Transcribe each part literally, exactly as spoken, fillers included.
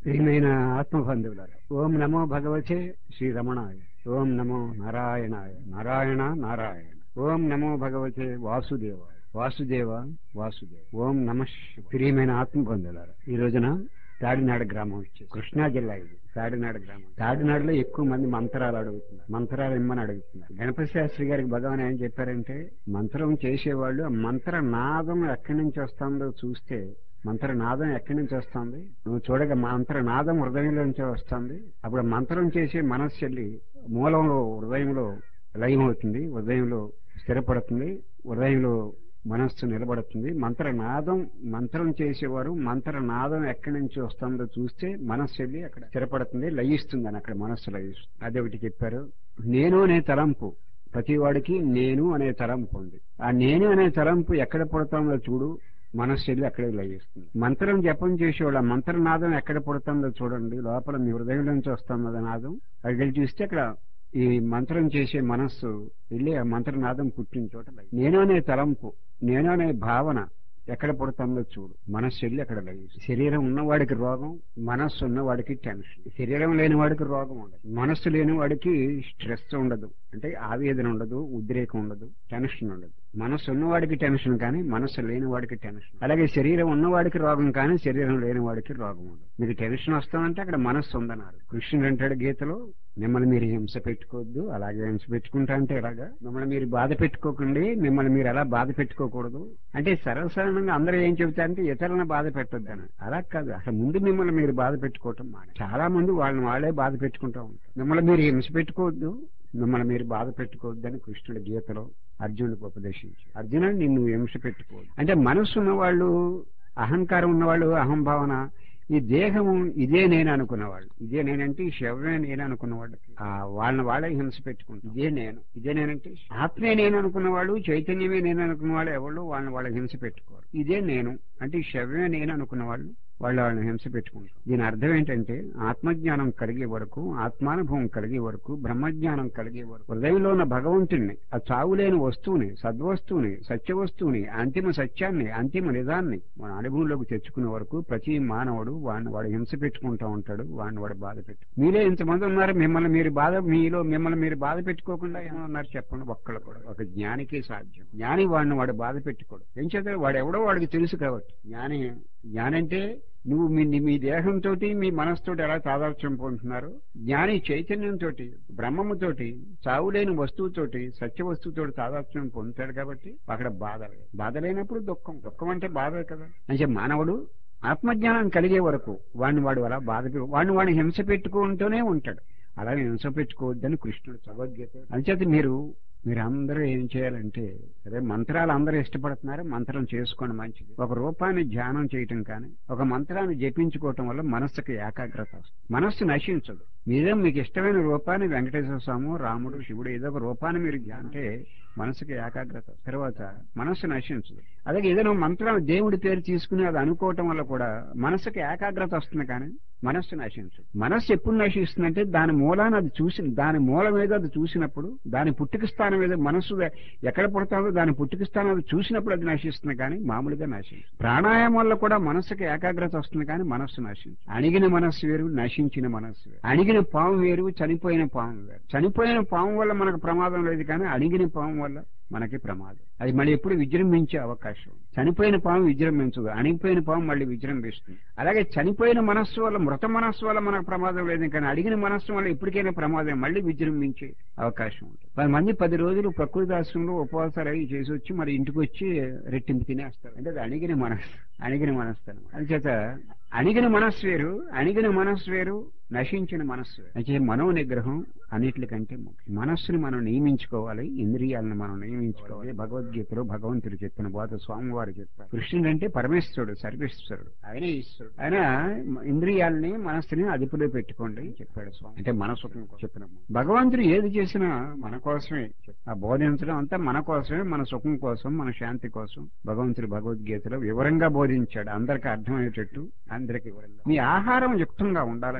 ప్రియమైన ఆత్మబంధువులారా, ఓం నమో భగవతే శ్రీ రమణాయ, ఓం నమో నారాయణాయ, నారాయణ నారాయణ, ఓం నమో భగవతే వాసుదేవాయ, వాసుదేవ వాసుదేవ, ఓం నమ శివాయ. ప్రియమైన ఆత్మబంధువులారా, ఈ రోజున తాడినాడ గ్రామం వచ్చి కృష్ణా జిల్లా ఇది. తాడినాడ గ్రామం, తాడినాడులో ఎక్కువ మంది మంత్రాలు అడుగుతున్నారు, మంత్రాలు ఇమ్మని అడుగుతున్నారు. గణపతి శాస్త్రి గారికి భగవాన్ ఏం చెప్పారంటే, మంత్రం చేసేవాళ్ళు ఆ మంత్ర నాదం ఎక్కడి నుంచి వస్తుందో చూస్తే, మంత్రనాదం ఎక్కడి నుంచి వస్తుంది నువ్వు చూడక, మంత్రనాదం హృదయంలో నుంచే వస్తుంది. అప్పుడు మంత్రం చేసే మనస్సు వెళ్ళి మూలంలో హృదయంలో లయమవుతుంది, హృదయంలో స్థిరపడుతుంది, హృదయంలో మనస్సు నిలబడుతుంది. మంత్రనాదం మంత్రం చేసేవారు మంత్రనాదం ఎక్కడి నుంచి వస్తుందో చూస్తే మనస్సు వెళ్ళి అక్కడ స్థిరపడుతుంది, లయిస్తుంది అని అక్కడ మనస్సు లయిస్తుంది. అదే ఒకటి చెప్పారు. నేను అనే తలంపు ప్రతి వాడికి నేను అనే తలంపు ఉంది. ఆ నేను అనే తలంపు ఎక్కడ పడుతుందో చూడు, మనస్సు వెళ్ళి అక్కడే లయిస్తుంది. మంత్రం జపం చేసేవాళ్ళు ఆ మంత్రనాదం ఎక్కడ పడుతుందో చూడండి, లోపల మీ హృదయం నుంచి వస్తుంది నాదం. అక్కడికి వెళ్ళి చూస్తే అక్కడ ఈ మంత్రం చేసే మనస్సు వెళ్ళి ఆ మంత్రనాదం పుట్టిన చోట నేను అనే తలంపు, నేను అనే భావన ఎక్కడ పడుతుందో చూడు, మనస్సు వెళ్ళి అక్కడ లయిస్తుంది. శరీరం ఉన్నవాడికి రోగం, మనస్సు ఉన్నవాడికి టెన్షన్. శరీరం లేని వాడికి రోగం ఉండదు, మనస్సు లేని వాడికి స్ట్రెస్ ఉండదు, అంటే ఆవేదన ఉండదు, ఉద్రేకం ఉండదు, టెన్షన్ ఉండదు. మనస్సు ఉన్నవాడికి టెన్షన్ కానీ మనస్సు లేని వాడికి టెన్షన్. అలాగే శరీరం ఉన్నవాడికి రోగం కానీ శరీరం లేని వాడికి రోగం ఉండదు. మీకు టెన్షన్ వస్తుందంటే అక్కడ మనస్సు ఉందన్నారు. కృష్ణుడు అంటాడు గీతలో, మిమ్మల్ని మీరు హింస పెట్టుకోవద్దు, అలాగే హింస పెట్టుకుంటా అంటే ఎలాగా, మిమ్మల్ని మీరు బాధ పెట్టుకోకండి, మిమ్మల్ని మీరు అలా బాధ పెట్టుకోకూడదు అంటే సర్వసాధారణంగా అందరూ ఏం చెబుతారంటే ఇతరులను బాధ పెట్టొద్దు అని. అలా కాదు, అసలు ముందు మిమ్మల్ని మీరు బాధ పెట్టుకోవటం మానే. చాలా మంది వాళ్ళని వాళ్ళే బాధ పెట్టుకుంటూ ఉంటారు. మిమ్మల్ని మీరు హింస పెట్టుకోవద్దు, మిమ్మల్ని మీరు బాధ పెట్టుకోవద్దని కృష్ణుడి గీతలో అర్జునుడికి ఉపదేశించారు. అర్జునుడు నిన్ను హింస పెట్టుకోవద్దు అంటే, మనస్సు ఉన్నవాళ్ళు, అహంకారం ఉన్నవాళ్ళు, అహంభావన, ఈ దేహము ఇదే నేను అనుకున్నవాళ్ళు, ఇదే నేనంటే ఈ శవమే నేను అనుకున్న వాళ్ళకి ఆ వాళ్ళని వాళ్ళే హింస పెట్టుకుంటారు. ఇదే నేను, ఇదే నేనంటే ఆత్మే నేను అనుకున్న వాళ్ళు, చైతన్యమే నేను అనుకున్న వాళ్ళు ఎవరు వాళ్ళని వాళ్ళ హింస పెట్టుకోరు. ఇదే నేను అంటే ఈ శవమే నేను అనుకున్న వాళ్ళు వాళ్ళు వాళ్ళని హింస పెట్టుకుంటారు. దీని అర్థం ఏంటంటే, ఆత్మజ్ఞానం కలిగే వరకు, ఆత్మానుభవం కలిగే వరకు, బ్రహ్మజ్ఞానం కలిగే వరకు హృదయంలో ఉన్న భగవంతుడిని, ఆ చావులేని వస్తువుని, సద్వస్తువుని, సత్య వస్తువుని, అంతిమ సత్యాన్ని, అంతిమ నిజాన్ని మన అనుభవంలోకి తెచ్చుకునే వరకు ప్రతి మానవుడు వాడిని వాడు హింస పెట్టుకుంటూ ఉంటాడు, వాడిని వాడు బాధ పెట్టు. మీరే ఇంతమంది ఉన్నారు, మిమ్మల్ని మీరు బాధ మీలో మిమ్మల్ని మీరు బాధ పెట్టుకోకుండా ఏమన్నారు చెప్పండి? ఒక్కళ్ళు కూడా. ఒక జ్ఞానికే సాధ్యం. జ్ఞాని వాడిని వాడు బాధ పెట్టుకోడు. ఏం చేద్దాం, వాడు ఎవడో వాడికి తెలుసు కాబట్టి. జ్ఞాని జ్ఞానంటే నువ్వు మీ మీ దేహంతో మీ మనసుతోటి ఎలా తాదాత్మ్యం పొందుతున్నారు, జ్ఞాని చైతన్యంతో బ్రహ్మముతోటి చావులేని వస్తువుతోటి సత్య వస్తువుతోటి తాదాత్మ్యం పొందుతాడు కాబట్టి అక్కడ బాధ లేదు. బాధ లేనప్పుడు దుఃఖం, దుఃఖం అంటే బాధే కదా. అంటే మానవుడు ఆత్మజ్ఞానం కలిగే వరకు వాడిని వాడు అలా బాధ వాడిని వాడిని హింస పెట్టుకుంటూనే ఉంటాడు. అలాగే హింస పెట్టుకోవద్దని కృష్ణుడు భగవద్గీత. అంచేత మీరు మీరు అందరూ ఏం చేయాలంటే, అదే మంత్రాలు అందరూ ఇష్టపడుతున్నారు, మంత్రం చేసుకోండి మంచిది. ఒక రూపాన్ని ధ్యానం చేయటం కానీ, ఒక మంత్రాన్ని జపించుకోవటం వల్ల మనస్సుకి ఏకాగ్రత వస్తుంది, మనస్సు నశించదు. మీరే మీకు ఇష్టమైన రూపాన్ని, వెంకటేశ్వర స్వామి, రాముడు, శివుడు, ఏదో ఒక రూపాన్ని మీరు అంటే మనసుకి ఏకాగ్రత, తర్వాత మనస్సు నశించదు. అలాగే ఏదైనా మంత్రం దేవుడి పేరు తీసుకుని అది అనుకోవటం వల్ల కూడా మనసుకి ఏకాగ్రత వస్తుంది కానీ మనస్సు నశించదు. మనస్సు ఎప్పుడు నశిస్తుందంటే దాని మూలాన్ని అది చూసి, దాని మూలం ఏదో అది చూసినప్పుడు, దాని పుట్టుక స్థానం ఏదో మనస్సు ఎక్కడ పుడతాదో దాని పుట్టుక స్థానం అది చూసినప్పుడు అది నశిస్తుంది కానీ మామూలుగా నశించదు. ప్రాణాయామం వల్ల కూడా మనస్సుకి ఏకాగ్రత వస్తుంది కానీ మనస్సు నశించదు. అణిగిన మనస్సు వేరు, నశించిన మనస్సు వేరు. అణిగిన పాము వేరు, చనిపోయిన పాము వేరు. చనిపోయిన పాము వల్ల మనకు ప్రమాదం లేదు కానీ అణిగిన పాము వల్ల మనకి ప్రమాదం. అది మళ్ళీ ఎప్పుడు విజృంభించే అవకాశం. చనిపోయిన పాము విజృంభించదు, అణిగిపోయిన పాము మళ్ళీ విజృంభిస్తుంది. అలాగే చనిపోయిన మనస్సు వల్ల, మృత మనస్సు వల్ల మనకు ప్రమాదం లేదు కానీ అడిగిన మనస్సు వల్ల ఎప్పటికైనా ప్రమాదం, మళ్ళీ విజృంభించే అవకాశం ఉంటుంది. పది మంది పది రోజులు ప్రకృతి ఆశ్రమంలో ఉపవాసాలు అవి చేసి వచ్చి మరి ఇంటికి వచ్చి రెట్టింపు తినేస్తారు. అంటే అది అణిగిన మనస్సు, అణిగిన మనస్సు అనమాట. అందుచేత అణిగిన మనస్సు వేరు, అణిగిన మనస్సు వేరు, నశించిన మనస్సు వేరు. అయితే మనో నిగ్రహం అన్నిటికంటే ముఖ్యం. మనస్సుని మనం నియమించుకోవాలి, ఇంద్రియాలను మనం నియమించుకోవాలి. భగవద్గీతలో భగవంతుడు చెప్పిన బోధ స్వామివారు చెప్పారు. కృష్ణుడు అంటే పరమేశ్వరుడు, సర్వేశ్వరుడు, ఆయనే ఈశ్వరుడు. ఆయన ఇంద్రియాలని మనస్సుని అదుపులో పెట్టుకోండి చెప్పాడు స్వామి. అంటే మన సుఖం చెప్పిన భగవంతుడు ఏది చేసినా మన కోసమే. ఆ బోధించడం అంతా మన కోసమే, మన సుఖం కోసం, మన శాంతి కోసం భగవంతుడు భగవద్గీతలో వివరంగా బోధించాడు. అందరికీ అర్థమయ్యేటట్టు, అందరికీ వివరంగా. మీ ఆహారం యుక్తంగా ఉండాలని చెప్పి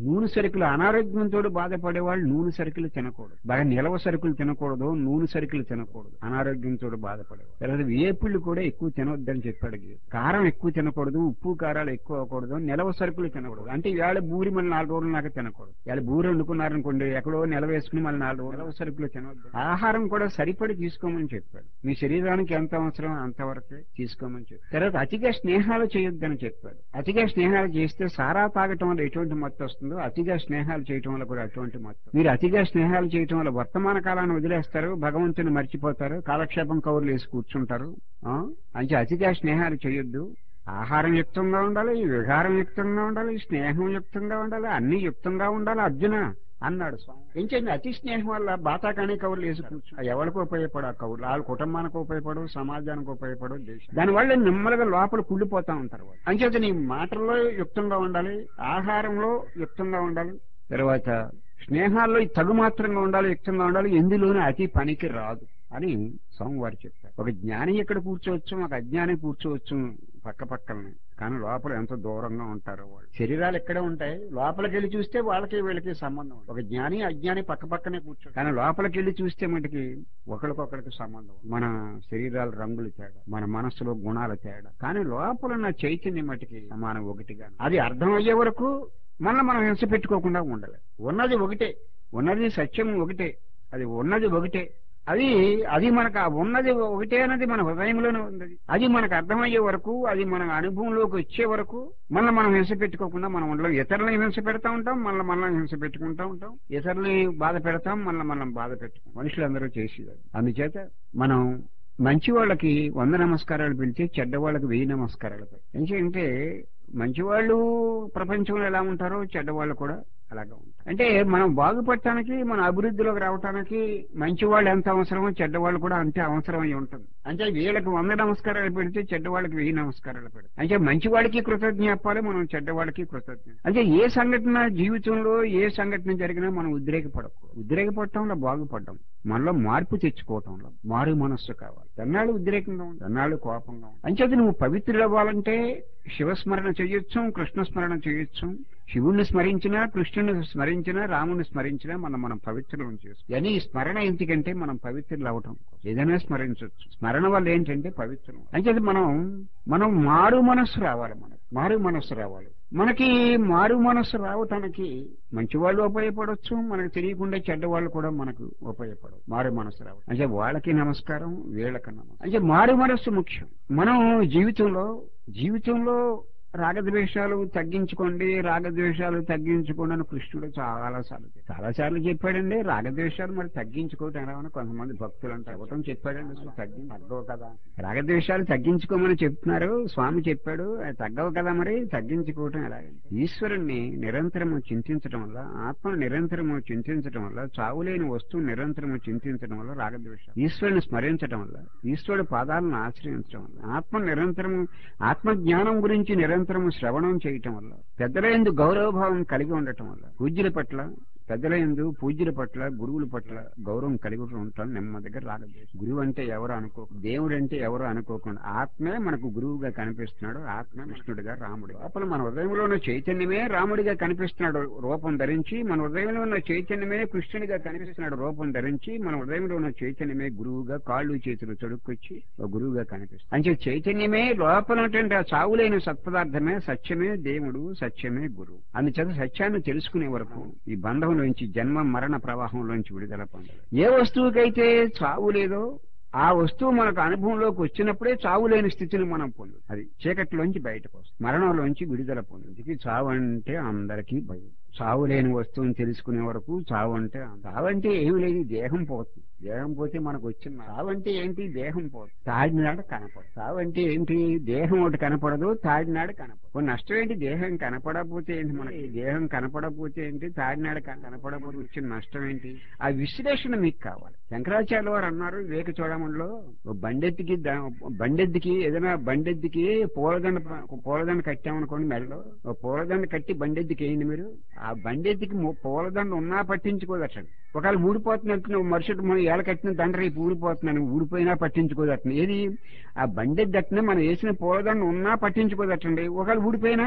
నూనె సరుకులు అనారోగ్యంతో బాధపడేవాళ్ళు నూనె సరుకులు తినకూడదు, బాగా నిలవ సరుకులు తినకూడదు, నూనె సరుకులు తినకూడదు, అనారోగ్యంతో బాధపడేవాళ్ళు. తర్వాత వేపుళ్ళు కూడా ఎక్కువ తినవద్దని చెప్పాడు. కారం ఎక్కువ తినకూడదు, ఉప్పు కారాలు ఎక్కువ అవ్వకూడదు, నిలవ సరుకులు తినకూడదు. అంటే ఇవాళ బూరి మళ్ళీ నాలుగు రోజులు నాకు తినకూడదు. ఇవాళ బూరి వండుకున్నారనుకోండి, ఎక్కడో నిలవ వేసుకుని మళ్ళీ నాలుగు రోజులు నిలవ సరుకులు తినవద్దు. ఆహారం కూడా సరిపడి తీసుకోమని చెప్పాడు. మీ శరీరానికి ఎంత అవసరం అంతవరకే తీసుకోమని చెప్పాడు. తర్వాత అతిగా స్నేహాలు చేయొద్దని చెప్పాడు. అతిగా స్నేహాలు చేస్తే సారా తాగటం వల్ల ఎటువంటి మత్తు వస్తుందో అతిగా స్నేహాలు చేయటం వల్ల కూడా అటువంటి మత్తు. మీరు అతిగా స్నేహాలు చేయటం వల్ల వర్తమాన కాలాన్ని వదిలేస్తారు, భగవంతుని మర్చిపోతారు, కాలక్షేపం కౌరులు వేసి కూర్చుంటారు. అంటే అతిగా స్నేహాలు చేయొద్దు. ఆహారం యుక్తంగా ఉండాలి, విహారం యుక్తంగా ఉండాలి, స్నేహం యుక్తంగా ఉండాలి, అన్ని యుక్తంగా ఉండాలి అర్జున అన్నాడు స్వామి. ఏం చేయండి, అతి స్నేహం వల్ల బాతాకానే కౌరులు వేసి కూర్చు. ఎవరికి ఉపయోగపడు ఆ కౌరులు? వాళ్ళ కుటుంబానికి ఉపయోగపడు, సమాజానికి ఉపయోగపడు, దేశం. దానివల్ల నెమ్మదిగా లోపల కుళ్ళిపోతా ఉంటారు వాళ్ళు. అంచేత నీ మాటల్లో యుక్తంగా ఉండాలి, ఆహారంలో యుక్తంగా ఉండాలి, తర్వాత స్నేహాల్లో తగు మాత్రంగా ఉండాలి, యుక్తంగా ఉండాలి, ఎందులోనూ అతి పనికి రాదు అని స్వామివారు చెప్పారు. ఒక జ్ఞాని ఇక్కడ కూర్చోవచ్చు, ఒక అజ్ఞాని కూర్చోవచ్చు పక్క పక్కనే, కానీ లోపల ఎంత దూరంగా ఉంటారో వాళ్ళు. శరీరాలు ఎక్కడే ఉంటాయి, లోపలికి వెళ్ళి చూస్తే వాళ్ళకి వీళ్ళకి సంబంధం. ఒక జ్ఞాని అజ్ఞాని పక్క పక్కనే కూర్చో, కానీ లోపలికి వెళ్ళి చూస్తే మటుకి ఒకరికొకరికి సంబంధం. మన శరీరాల రంగులు తేడా, మన మనస్సులో గుణాల తేడా, కానీ లోపల ఉన్న చైతన్యం మటుకి సమానం ఒకటిగా. అది అర్థం అయ్యే వరకు మళ్ళీ మనం హింస పెట్టుకోకుండా ఉండాలి. ఉన్నది ఒకటే, ఉన్నది సత్యం ఒకటే, అది ఉన్నది ఒకటే, అది అది మనకు ఉన్నది ఒకటే అన్నది మన హృదయంలోనే ఉంది. అది మనకు అర్థమయ్యే వరకు, అది మన అనుభవంలోకి వచ్చే వరకు మళ్ళీ మనం హింస పెట్టుకోకుండా మనం ఉండలేం. ఇతరులని హింస పెడతా ఉంటాం, మళ్ళీ మళ్ళీ హింస పెట్టుకుంటా ఉంటాం, ఇతరులని బాధ పెడతాం, మళ్ళీ మనం బాధ పెట్టుకుంటాం. మనుషులందరూ చేసేది. అందుచేత మనం మంచి వాళ్ళకి వంద నమస్కారాలు పిలిచి చెడ్డ వాళ్ళకి వెయ్యి నమస్కారాలు పెట్టి. ఎందుకంటే మంచివాళ్ళు ప్రపంచంలో ఎలా ఉంటారో చెడ్డవాళ్ళు కూడా అలాగా ఉంటారు. అంటే మనం బాగుపడటానికి, మన అభివృద్ధిలోకి రావటానికి మంచి వాళ్ళు ఎంత అవసరమో చెడ్డవాళ్ళు కూడా అంతే అవసరం అయి ఉంటుంది. అంటే వీళ్ళకి వంద నమస్కారాలు పెడితే చెడ్డవాళ్ళకి వెయ్యి నమస్కారాలు పెడతాం. అంటే మంచివాడికి కృతజ్ఞ చెప్పాలి, మనం చెడ్డవాళ్ళకి కృతజ్ఞ. అంటే ఏ సంఘటన జీవితంలో ఏ సంఘటన జరిగినా మనం ఉద్రేకపడకూడదు. ఉద్రేకపడటంలో బాగుపడ్డాం, మనలో మార్పు తెచ్చుకోవటంలో మారు మనస్సు కావాలి. దన్నాళ్ళు ఉద్రేకంగా ఉంది, దన్నాళ్ళు కోపంగా ఉంది. అంచేది నువ్వు పవిత్రులు అవ్వాలంటే శివస్మరణ చేయొచ్చు, కృష్ణ స్మరణ చేయొచ్చు. శివుణ్ణి స్మరించినా, కృష్ణుని స్మరించినా, రాముని స్మరించినా మనం మనం పవిత్రులను చేసుకో. అని స్మరణ ఎందుకంటే మనం పవిత్రులు అవటం, ఏదైనా స్మరించవచ్చు. స్మరణ వల్ల ఏంటంటే పవిత్రం. అంటే మనం మనం మారు మనస్సు రావాలి, మనకు మారు మనస్సు రావాలి. మనకి మారు మనస్సు రావటానికి మంచివాళ్ళు ఉపయోగపడవచ్చు, మనకు తెలియకుండా చెడ్డవాళ్ళు కూడా మనకు ఉపయోగపడవు. మారు మనస్సు రావడం అంటే వాళ్ళకి నమస్కారం, వీళ్ళకి నమస్కారం. అంటే మారు మనస్సు ముఖ్యం. మనం జీవితంలో జీవితంలో రాగద్వేషాలు తగ్గించుకోండి, రాగద్వేషాలు తగ్గించుకోండి అని కృష్ణుడు చాలా సార్లు చాలా సార్లు చెప్పాడండి. రాగద్వేషాలు మరి తగ్గించుకోవటం ఎలా అని కొంతమంది భక్తులు అంటే ఇవ్వటం చెప్పాడండి. అసలు తగ్గి తగ్గవు కదా, రాగద్వేషాలు తగ్గించుకోమని చెప్తున్నారు స్వామి చెప్పాడు, అది తగ్గవు కదా, మరి తగ్గించుకోవటం ఎలాగండి? ఈశ్వరుణ్ణి నిరంతరము చింతించడం వల్ల, ఆత్మను నిరంతరము చింతించడం వల్ల, చావులేని వస్తువు నిరంతరము చింతించడం వల్ల రాగద్వేషాలు, ఈశ్వరుని స్మరించడం వల్ల, ఈశ్వరుడు పాదాలను ఆశ్రయించడం వల్ల, ఆత్మ నిరంతరము ఆత్మజ్ఞానం గురించి నిరంతరం నిరంతరము శ్రవణం చేయటం వల్ల, పెద్దలందు గౌరవభావం కలిగి ఉండటం వల్ల, పూజ్యుల పట్ల పెద్దలందు పూజ్యుల పట్ల గురువుల పట్ల గౌరవం కలిగి ఉంటాను. నెమ్మదిగా రాగద్వేషం. గురువు అంటే ఎవరు అనుకో, దేవుడు అంటే ఎవరు అనుకోకుండా ఆత్మే మనకు గురువుగా కనిపిస్తున్నాడు. ఆత్మ కృష్ణుడిగా, రాముడి లోపల మన హృదయంలో ఉన్న చైతన్యమే రాముడిగా కనిపిస్తున్నాడు రూపం ధరించి. మన హృదయంలో ఉన్న చైతన్యమే కృష్ణుడిగా కనిపిస్తున్నాడు రూపం ధరించి. మన హృదయంలో ఉన్న చైతన్యమే గురువుగా, కాళ్ళు చేతులు తొడుక్కొచ్చి గురువుగా కనిపిస్తుంది. అంటే చైతన్యమే లోపల ఆ చావులైన సత్పదార్థమే, సత్యమే దేవుడు, సత్యమే గురువు. అందుచేత సత్యాన్ని తెలుసుకునే వరకు ఈ బంధం నుంచి, జన్మ మరణ ప్రవాహంలోంచి విడుదల పొందాలి. ఏ వస్తువుకైతే చావు లేదో ఆ వస్తువు మనకు అనుభవంలోకి వచ్చినప్పుడే చావు లేని స్థితిని మనం పొందు. అది చీకటిలోంచి బయటకు వస్తుంది, మరణంలోంచి విడుదల పొంది. చావు అంటే అందరికీ భయం. చావు లేని వస్తువుని తెలుసుకునే వరకు చావు అంటే చావు అంటే ఏమి లేదు, దేహం పోతుంది. దేహం పోతే మనకు వచ్చిన చావు అంటే ఏంటి? దేహం పోతుంది, తాడినాడు కనపడదు. చావు అంటే ఏంటి? దేహం ఒకటి కనపడదు, తాడినాడు కనపడదు. నష్టం ఏంటి? దేహం కనపడకపోతే ఏంటి? మనకి దేహం కనపడకపోతే ఏంటి? తాడినాడు కనపడకపోతే వచ్చిన నష్టం ఏంటి? ఆ విశ్లేషణ మీకు కావాలి. శంకరాచార్య వారు అన్నారు వివేక చూడమంలో, బండెత్తికి బండెద్దికి ఏదైనా బండెద్దికి పూలదండ పూలదండ కట్టామనుకోండి, మెడలో పూలదండ కట్టి బండెద్దికి వేయండి మీరు. ఆ బండెద్దికి పూలదండ ఉన్నా పట్టించుకోదట్టండి. ఒకవేళ ఊడిపోతున్నట్టు మరుసటి మనం ఏళ్ళ కట్టిన దండ రేపు ఊడిపోతున్నాను, ఊడిపోయినా పట్టించుకోదట్టండి. ఏది? ఆ బండెద్ది అట్టినా మనం వేసిన పూలదండ ఉన్నా పట్టించుకోదట్టండి, ఒకవేళ ఊడిపోయినా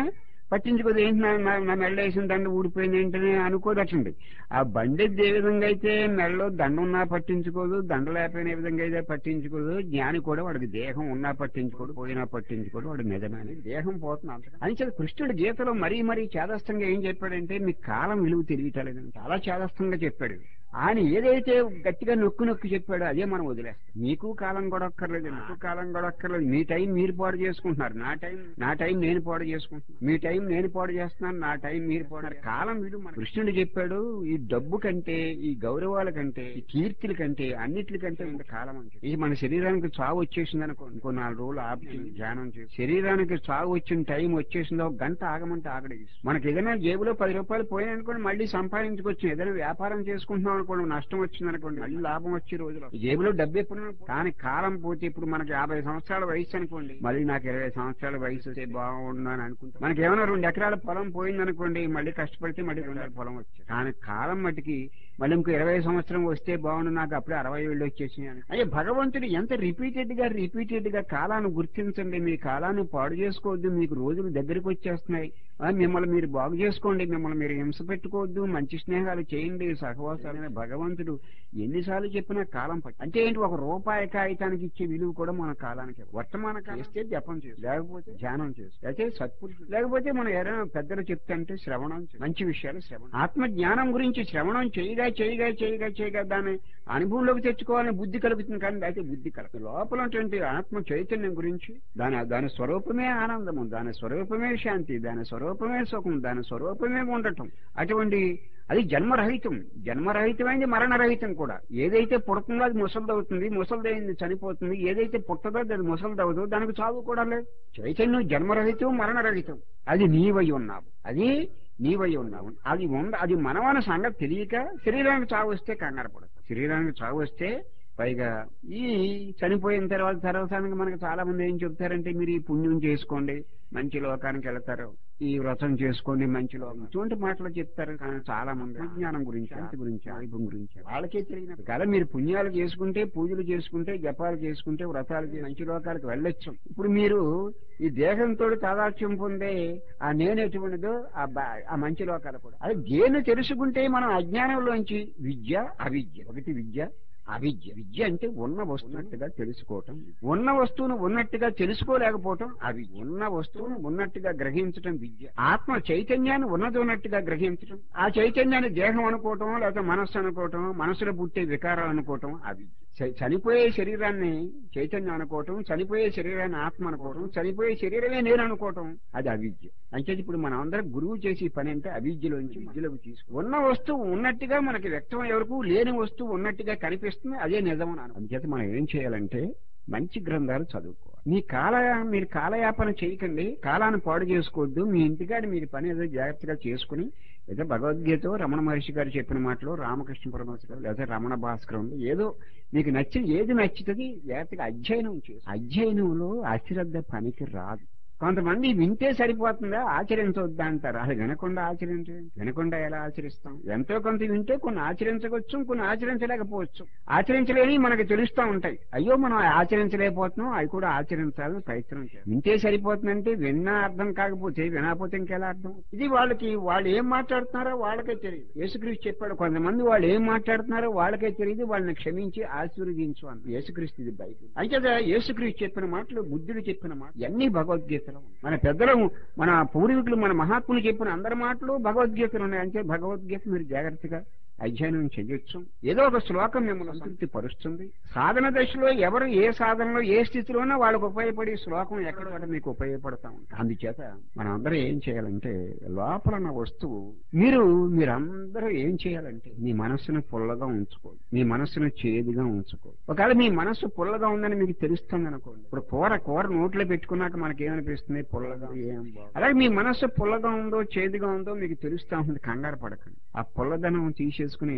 పట్టించుకోదు. ఏంటి నా నా మెళ్ళ వేసిన దండ ఊడిపోయింది ఏంటని అనుకోదటండి. ఆ బండెద్ది ఏ విధంగా అయితే మెళ్ళలో దండ ఉన్నా పట్టించుకోదు, దండ లేకపోయిన ఏ విధంగా అయితే పట్టించుకోదు, జ్ఞాని కూడా వాడికి దేహం ఉన్నా పట్టించుకోడు, పోయినా పట్టించుకోడు, వాడు నిజమైన దేహం పోతున్నా. అని చెప్పి కృష్ణుడు గీతలో మరీ మరీ చేదస్తంగా ఏం చెప్పాడంటే మీకు కాలం విలువ తెలియటలేదని చాలా చేదస్తంగా చెప్పాడు. ఆయన ఏదైతే గట్టిగా నొక్కు నొక్కి చెప్పాడో అదే మనం వదిలేస్తాం. మీకు కాలం గొడవక్కర్లేదు, నాకు కాలం గొడవక్కర్లేదు. మీ టైం మీరు పాడు చేసుకుంటున్నారు, నా టైం నా టైం నేను పాడు చేసుకుంటున్నాను. మీ టైం నేను పాడు చేస్తున్నాను, నా టైం మీరు పాడు. కాలం విలువ మన కృష్ణుడు చెప్పాడు. ఈ డబ్బు కంటే, ఈ గౌరవాల కంటే, ఈ కీర్తుల కంటే, అన్నిటికంటే ఇంత కాలం అని. ఇది మన శరీరానికి చావు వచ్చేసింది అనుకో, ఇంకో నాలుగు రోజులు ఆపి ధ్యానం చేసి శరీరానికి చావు వచ్చిన టైం వచ్చేసిందో ఒక గంట ఆగమంటే ఆగడే. మనకి ఏదైనా జేబులో పది రూపాయలు పోయిననుకోండి మళ్ళీ సంపాదించుకొచ్చి ఏదైనా వ్యాపారం చేసుకుంటున్నాం అనుకోండి, నష్టం వచ్చిందనుకోండి మళ్ళీ లాభం వచ్చే రోజులు. జేబులో డబ్బు ఎప్పుడు, కానీ కాలం పోతే ఇప్పుడు మనకి యాభై సంవత్సరాల వయసు అనుకోండి, మళ్ళీ నాకు ఇరవై సంవత్సరాల వయసు వస్తే బాగుండు అని అనుకుంటాం. మనకి ఏమైనా రెండు ఎకరాల పొలం పోయిందనుకోండి, మళ్ళీ కష్టపడితే మళ్ళీ రెండు ఎకరాల పొలం వచ్చింది. కానీ కాలం మట్టికి మళ్ళీ ఇంకో ఇరవై సంవత్సరం వస్తే బాగుండు, నాకు అప్పుడే అరవై ఏళ్ళు వచ్చేసి అని. అయ్యే భగవంతుడు ఎంత రిపీటెడ్ గా రిపీటెడ్ గా కాలాన్ని గుర్తించండి, మీ కాలాన్ని పాడు చేసుకోవద్దు, మీకు రోజులు దగ్గరికి వచ్చేస్తున్నాయి, మిమ్మల్ని మీరు బాగు చేసుకోండి, మిమ్మల్ని మీరు హింస పెట్టుకోవద్దు, మంచి స్నేహాలు చేయండి, సహవాసాలైన భగవంతుడు ఎన్నిసార్లు చెప్పినా కాలం పట్టి. అంటే ఏంటి, ఒక రూపాయి కాగితానికి ఇచ్చే విలువ కూడా మన కాలానికి. వర్తమాన చేస్తే జపం చేసి, లేకపోతే ధ్యానం చేసి, అయితే సత్పురుషుడు, లేకపోతే మనం ఎవరైనా పెద్దలు చెప్తుంటే శ్రవణం, మంచి విషయాలు శ్రవణం. ఆత్మ జ్ఞానం గురించి శ్రవణం చేయగా చేయగా చేయగా చేయగా దాన్ని అనుభవంలోకి తెచ్చుకోవాలని బుద్ధి కలుగుతుంది. కానీ అయితే బుద్ధి కలుగుతుంది లోపల ఉన్నటువంటి ఆత్మ చైతన్యం గురించి, దాని దాని స్వరూపమే ఆనందము, దాని స్వరూపమే శాంతి, దాని స్వరూపమే సుఖం, దాని స్వరూపమే ఉండటం. అటువంటి అది జన్మరహితం, జన్మరహితమైంది మరణరహితం కూడా. ఏదైతే పుడుతుందో అది ముసలిదవుతుంది, ముసలిదైంది చనిపోతుంది. ఏదైతే పుట్టదో అది ముసలిదవుతుందో దానికి చావు కూడా లేదు. చైతన్యం జన్మరహితం మరణరహితం. అది నీవై ఉన్నావు, అది నీవై ఉన్నావు. అది ఉండ అది మనవన సంగతి తెలియక శరీరానికి చావు వస్తే కంగారు పడతాం. శరీరానికి చావు వస్తే పైగా ఈ చనిపోయిన తర్వాత సర్వసాధారణంగా మనకు చాలా మంది ఏం చెప్తారంటే, మీరు ఈ పుణ్యం చేసుకోండి మంచి లోకానికి వెళతారు, ఈ వ్రతం చేసుకోండి మంచి లోకం, ఇటువంటి మాటలు చెప్తారు. కానీ చాలా మంది విజ్ఞానం గురించి, శాంతి గురించి, ఆయుధం గురించి వాళ్ళకే తెలియదు కదా. మీరు పుణ్యాలు చేసుకుంటే, పూజలు చేసుకుంటే, జపాలు చేసుకుంటే, వ్రతాలు మంచి లోకాలకు వెళ్ళొచ్చు. ఇప్పుడు మీరు ఈ దేహంతో తాదాత్మ్యం పొందే ఆ నేను ఎటువంటిదో ఆ మంచి లోకాలు కూడా. అది దేన్ని తెలుసుకుంటే మనం అజ్ఞానంలోంచి విద్య అవిద్య, ఒకటి విద్య అవిద్య. విద్య అంటే ఉన్న వస్తున్నట్టుగా తెలుసుకోవటం, ఉన్న వస్తువును ఉన్నట్టుగా తెలుసుకోలేకపోవటం అవిద్య. ఉన్న వస్తువును ఉన్నట్టుగా గ్రహించటం విద్య. ఆత్మ చైతన్యాన్ని ఉన్నది ఉన్నట్టుగా గ్రహించటం, ఆ చైతన్యాన్ని దేహం అనుకోవటం, లేకపోతే మనస్సు అనుకోవటం, మనసులో పుట్టే వికారాలు అనుకోవటం అవిద్య. చనిపోయే శరీరాన్ని చైతన్యం అనుకోవటం, చనిపోయే శరీరాన్ని ఆత్మ అనుకోవటం, చనిపోయే శరీరమే నేను అనుకోవటం అది అవిద్య. అంటే ఇప్పుడు మనం అందరం గురువు చేసే పని అంటే అవిద్యలోంచి విద్యలోకి తీసుకు, ఉన్న వస్తువు ఉన్నట్టుగా మనకి వ్యక్తం ఎవరికి, లేని వస్తువు ఉన్నట్టుగా కనిపిస్తుంది, అదే నిజం. అందుచేత మనం ఏం చేయాలంటే మంచి గ్రంథాలు చదువుకోవాలి. మీ కాల మీరు కాలయాపన చేయకండి, కాలాన్ని పాడు చేసుకోవద్దు. మీ ఇంటికాడ మీరు పని ఏదో జాగ్రత్తగా చేసుకుని, ఏదో భగవద్గీత రమణ మహర్షి గారు చెప్పిన మాటలు, రామకృష్ణ పరమహంస గారు లేదా రమణ భాస్కరం, ఏదో మీకు నచ్చిన ఏది నచ్చుతుంది జాగ్రత్తగా అధ్యయనం చేసి, అధ్యయనంలో అశ్రద్ధ పనికి రాదు. కొంతమంది వింటే సరిపోతుందా ఆచరించవద్దా అంటారు. అది వినకుండా ఆచరించండి. వినకుండా ఎలా ఆచరిస్తాం? ఎంతో కొంత వింటే కొన్ని ఆచరించవచ్చు, కొన్ని ఆచరించలేకపోవచ్చు. ఆచరించలేని మనకు తెలుస్తూ ఉంటాయి. అయ్యో మనం ఆచరించలేకపోతున్నాం, అవి కూడా ఆచరించాలని ప్రయత్నం చేయాలి. వింటే సరిపోతుందంటే విన్నా అర్థం కాకపోతే వినకపోతే ఇంకెలా అర్థం? ఇది వాళ్ళకి వాళ్ళు ఏం మాట్లాడుతున్నారో వాళ్ళకే తెలియదు. యేసుక్రీస్తు చెప్పాడు, కొంతమంది వాళ్ళు ఏం మాట్లాడుతున్నారో వాళ్ళకే తెలియదు, వాళ్ళని క్షమించి ఆశీర్వదించు అని. యేసుక్రీస్తు ఇది బైబిల్. అయితే యేసుక్రీస్తు చెప్పిన మాటలు, బుద్ధుడు చెప్పిన మాటలు అన్ని భగవద్గీత. మన పెద్దలు, మన పూర్వీకులు, మన మహాత్ములు చెప్పిన అందరి మాటలు భగవద్గీతలు ఉన్నాయి. అంటే భగవద్గీత మీరు జాగ్రత్తగా అధ్యయనం చేయొచ్చు. ఏదో ఒక శ్లోకం మిమ్మల్ని సంతృప్తి పరుస్తుంది. సాధన దశలో ఎవరు ఏ సాధనలో ఏ స్థితిలోనో వాళ్ళకు ఉపయోగపడే శ్లోకం ఎక్కడ మీకు ఉపయోగపడతా ఉంటుంది. అందుచేత మనం అందరూ ఏం చేయాలంటే, లోపల ఉన్న వస్తువు మీరు మీరందరూ ఏం చేయాలంటే మీ మనస్సును పుల్లగా ఉంచుకోండి, మీ మనస్సును చేదుగా ఉంచుకోండి. ఒకవేళ మీ మనస్సు పుల్లగా ఉందని మీకు తెలుస్తుంది అనుకోండి. ఇప్పుడు కూర కూర నోట్లో పెట్టుకున్నాక మనకేమనిపిస్తుంది? పుల్లగా. ఏం అలాగే మీ మనస్సు పుల్లగా ఉందో చేదుగా ఉందో మీకు తెలుస్తా ఉంటుంది. కంగారు పడకండి. ఆ పుల్లదనం తీసేసి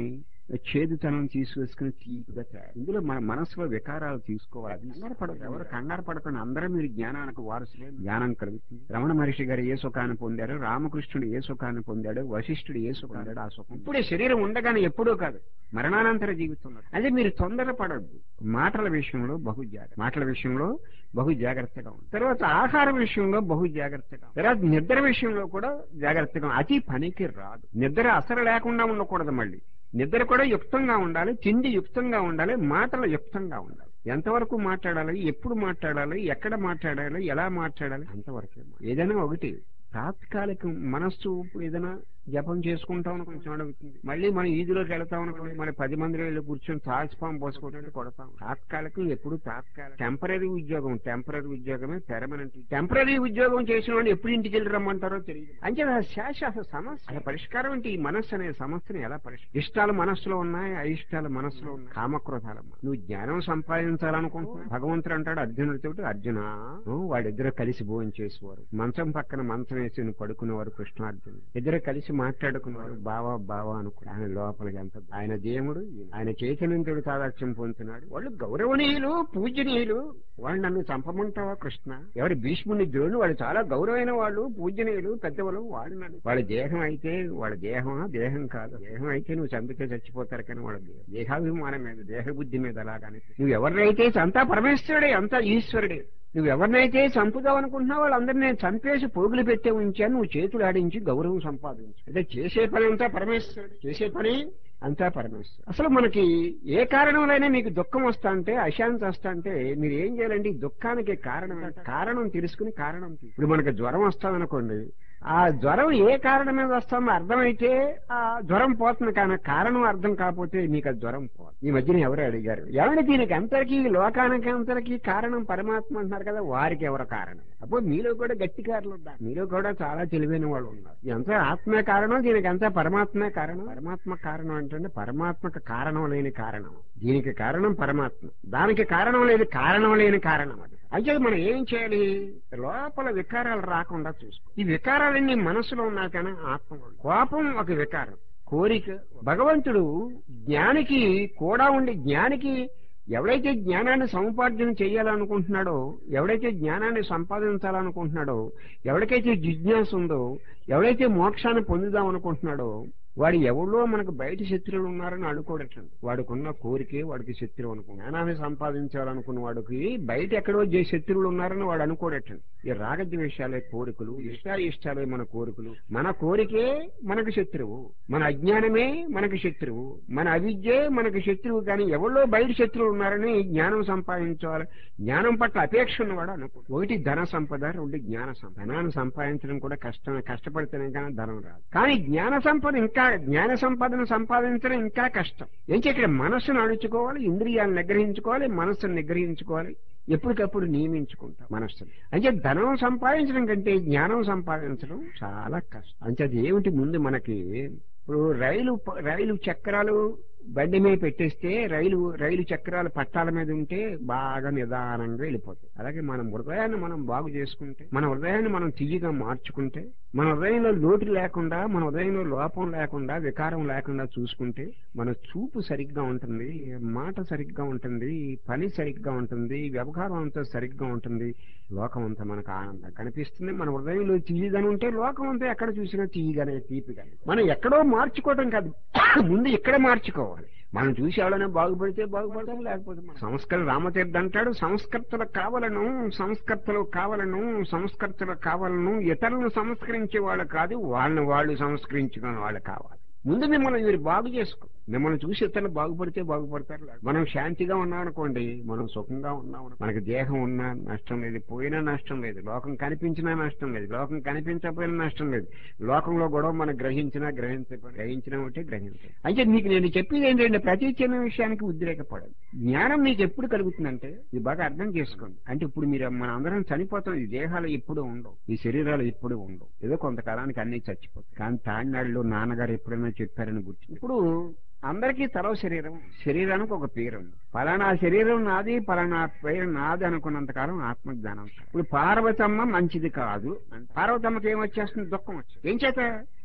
చేదుతనం తీసుకొసుకుని తీపిగా తయారు. ఇందులో మన మనసులో వికారాలు తీసుకోవాలి. కంగారు పడదు, ఎవరు కంగారు పడకుండా అందరూ మీరు జ్ఞానానికి వారసులే, జ్ఞానం కలుగుతుంది. రమణ మహర్షి గారు ఏ సుఖాన్ని పొందారు, రామకృష్ణుడు ఏ సుఖాన్ని పొందాడు, వశిష్ఠుడు ఏ సుఖం పొందాడు, ఆ సుఖం ఇప్పుడే శరీరం ఉండగానే ఎప్పుడూ కాదు, మరణానంతర జీవితంలో. అదే మీరు తొందర పడద్దు. మాటల విషయంలో బహు జాగ్రత్త, మాటల విషయంలో బహు జాగ్రత్తగా ఉంది. తర్వాత ఆహార విషయంలో బహు జాగ్రత్తగా, తర్వాత నిద్ర విషయంలో కూడా జాగ్రత్తగా. అతి పనికి రాదు. నిద్ర అసలు లేకుండా ఉండకూడదు. మళ్ళీ నిద్ర కూడా యుక్తంగా ఉండాలి, తిండి యుక్తంగా ఉండాలి, మాటలు యుక్తంగా ఉండాలి. ఎంతవరకు మాట్లాడాలి, ఎప్పుడు మాట్లాడాలి, ఎక్కడ మాట్లాడాలి, ఎలా మాట్లాడాలి, అంతవరకే. ఏదైనా ఒకటి తాత్కాలికం. మనస్సు ఇప్పుడు ఏదైనా జపం చేసుకుంటాం అనుకుని చూడవుతుంది, మళ్ళీ మనం ఈదిలోకి వెళ్తాం అనుకోండి, మన పది మందిలో వెళ్ళి కూర్చొని తాల్చిపాం పోసుకుంటే కొడతాం. తాత్కాలికం ఎప్పుడు తాత్కాలిక. టెంపరీ ఉద్యోగం టెంపరీ ఉద్యోగమే పెర్మనెంట్. టెంపరీ ఉద్యోగం చేసిన వాళ్ళు ఎప్పుడు ఇంటికి వెళ్ళి రమ్మంటారో తెలియదు. అంటే శాశ్వత సమస్య పరిష్కారం అంటే ఈ మనస్సు అనే సమస్యను ఎలా పరిష్కారం. ఇష్టాలు మనస్సులో ఉన్నాయి, అయిష్టాలు మనస్సులో ఉన్నాయి, కామక్రోధాలమ్మా. నువ్వు జ్ఞానం సంపాదించాలనుకుంటున్నావు. భగవంతుడు అంటాడు అర్జునుడితో, అర్జున వాడిద్దరు కలిసి భోజనం చేసేవారు, మంచం పక్కన మంచం వేసి పడుకునేవారు కృష్ణార్జునుడు. ఇద్దరు కలిసి మాట్లాడుకున్నారు, బావా బావా అనుకో. ఆయన లోపలికి ఎంత ఆయన దేవుడు, ఆయన చైతన్యంతుడు సాదాక్ష్యం పొందుతున్నాడు. వాళ్ళు గౌరవనీయులు, పూజనీయులు. వాళ్ళు నన్ను చంపమంటావా కృష్ణ? ఎవరి భీష్ముని ద్రోణుడు వాళ్ళు చాలా గౌరవమైన వాళ్ళు, పూజనీయులు, పెద్దవాళ్ళు. వాళ్ళు నన్ను వాళ్ళ దేహం అయితే వాళ్ళ దేహమా దేహం కాదు. దేహం అయితే నువ్వు చంపితే చచ్చిపోతారు, కానీ వాళ్ళ దేహాభిమానం మీద, దేహ బుద్ధి మీద అలాగానే. నువ్వు ఎవరినైతే అంతా పరమేశ్వరుడే, అంతా ఈశ్వరుడే. నువ్వు ఎవరినైతే చంపుదావు అనుకుంటున్నావు వాళ్ళందరినీ నేను చంపేసి పోగులు పెట్టే ఉంచాను. నువ్వు చేతులు ఆడించి గౌరవం సంపాదించు. అంటే చేసే పని అంతా పరమేశ్వరుడు, చేసే పని అంతా పరమేశ్వరుడు. అసలు మనకి ఏ కారణంలోనే మీకు దుఃఖం వస్తా అంటే, అశాంతి వస్తా అంటే మీరు ఏం చేయాలంటే ఈ దుఃఖానికి కారణం కారణం తెలుసుకుని కారణం. ఇప్పుడు మనకి జ్వరం వస్తామనుకోండి, ఆ జ్వరం ఏ కారణం మీద వస్తుందో అర్థమైతే ఆ జ్వరం పోతుంది, కానీ కారణం అర్థం కాకపోతే మీకు ఆ జ్వరం పోతుంది. ఈ మధ్యన ఎవరు అడిగారు, ఎవరి దీనికి అంతరికి లోకానికి అంతరికి కారణం పరమాత్మ అంటున్నారు కదా, వారికి ఎవరు కారణం? అప్పుడు మీలో కూడా గట్టికారులు ఉన్నారు, మీలో కూడా చాలా తెలివైన వాళ్ళు ఉన్నారు. ఇదంతా ఆత్మే కారణం, దీనికి అంతా పరమాత్మే కారణం. పరమాత్మ కారణం అంటే పరమాత్మకు కారణం లేని కారణం, దీనికి కారణం పరమాత్మ, దానికి కారణం లేదు కారణం లేని కారణం. అది అయితే మనం ఏం చేయాలి, లోపల వికారాలు రాకుండా చూసుకో. ఈ వికారాలన్నీ మనసులో ఉన్నా కానీ ఆత్మ. కోపం ఒక వికారం, కోరిక. భగవంతుడు జ్ఞానికి కూడా ఉండి, జ్ఞానికి ఎవడైతే జ్ఞానాన్ని సముపార్జన చేయాలనుకుంటున్నాడో, ఎవడైతే జ్ఞానాన్ని సంపాదించాలనుకుంటున్నాడో, ఎవరికైతే జిజ్ఞాస ఉందో, ఎవడైతే మోక్షాన్ని పొందుదాం అనుకుంటున్నాడో, వాడు ఎవడో మనకు బయట శత్రువులు ఉన్నారని అనుకోవట్లేదు. వాడుకున్న కోరికే వాడికి శత్రువు అనుకో. జ్ఞానాన్ని సంపాదించాలనుకున్న వాడికి బయట ఎక్కడో జే శత్రువులు ఉన్నారని వాడు అనుకోవట్లేదు. ఈ రాగద్వేషాలే కోరికలు, ఇష్టాలు ఇష్టాలే మన కోరికలు. మన కోరికే మనకు శత్రువు, మన అజ్ఞానమే మనకు శత్రువు, మన అవిద్యే మనకు శత్రువు. కానీ ఎవరో బయట శత్రువులు ఉన్నారని జ్ఞానం సంపాదించాలి, జ్ఞానం పట్ల అపేక్ష ఉన్నవాడు అనుకో. ఒకటి ధన సంపద, రెండు జ్ఞాన సంపద. ధనాన్ని సంపాదించడం కూడా కష్టమే, కష్టపడితేనే కానీ ధనం రాదు. కానీ జ్ఞాన సంపద ఇంకా, జ్ఞాన సంపదను సంపాదించడం ఇంకా కష్టం. ఏంటి ఇక్కడ మనస్సును అణుచుకోవాలి, ఇంద్రియాలను నిగ్రహించుకోవాలి, మనస్సును నిగ్రహించుకోవాలి, ఎప్పటికప్పుడు నియమించుకుంటాం మనస్సును. అంటే ధనం సంపాదించడం కంటే జ్ఞానం సంపాదించడం చాలా కష్టం. అంటే అది ఏమిటి, ముందు మనకి ఇప్పుడు రైలు రైలు చక్రాలు బండి మీద పెట్టేస్తే రైలు రైలు చక్రాలు పట్టాల మీద ఉంటే బాగా నిదానంగా వెళ్ళిపోతాయి. అలాగే మన హృదయాన్ని మనం బాగు చేసుకుంటే, మన హృదయాన్ని మనం తీయగా మార్చుకుంటే, మన హృదయంలో లోటు లేకుండా, మన హృదయంలో లోపం లేకుండా, వికారం లేకుండా చూసుకుంటే మన చూపు సరిగ్గా ఉంటుంది, మాట సరిగ్గా ఉంటుంది, పని సరిగ్గా ఉంటుంది, వ్యవహారం అంతా సరిగ్గా ఉంటుంది, లోకం అంతా మనకు ఆనందం కనిపిస్తుంది. మన హృదయంలో తీయగానే ఉంటే లోకం అంతా ఎక్కడ చూసినా తీయగానే, తీపిగానే. మనం ఎక్కడో మార్చుకోవటం కాదు, ముందు ఇక్కడ మార్చుకోవాలి. మనం చూసి ఎవరైనా బాగుపడితే బాగుపడతాం, లేకపోతే సంస్కరణ. రామతీర్థ అంటాడు, సంస్కర్తలు కావాలను సంస్కర్తలు కావాలను సంస్కర్తలు కావాలను ఇతరులను సంస్కరించే వాళ్ళు కాదు, వాళ్ళని వాళ్ళు సంస్కరించుకునే వాళ్ళు కావాలి. ముందు మిమ్మల్ని మీరు బాగు చేసుకో. మిమ్మల్ని చూసి ఇతరులు బాగుపడితే బాగుపడతారు. మనం శాంతిగా ఉన్నాం అనుకోండి, మనం సుఖంగా ఉన్నాం, మనకి దేహం ఉన్నా నష్టం లేదు, పోయినా నష్టం లేదు, లోకం కనిపించినా నష్టం లేదు, లోకం కనిపించకపోయినా నష్టం లేదు, లోకంలో గొడవ మనం గ్రహించినా గ్రహించ గ్రహించినా ఉంటే గ్రహించాలి. అంటే మీకు నేను చెప్పేది ఏంటంటే ప్రతి చిన్న విషయానికి ఉద్రేకపడదు. జ్ఞానం మీకు ఎప్పుడు కలుగుతుందంటే ఇది బాగా అర్థం చేసుకోండి. అంటే ఇప్పుడు మీరు మన అందరం చనిపోతాం, ఈ దేహాలు ఎప్పుడు ఉండవు, ఈ శరీరాలు ఎప్పుడు ఉండవు, ఏదో కొంతకాలానికి అన్ని చచ్చిపోతాయి. కానీ తాడినాడులో నాన్నగారు ఎప్పుడైనా చెప్పారని గుర్తు. ఇప్పుడు అందరికీ తరవ శరీరం, శరీరానికి ఒక పేరు ఉంది. పలానా శరీరం నాది, పలానా పేరు నాది అనుకున్నంత కాలం ఆత్మజ్ఞానం. ఇప్పుడు పార్వతమ్మ మంచిది కాదు, పార్వతమ్మకి ఏమొచ్చేస్తుంది, దుఃఖం వచ్చేది. ఏం చేత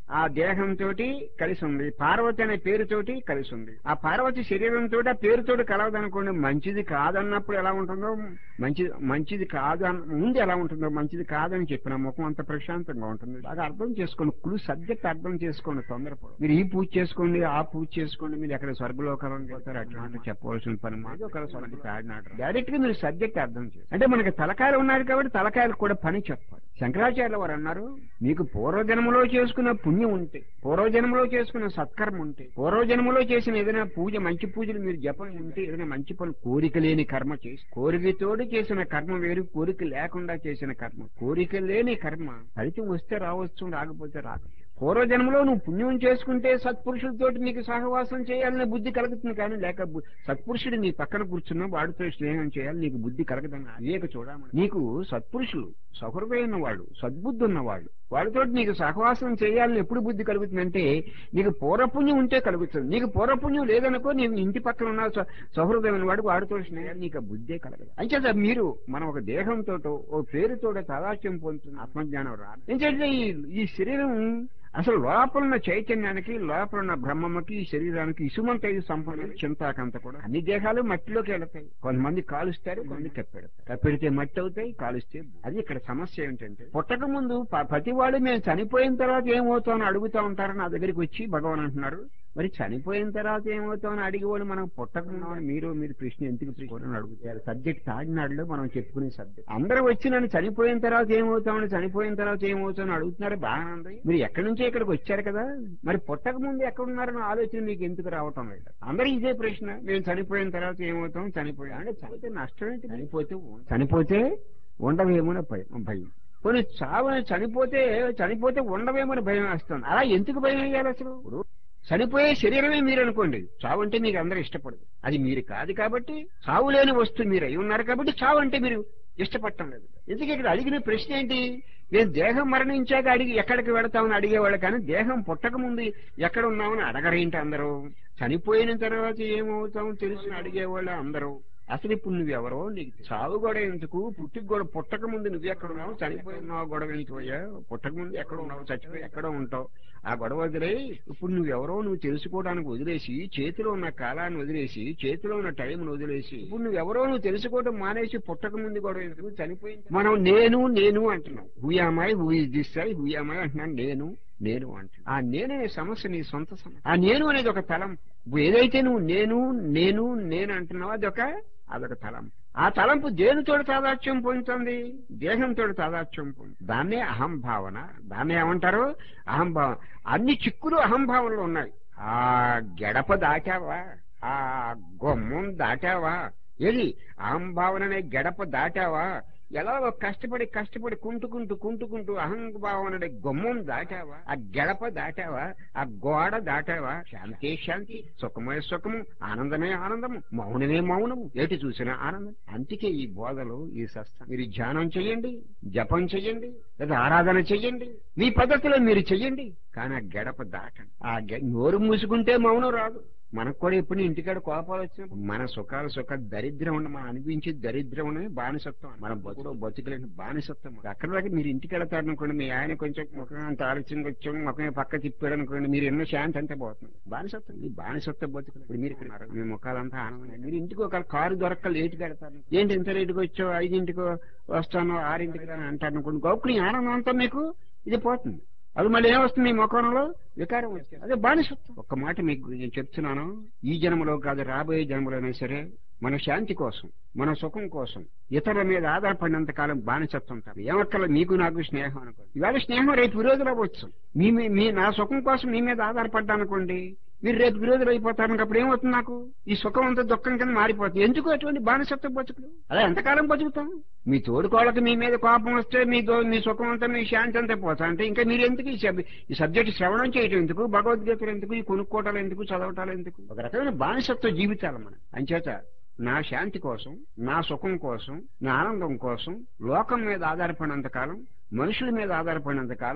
ఆ దేహంతో కలిసి ఉంది, పార్వతి అనే పేరుతోటి కలిసి ఉంది. ఆ పార్వతి శరీరంతో ఆ పేరుతోటి కలవదనుకోండి, మంచిది కాదన్నప్పుడు ఎలా ఉంటుందో, మంచిది మంచిది కాదు అన్న ముందు ఎలా ఉంటుందో, మంచిది కాదని చెప్పిన ముఖం అంత ప్రశాంతంగా ఉంటుంది. బాగా అర్థం చేసుకోండి, క్లూ సబ్జెక్ట్ అర్థం చేసుకోండి. తొందరపడు మీరు ఈ పూజ చేసుకోండి, ఆ పూజ చేసుకోండి, మీరు ఎక్కడ స్వర్గలోకాలను పోతారు అట్లా చెప్పవలసిన పని మాది. ఒక డైరెక్ట్ గా మీరు సబ్జెక్ట్ అర్థం చేస్తారు. అంటే మనకి తలకాయలు ఉన్నాయి కాబట్టి తలకాయలు కూడా పని చెప్పాలి. శంకరాచార్యుల వారు అన్నారు, మీకు పూర్వజన్మలో చేసుకున్న పుణ్యం ఉంటే, పూర్వజన్మలో చేసుకున్న సత్కర్మ ఉంటే, పూర్వజన్మలో చేసిన ఏదైనా పూజ, మంచి పూజలు మీరు జపం ఉంటే, ఏదైనా మంచి పనులు, కోరిక లేని కర్మ చేసి, కోరికతోటి చేసిన కర్మ వేరు, కోరిక లేకుండా చేసిన కర్మ, కోరిక లేని కర్మ ఫలితం వస్తే రావచ్చు, రాకపోతే రాక. పూర్వజన్మలో నువ్వు పుణ్యం చేసుకుంటే సత్పురుషులతోటి నీకు సహవాసం చేయాలనే బుద్ధి కలుగుతుంది, కానీ లేక సత్పురుషుడు నీ పక్కన కూర్చున్నా వాడితో స్నేహం చేయాలి నీకు బుద్ధి కలగదని వివేక చూడమని. నీకు సత్పురుషులు, సహృదయ ఉన్నవాళ్ళు, సద్బుద్ధి ఉన్నవాళ్ళు, వాళ్ళతో నీకు సహవాసం చేయాలని ఎప్పుడు బుద్ధి కలుగుతుందంటే నీకు పూర్వపుణ్యం ఉంటే కలుగుతుంది. నీకు పూర్వపుణ్యం లేదనుకో, నీకు ఇంటి పక్కన ఉన్న సహృదయమైన వాడు వాడితో స్నేహాలు నీకు బుద్ధే కలగదు. అంచేత మీరు మనం ఒక దేహంతో ఓ పేరుతోట తాదాత్యం పొందుతున్న ఆత్మజ్ఞానం రాదు. ఎందుకంటే ఈ శరీరం అసలు లోపల ఉన్న చైతన్యానికి, లోపల ఉన్న బ్రహ్మమ్మకి, ఈ శరీరానికి ఇసుమంత ఇది సంపద చింతాకంత కూడా. అన్ని దేహాలు మట్టిలోకి వెళతాయి. కొంతమంది కాలుస్తారు, కొంతమంది కప్పెడతారు. కప్పెడితే మట్టి అవుతాయి, కాలుస్తే. అది ఇక్కడ సమస్య ఏంటంటే, పుట్టక ముందు ప్రతి వాళ్ళు మేము చనిపోయిన తర్వాత ఏమవుతామని అడుగుతా ఉంటారు. నా దగ్గరికి వచ్చి భగవాన్ అంటున్నారు, మరి చనిపోయిన తర్వాత ఏమవుతామని అడిగేవాళ్ళు మనం పుట్టకున్నామని మీరు మీరు ప్రశ్న ఎందుకు ప్రశ్న అడుగుతారు? సబ్జెక్ట్ తాగినాడులో మనం చెప్పుకునే సబ్జెక్ట్. అందరూ వచ్చి నన్ను చనిపోయిన తర్వాత ఏమవుతామని, చనిపోయిన తర్వాత ఏమవుతామని అడుగుతున్నారు. బాగానే ఉంది, మీరు ఎక్కడి నుంచి ఇక్కడికి వచ్చారు కదా, మరి పుట్టక ముందు ఎక్కడున్నారన్న ఆలోచన మీకు ఎందుకు రావటం లేదు? అందరూ ఇదే ప్రశ్న, మేము చనిపోయిన తర్వాత ఏమవుతాం, చనిపోయా అంటే చనిపోతే నష్టం ఏంటి? చనిపోతే చనిపోతే ఉండవేమో భయం. కొన్ని చావని చనిపోతే చనిపోతే ఉండవేమని భయం వేస్తుంది. అలా ఎందుకు భయం వేయాలి అసలు? చనిపోయే శరీరమే మీరు అనుకోండి, చావు అంటే మీకు అందరూ ఇష్టపడదు. అది మీరు కాదు కాబట్టి, చావు లేని వస్తువు మీరు అయి ఉన్నారు కాబట్టి చావు అంటే మీరు ఇష్టపడటం లేదు. ఎందుకు ఇక్కడ అడిగిన ప్రశ్న ఏంటి? నేను దేహం మరణించాక అడిగి ఎక్కడికి వెళతామని అడిగేవాళ్ళు, కానీ దేహం పుట్టక ముందు ఎక్కడ ఉన్నామని అడగరేంటి అందరూ? చనిపోయిన తర్వాత ఏమవుతామో తెలుసుని అడిగేవాళ్ళు అందరూ. అసలు ఇప్పుడు నువ్వెవరో నీకు చావు గొడవ ఎందుకు? పుట్టికి గొడవ పుట్టక ముందు నువ్వు ఎక్కడ ఉన్నావు, చనిపోయినావు గొడవ ఎందుకయ్యా? పుట్టక ముందు ఎక్కడ ఉన్నావు, చచ్చిపోయి ఎక్కడో ఉంటావు. ఆ గొడవ వదిలే ఇప్పుడు నువ్వెవరో నువ్వు తెలుసుకోవడానికి వదిలేసి, చేతిలో ఉన్న కాలాన్ని వదిలేసి, చేతిలో ఉన్న టైంను వదిలేసి, ఇప్పుడు నువ్వెవరో నువ్వు తెలుసుకోవడం మానేసి పుట్టక ముందు గొడవ ఎందుకు? చనిపోయింది మనం నేను నేను అంటున్నావు. Who am I, who is this I, who am I అంటున్నాను, నేను నేను అంటే ఆ నేను అనే సమస్య నీ సొంత సమస్య. ఆ నేను అనేది ఒక తలం. ఏదైతే నువ్వు నేను నేను నేను అంటున్నావు అదొక అదొక తలంపు. ఆ తలంపు దేనితో తాదాత్యం పొందుతుంది? దేహంతో తాదాత్యం పొందుతుంది. దాన్నే అహంభావన. దాన్నే ఏమంటారు? అహంభావన. అన్ని చిక్కులు అహంభావనలో ఉన్నాయి. ఆ గడప దాటావా, ఆ గుమ్మం దాటావా, ఏది అహంభావననే గడప దాటావా, ఎలాగో కష్టపడి కష్టపడి కుంటుకుంటూ కుంటుకుంటూ అహంభావన గుమ్మం దాటావా, ఆ గడప దాటావా, ఆ గోడ దాటావా, శాంతి శాంతి, సుఖమే సుఖము, ఆనందమే ఆనందము, మౌనమే మౌనము, ఏటి చూసినా ఆనందం. అందుకే ఈ బోధలు, ఈ సస్తం మీరు ధ్యానం చెయ్యండి, జపం చెయ్యండి, లేదా ఆరాధన చెయ్యండి, మీ పద్ధతిలో మీరు చెయ్యండి, కానీ ఆ గడప దాటండి. ఆ నోరు మూసుకుంటే మౌనం రాదు. మనకు కూడా ఎప్పుడు ఇంటికాడ కోపాలు వచ్చినప్పుడు మన సుఖాలు సుఖ దరిద్రం ఉండి మనం అనిపించే దరిద్రం అనేది బానిసత్వం. మనం బతుకుడు బతుకులేని బానిసత్వం. అక్కడ దాకా మీరు ఇంటికి వెళ్తారు అనుకోండి, మీ ఆయన కొంచెం ముఖం అంత ఆలోచన వచ్చాము, ముఖం పక్క తిప్పాడు అనుకోండి, మీరు ఎన్నో శాంతి అంతే పోతుంది. బానిసత్వం, ఈ బానిసత్వం బతుకులు. ఇప్పుడు మీరు ఇక్కడ మీ ముఖాలంతా ఆనందం. మీరు ఇంటికి ఒక కారు దొరక్క లేటుగా వెళ్తారు, ఏంటి ఇంత లేటుగా వచ్చావు, ఐదింటికి వస్తాను ఆరింటికి రా అంటారు అనుకోండి, గౌకుని ఆనందం అంతా మీకు ఇది పోతుంది. అది మళ్ళీ ఏమొస్తుంది? మీ ముఖంలో వికారం వస్తుంది. అదే బానిసత్వం. ఒక్క మాట మీకు నేను చెప్తున్నాను, ఈ జన్మలో కాదు రాబోయే జన్మలోనే సరే మన శాంతి కోసం, మన సుఖం కోసం ఇతరుల మీద ఆధారపడినంత కాలం బానిసత్వం కాదు. ఏమక్కల మీకు నాకు స్నేహం అనుకోండి, ఇవాళ స్నేహం రేపు విరోధులు అవ్వచ్చు. మీ మీ నా సుఖం కోసం మీ మీద ఆధారపడ్డా అనుకోండి, మీరు రేపు విరోధులు అయిపోతారు. అప్పుడు ఏమవుతుంది? నాకు ఈ సుఖం అంతా దుఃఖం కింద మారిపోతుంది. ఎందుకు అటువంటి బానిసత్వ బతుకులు? అలా ఎంతకాలం బతుకుతాం? మీ తోడుకోళ్ళకి మీ మీద కోపం వస్తే మీ మీ సుఖం అంతా, మీ శాంతి అంతా పోతా అంటే ఇంకా మీరు ఎందుకు ఈ సబ్జెక్ట్ శ్రవణం చేయటం ఎందుకు? భగవద్గీతలు ఎందుకు? ఈ కొనుక్కోవటాలు ఎందుకు? చదవటాలు ఎందుకు? ఒక రకమైన బానిసత్వ జీవితాలు మనం. అంచేత నా శాంతి కోసం, నా సుఖం కోసం, నా ఆనందం కోసం లోకం మీద ఆధారపడినంత కాలం, మనుషుల మీద ఆధారపడినంత కాలం,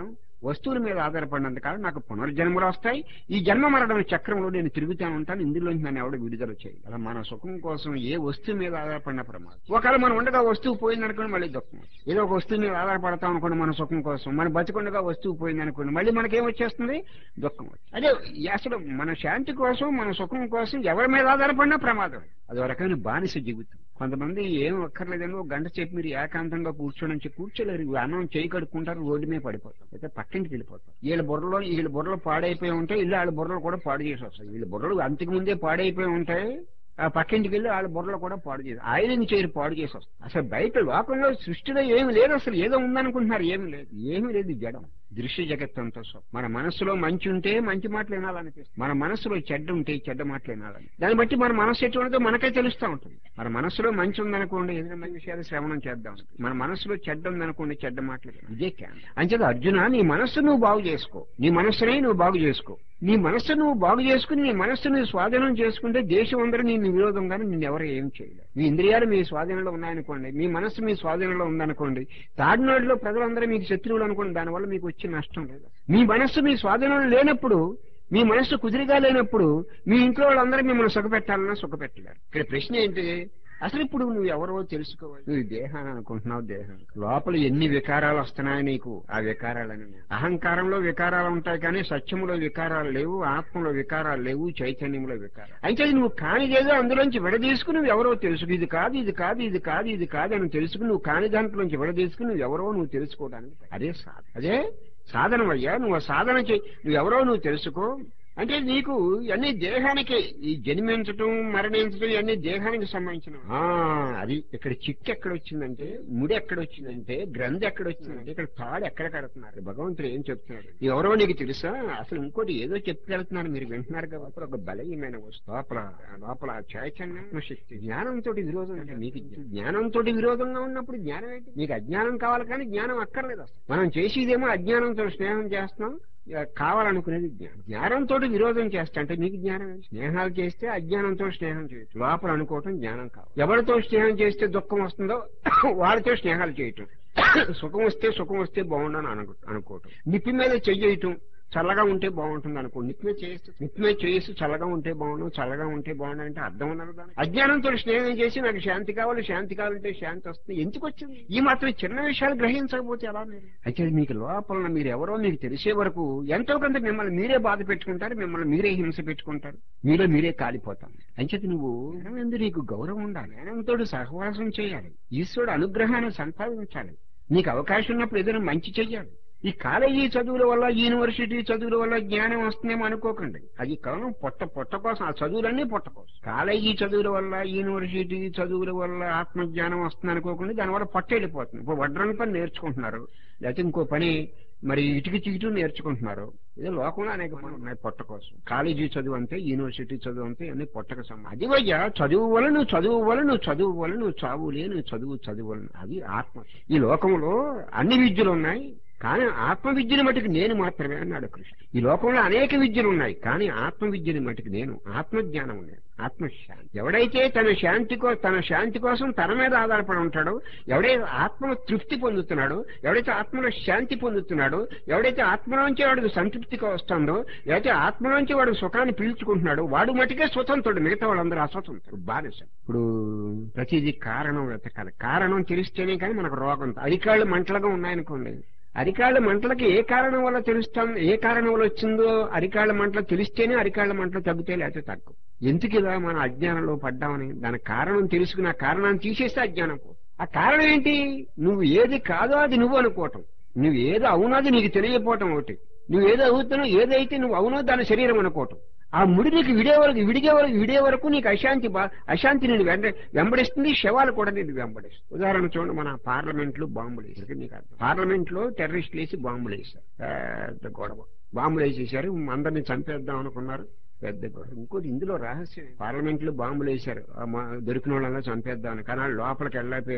వస్తువుల మీద ఆధారపడినంత కాలం నాకు పునర్జన్మలు వస్తాయి. ఈ జన్మ మరణం చక్రంలో నేను తిరుగుతూ ఉంటాను. ఇందులోంచి నన్ను ఎవడో విడుదల చేయాలి. అలా మన సుఖం కోసం ఏ వస్తువు మీద ఆధారపడిన ప్రమాదం. ఒకవేళ మనం ఉండగా వస్తువు పోయిందనుకోండి మళ్ళీ దుఃఖం. ఏదో ఒక వస్తువు మీద ఆధారపడతాం అనుకోండి మన సుఖం కోసం. మన బతికుండగా వస్తువు పోయిందనుకోండి మళ్ళీ మనకేం వచ్చేస్తుంది? దుఃఖం. అదే అసలు మన శాంతి కోసం మన సుఖం కోసం ఎవరి మీద ఆధారపడినా ప్రమాదం. అది ఒక రకమైన బానిస జీవితం. కొంతమంది ఏం అక్కర్లేదని ఒక గంట సేపు మీరు ఏకాంతంగా కూర్చోడానికి కూర్చోలేరు. అన్నం చేయి కడుక్కుంటారు, రోడ్డు మీద పడిపోతారు, అయితే పక్కింటికి వెళ్ళిపోతారు. వీళ్ళ బుర్రలో వీళ్ళ బుర్రలు పాడైపోయి ఉంటాయి, ఇల్లు వాళ్ళ బుర్రలు కూడా పాడు చేసి వస్తాయి. వీళ్ళ బుర్రలు అంతకు ముందే పాడైపోయి ఉంటాయి, ఆ పక్కింటికి వెళ్ళి వాళ్ళ బుర్రలు కూడా పాడు చేసి ఆయన చేయరు పాడు చేసి వస్తాయి. అసలు బయట లోకంలో సృష్టిలో ఏమి లేదు, అసలు ఏదో ఉందనుకుంటున్నారు. ఏమి లేదు, ఏమి లేదు, జడం. దృశ్య జగత్తంతో సో మన మనసులో మంచి ఉంటే మంచి మాటలు వినాలనిపిస్తుంది, మన మనసులో చెడ్డ ఉంటే చెడ్డ మాటలు వినాలని. దాన్ని బట్టి మన మనసు ఎటువంటిదో మనకే తెలుస్తూ ఉంటుంది. మన మనసులో మంచి ఉందనుకోండి ఏదైనా మంచి విషయాలు శ్రవణం చేద్దాం. మన మనసులో చెడ్డ ఉందనుకోండి చెడ్డ మాటలు. ఇదే క్యాన్ అంచేది అర్జున, నీ మనస్సు నువ్వు బాగు చేసుకో, నీ మనస్సునే నువ్వు బాగు చేసుకో. నీ మనస్సు నువ్వు బాగు చేసుకుని నీ మనస్సు నువ్వు స్వాధీనం చేసుకుంటే దేశం అందరూ నీ విరోధంగానే నిన్ను ఎవరు ఏం చేయలేదు. మీ ఇంద్రియాలు మీ స్వాధీనంలో ఉన్నాయనుకోండి, మీ మనస్సు మీ స్వాధీనంలో ఉందనుకోండి, తాడినాడులో ప్రజలందరూ మీకు శత్రువులు అనుకోండి, దానివల్ల మీకు వచ్చే నష్టం లేదు. మీ మనస్సు మీ స్వాధీనంలో లేనప్పుడు, మీ మనస్సు కుదిరిగా లేనప్పుడు మీ ఇంట్లో వాళ్ళందరూ మిమ్మల్ని సుఖపెట్టాలన్నా సుఖపెట్టలేరు. ఇక్కడ ప్రశ్న ఏంటి? అసలు ఇప్పుడు నువ్వు ఎవరో తెలుసుకోవాలి. నువ్వు దేహాన్ని అనుకుంటున్నావు, దేహం లోపల ఎన్ని వికారాలు వస్తున్నాయి నీకు, ఆ వికారాలని. అహంకారంలో వికారాలు ఉంటాయి కానీ సత్యములో వికారాలు లేవు, ఆత్మలో వికారాలు లేవు, చైతన్యంలో వికారాలు. అయితే నువ్వు కానిదేదో అందులోంచి విడదీసుకుని నువ్వు ఎవరో తెలుసుకు, ఇది కాదు ఇది కాదు ఇది కాదు ఇది కాదు అని తెలుసుకుని నువ్వు కాని దాంట్లోంచి విడదీసుకుని నువ్వు ఎవరో నువ్వు తెలుసుకోవడానికి అదే సాధన. అదే సాధనం అయ్యా. నువ్వు సాధన చేయి, నువ్వెవరో నువ్వు తెలుసుకో. అంటే నీకు అన్ని దేహానికి, ఈ జన్మించటం మరణించటం ఇవన్నీ దేహానికి సంబంధించిన. అది ఇక్కడ చిక్కు ఎక్కడొచ్చిందంటే, ముడి ఎక్కడొచ్చిందంటే, గ్రంథి ఎక్కడొచ్చిందంటే, ఇక్కడ తాడు ఎక్కడ కడుతున్నారు. భగవంతుడు ఏం చెప్తున్నాడు? ఎవరో నీకు తెలుసా? అసలు ఇంకోటి ఏదో చెప్పుకెళ్తున్నారు, మీరు వింటున్నారు కాబట్టి ఒక బలహీనమైన వస్తువు లోపల లోపల చైతన్యం శక్తి. జ్ఞానంతో విరోధం అంటే మీకు జ్ఞానంతో విరోధంగా ఉన్నప్పుడు జ్ఞానం ఏంటి? మీకు అజ్ఞానం కావాలి కానీ జ్ఞానం అక్కర్లేదు. అసలు మనం చేసేదేమో అజ్ఞానంతో స్నేహం చేస్తున్నాం, కావాలనుకునేది జ్ఞానం. జ్ఞానంతో విరోధం చేస్తా అంటే మీకు జ్ఞానం. స్నేహాలు చేస్తే అజ్ఞానంతో స్నేహం చేయటం, లోపల అనుకోవటం జ్ఞానం కావాలి. ఎవరితో స్నేహం చేస్తే దుఃఖం వస్తుందో వాడితో స్నేహాలు చేయటం, సుఖం వస్తే సుఖం వస్తే బాగుండని అను అనుకోవటం, నిప్పి మీద చెయ్యటం, చల్లగా ఉంటే బాగుంటుంది అనుకో. నిత్యమే చేస్తూ నిత్యమే చేస్తూ చల్లగా ఉంటే బాగుండు, చల్లగా ఉంటే బాగుండు అంటే అర్థం ఉన్నది. దాన్ని అజ్ఞానంతో స్నేహం చేసి నాకు శాంతి కావాలి, శాంతి కావాలంటే శాంతి వస్తుంది. ఎందుకు వచ్చింది? ఈ మాత్రం చిన్న విషయాలు గ్రహించకపోతే ఎలా? అయితే మీకు లోపల మీరు ఎవరో మీకు తెలిసే వరకు ఎంతో కొంత మిమ్మల్ని మీరే బాధ పెట్టుకుంటారు, మిమ్మల్ని మీరే హింస పెట్టుకుంటారు, మీలో మీరే కాలిపోతారు. అంచేత నువ్వు ఎందుకు నీకు గౌరవం ఉండాలి, జ్ఞానంతో సహవాసం చేయాలి, ఈశ్వరుడు అనుగ్రహాన్ని సంపాదించాలి. నీకు అవకాశం ఉన్నప్పుడు ఏదైనా మంచి చెయ్యాలి. ఈ కాలేజీ చదువుల వల్ల, యూనివర్సిటీ చదువుల వల్ల జ్ఞానం వస్తుందేమో అనుకోకండి. అది కేవలం పొట్ట పొట్ట కోసం. ఆ చదువులన్నీ పొట్ట కోసం. కాలేజీ చదువుల వల్ల, యూనివర్సిటీ చదువుల వల్ల ఆత్మజ్ఞానం వస్తుంది అనుకోకండి. దానివల్ల పొట్ట వెళ్ళిపోతుంది. ఇప్పుడు వడ్రంగి పని నేర్చుకుంటున్నారు, లేకపోతే ఇంకో పని మరి ఇటుకి చికిటు నేర్చుకుంటున్నారు. ఇదే లోకంలో అనేక పనులు ఉన్నాయి పొట్ట కోసం. కాలేజీ చదువు అంతే, యూనివర్సిటీ చదువు అంతే, అన్ని పొట్టకు సంబంధం. అది వయ్యా చదువు వల్ల నువ్వు చదువు వల్ల నువ్వు చదువు వల్ల నువ్వు చావులే నువ్వు చదువు చదువు అది ఆత్మ. ఈ లోకంలో అన్ని విద్యలు ఉన్నాయి కానీ ఆత్మ విద్యని మటుకు నేను మాత్రమే అన్నాడు కృష్ణ. ఈ లోకంలో అనేక విద్యలు ఉన్నాయి కానీ ఆత్మ విద్యని మటుకు నేను, ఆత్మజ్ఞానం నేను, ఆత్మశాంతి. ఎవడైతే తన శాంతి కో తన శాంతి కోసం తన మీద ఆధారపడి ఉంటాడో, ఎవడైతే ఆత్మలో తృప్తి పొందుతున్నాడో, ఎవడైతే ఆత్మలో శాంతి పొందుతున్నాడో, ఎవడైతే ఆత్మలోంచి వాడికి సంతృప్తిగా వస్తుందో, ఎవరైతే ఆత్మలోంచి వాడు సుఖాన్ని పీల్చుకుంటున్నాడో వాడు మటుకే స్వతంత్రుడు, మిగతా వాళ్ళందరూ అస్వతంత్రుడు, బానిస. ఇప్పుడు ప్రతిదీ కారణం వెతకాలి. కారణం తెలిస్తేనే కానీ మనకు రోగం. అరికాళ్ళు మంటలుగా ఉన్నాయనుకోండి, అరికాళ్ల మంటలకి ఏ కారణం వల్ల తెలుస్తాం, ఏ కారణం వల్ల వచ్చిందో అరికాళ్ల మంటలు తెలిస్తేనే అరికాళ్ల మంటలు తగ్గుతాయి, లేకపోతే తక్కువ. ఎందుకు ఇలా మన అజ్ఞానంలో పడ్డామని దానికి కారణం తెలుసుకుని ఆ కారణాన్ని తీసేస్తే అజ్ఞానం. ఆ కారణం ఏంటి? నువ్వు ఏది కాదో అది నువ్వు అనుకోవటం, నువ్వు ఏదో అవునో అది నీకు తెలియకపోవటం ఒకటి, నువ్వు ఏదో అవుతున్నావు ఏదైతే నువ్వు అవునో దాని శరీరం అనుకోవటం. ఆ ముడి నీకు విడే వరకు విడిగే వరకు విడే వరకు నీకు అశాంతి బా అశాంతి నేను వెంట వెంబడిస్తుంది, శవాలు కూడా నేను వెంబడిస్తుంది. ఉదాహరణ చూడండి, మన పార్లమెంట్ లో బాంబులు వేసారు. నీకు అర్థం, పార్లమెంట్ లో టెర్రరిస్టులు వేసి బాంబులు వేశారు, పెద్ద గొడవ. బాంబులు వేసేసారు, అందరినీ చంపేద్దాం అనుకున్నారు, పెద్ద గొడవ. ఇంకోటి ఇందులో రహస్యం, పార్లమెంట్ లో బాంబులు వేశారు, దొరికిన వాళ్ళంతా చంపేద్దామని, కానీ లోపలికి వెళ్ళకపోయారు.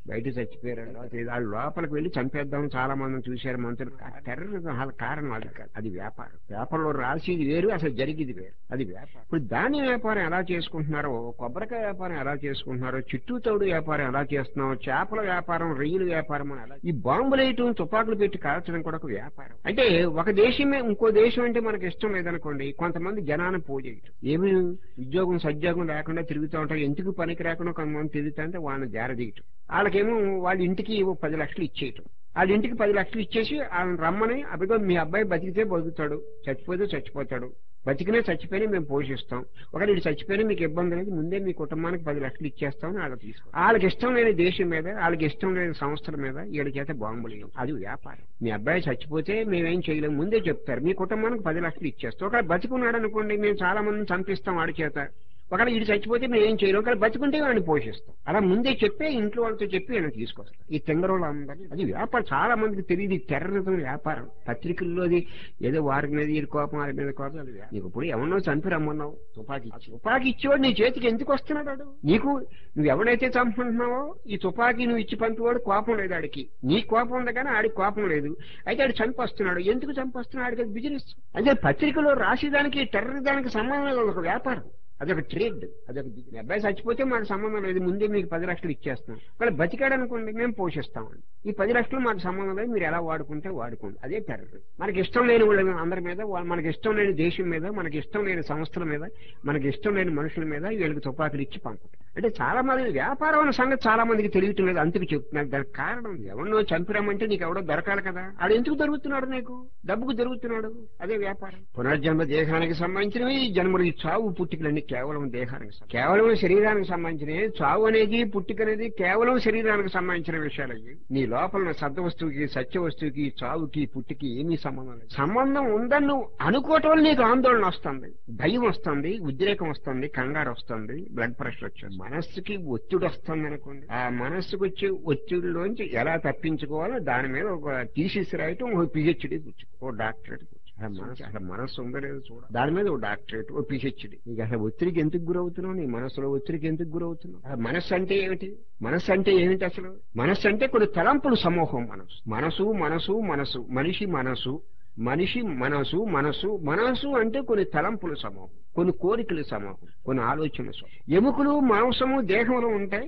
బయట చచ్చిపోయారు, వాళ్ళు లోపలికి వెళ్ళి చంపేద్దాం చాలా మందిని చూశారు మంత్రులు. టెర్రరిజం కారణం అది కాదు, అది వ్యాపారం. వ్యాపారంలో రాసేది వేరు, అసలు జరిగేది వేరు, అది వ్యాపారం. ఇప్పుడు ధాన్యం వ్యాపారం ఎలా చేసుకుంటున్నారో, కొబ్బరికాయ వ్యాపారం ఎలా చేసుకుంటున్నారో, చిట్టూ తౌడు వ్యాపారం ఎలా చేస్తున్నారో, చేపల వ్యాపారం, రొయ్యల వ్యాపారం అని అలా, ఈ బాంబులు వేయటం, తుపాకులు పెట్టి కాల్చడం కూడా ఒక వ్యాపారం. అంటే ఒక దేశమే ఇంకో దేశం అంటే మనకి ఇష్టం లేదనుకోండి, కొంతమంది జనాన్ని పూజేయటం, ఏమి ఉద్యోగం సద్యోగం లేకుండా తిరుగుతూ ఉంటారు, ఎందుకు పనికి రాకుండా కొంతమంది తిరుగుతా అంటే వాళ్ళని జారదీయటం, వాళ్ళకేమో వాళ్ళ ఇంటికి పది లక్షలు ఇచ్చేయటం, వాళ్ళ ఇంటికి పది లక్షలు ఇచ్చేసి వాళ్ళని రమ్మని, అభిగో మీ అబ్బాయి బతికితే బతుకుతాడు, చచ్చిపోతే చచ్చిపోతాడు, బతికినా చచ్చిపోయినా మేము పోషిస్తాం, ఒకవేళ ఇటు చచ్చిపోయినా మీకు ఇబ్బంది లేదు, ముందే మీ కుటుంబానికి పది లక్షలు ఇచ్చేస్తామని వాళ్ళకి తీసుకో. వాళ్ళకి ఇష్టం లేని దేశం మీద, వాళ్ళకి ఇష్టం లేని సంస్థల మీద వీళ్ళ చేత బాంబులు, అది వ్యాపారం. మీ అబ్బాయి చచ్చిపోతే మేమేం చేయలేము ముందే చెప్తారు, మీ కుటుంబానికి పది లక్షలు ఇచ్చేస్తాం. ఒకవేళ బతికున్నాడు అనుకోండి, మేము చాలా మందిని చంపిస్తాం వాడి చేత, ఒకవేళ ఇటు చచ్చిపోతే మేము ఏం చేయలేం, ఒకవేళ బతుకుంటే వాడిని పోషిస్తాం. అలా ముందే చెప్పే ఇంట్లో వాళ్ళతో చెప్పి ఆయన తీసుకొస్తాం. ఈ తెంగరోళ్ళు అందరినీ, అది వ్యాపారం. చాలా మందికి తెలియదు టెర్రరిజం వ్యాపారం. పత్రికల్లోది ఏదో వారి మీద ఈ కోపం, వారి మీద కోపం, అది నీకు ఇప్పుడు ఎవరినో చంపి రమ్మన్నావు, తుపాకీ ఇచ్చి, తుపాకీ ఇచ్చేవాడు నీ చేతికి ఎందుకు వస్తున్నాడు? నీకు నువ్వు ఎవడైతే చంపుకుంటున్నావో ఈ తుపాకీ నువ్వు ఇచ్చి పంపేవాడు కోపం లేదు ఆడికి, నీ కోపం ఉంది కానీ ఆడికి కోపం లేదు, అయితే ఆడు చంపొస్తున్నాడు. ఎందుకు చంపొస్తున్నాడు? ఆడికి అది బిజినెస్. అంటే పత్రికలో రాసేదానికి టెర్రరిజానికి సంబంధం లేదు, ఒక వ్యాపారం, అదొక ట్రేడ్, అదొక. అబ్బాయి చచ్చిపోతే మాకు సంబంధం లేదు, ముందే మీకు పది లక్షలు ఇచ్చేస్తాం. వాళ్ళు బతికాడు అనుకోండి, మేము పోషిస్తామండి, ఈ పది లక్షలు మాకు సంబంధం లేదు, మీరు ఎలా వాడుకుంటే వాడుకోండి. అదే టెర్రర్. మనకి ఇష్టం లేని వాళ్ళ అందరి మీద, మనకి ఇష్టం లేని దేశం మీద, మనకి ఇష్టం లేని సంస్థల మీద, మనకి ఇష్టం లేని మనుషుల మీద వీళ్ళకి తుపాకులు ఇచ్చి పంపుతారు. అంటే చాలా మంది వ్యాపారం అన్న సంగతి చాలా మందికి తెలియటం లేదు, అందుకు చెప్తున్నారు. దానికి కారణం ఎవరినో చంపిరామంటే నీకు ఎవడో దొరకాలి కదా, ఆడు ఎందుకు దొరుకుతున్నాడు? నీకు డబ్బుకు దొరుకుతున్నాడు, అదే వ్యాపారం. పునర్జన్మ దేహానికి సంబంధించినవి, జన్మలు, ఈ చావు పుట్టికలన్నీ కేవలం దేహానికి, కేవలం శరీరానికి సంబంధించినవి. చావు అనేది పుట్టిక అనేది కేవలం శరీరానికి సంబంధించిన విషయాలు. నీ లోపల సత్య వస్తువుకి, సత్య వస్తువుకి, చావుకి, పుట్టికి ఏమీ సంబంధం లేదు. సంబంధం ఉందని నువ్వు అనుకోవటం వల్ల నీకు ఆందోళన వస్తుంది, భయం వస్తుంది, ఉద్రేకం వస్తుంది, కంగారు వస్తుంది, బ్లడ్ ప్రెషర్ వచ్చేది, మనస్సుకి ఒత్తిడి వస్తుంది అనుకోండి. ఆ మనస్సుకు వచ్చే ఒత్తిడిలోంచి ఎలా తప్పించుకోవాలో దాని మీద ఒక థీసిస్ రాయటం, ఒక పిహెచ్డి కూర్చో, ఓ డాక్టరేట్ కూర్చో. అసలు మనస్సు ఉందో లేదో చూడ, దాని మీద ఓ డాక్టరేట్, ఓ పిహెచ్డి. నీకు అసలు ఒత్తిడికి ఎందుకు గురవుతున్నావు? నీ మనసులో ఒత్తిడికి ఎందుకు గురవుతున్నావు? మనస్సు అంటే ఏమిటి? మనస్సు అంటే ఏమిటి అసలు? మనస్సు అంటే కొన్ని తలంపుల సమూహం. మనసు మనసు మనసు మనసు మనిషి మనసు మనిషి మనసు మనసు మనసు అంటే కొన్ని తలంపుల సమూహం, కొన్ని కోరికల సమూహం, కొన్ని ఆలోచనల సమూహం. ఎముకలు, మాంసము దేహంలో ఉంటాయి.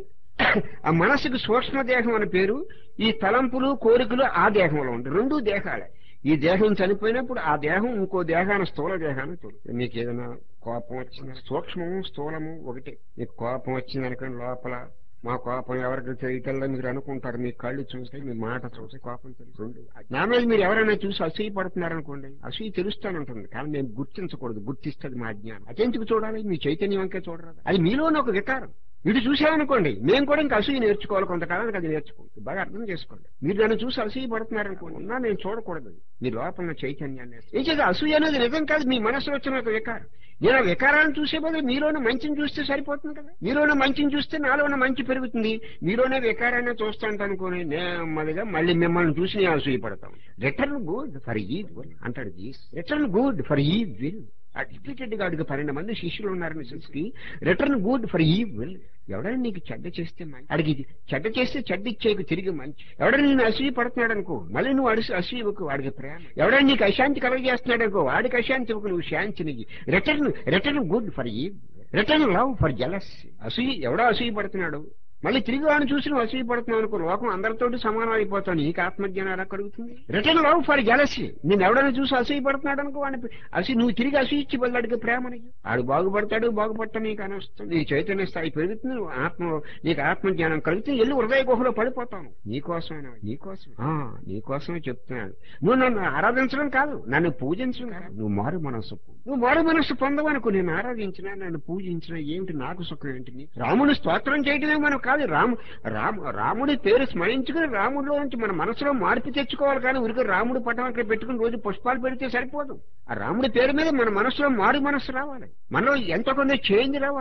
ఆ మనసుకు సూక్ష్మ దేహం అని పేరు. ఈ తలంపులు, కోరికలు ఆ దేహంలో ఉంటాయి. రెండు దేహాలే. ఈ దేహం చనిపోయినప్పుడు ఆ దేహం ఇంకో దేహాన్ని, స్థూల దేహాన్ని తోడు. మీకు ఏదైనా కోపం వచ్చింది, సూక్ష్మము స్థూలము ఒకటి. మీకు కోపం వచ్చింది అనుకోండి, లోపల మా కోపం ఎవరికి తెలియటల్లా మీరు అనుకుంటారు, మీ కళ్ళు చూస్తే, మీ మాట చూస్తే కోపం తెలుస్తుంది. నా మీద మీరు ఎవరైనా చూసి అసూయ పడుతున్నారనుకోండి, అసూయ తెలుస్తానుంటుంది, కానీ మేము గుర్తించకూడదు, గుర్తిస్తుంది మా అజ్ఞానం. అదెందుకు చూడాలి? మీ చైతన్యం వంకే చూడరాదు, అది మీలోనే ఒక వికారం. ఇటు చూసామనుకోండి, మేము కూడా ఇంకా అసూయ నేర్చుకోవాలి, కొంతకాలానికి అది నేర్చుకోండి, బాగా అర్థం చేసుకోండి. మీరు నన్ను చూసి అసూయ పడుతున్నారనుకోండి, ఉన్నా నేను చూడకూడదు మీ లోపల చైతన్యాన్ని. ఏం చేస్తే అసూయ అనేది నిజం కాదు, మీ మనసులో వచ్చిన ఒక వికారం. నేను ఆ వికారాన్ని చూసే బదులు మీలోనే మంచిని చూస్తే సరిపోతుంది కదా. మీలోనే మంచిని చూస్తే నాలోనే మంచి పెరుగుతుంది. మీలోనే వికారాన్ని చూస్తాంట అనుకోని నెమ్మదిగా మళ్ళీ మిమ్మల్ని చూసి నేను అసూయ పడతాను. రిటర్న్ గుడ్ ఫర్ ఈవిల్ అంటాడు Jesus. Return good for evil. Repeated గా అడిగి పన్నెండు మంది శిష్యులు ఉన్నారు మిసెస్ కి. Return good for evil. ఎవడైనా నీకు చెడ్డ చేస్తే మంచి, అడిగి చెడ్డ చేస్తే చెడ్డ ఇచ్చేకు తిరిగి మంచి. ఎవడైనా నేను అసూయ పడుతున్నాడు అనుకో, మళ్ళీ నువ్వు అడిసి అసూయకు వాడికి ప్రేమ. ఎవడైనా నీకు అశాంతి కలగజేస్తున్నాడు అనుకో, వాడికి అశాంతి ఇవ్వకు నువ్వు శాంతిని. Return return good for evil. Return love for jealous. అసూయ, ఎవడో అసూయ పడుతున్నాడు, మళ్ళీ తిరిగి వాడిని చూసి నువ్వు అసూయ పడుతున్నావు అనుకో, లోకం అందరితోటి సమానం అయిపోతావు. నీకు ఆత్మజ్ఞానం ఎలా కలుగుతుంది? Return love for jealousy. నేను ఎవడైనా చూసి అసూయ పడుతున్నాడు అనుకో, వాడిని అసలు నువ్వు తిరిగి అసూయ ఇచ్చి బదులడికి ప్రేమని. ఆడు బాగుపడతాడు, బాగుపడతా నీకు అనొస్తుంది, నీ చైతన్య స్థాయి పెరుగుతుంది, నువ్వు ఆత్మ నీకు ఆత్మజ్ఞానం కలిగితే వెళ్ళి హృదయ గుహలో పడిపోతాను. నీకోసమే నీకోసం నీకోసమే చెప్తున్నాను. నువ్వు నన్ను ఆరాధించడం కాదు, నన్ను పూజించడం కాదు, నువ్వు మారు మనస్సు. నువ్వు మారు మనస్సు పొందవనుకో, నేను ఆరాధించినా, నన్ను పూజించినా ఏమిటి నాకు సుఖం ఏంటి? రాముని స్తోత్రం చేయటమే మనం కాదు, రాము రాము రాముడి పేరు స్మరించుకుని రాముడిలో నుంచి మన మనసులో మార్పు తెచ్చుకోవాలి. కానీ ఉరికి రాముడి పటం అక్కడ పెట్టుకుని రోజు పుష్పాలు పెడితే సరిపోదు. ఆ రాముడి పేరు మీద మన మనసులో మారు మనస్సు రావాలి, మనలో ఎంతో కొంత చేంజ్ రావాలి.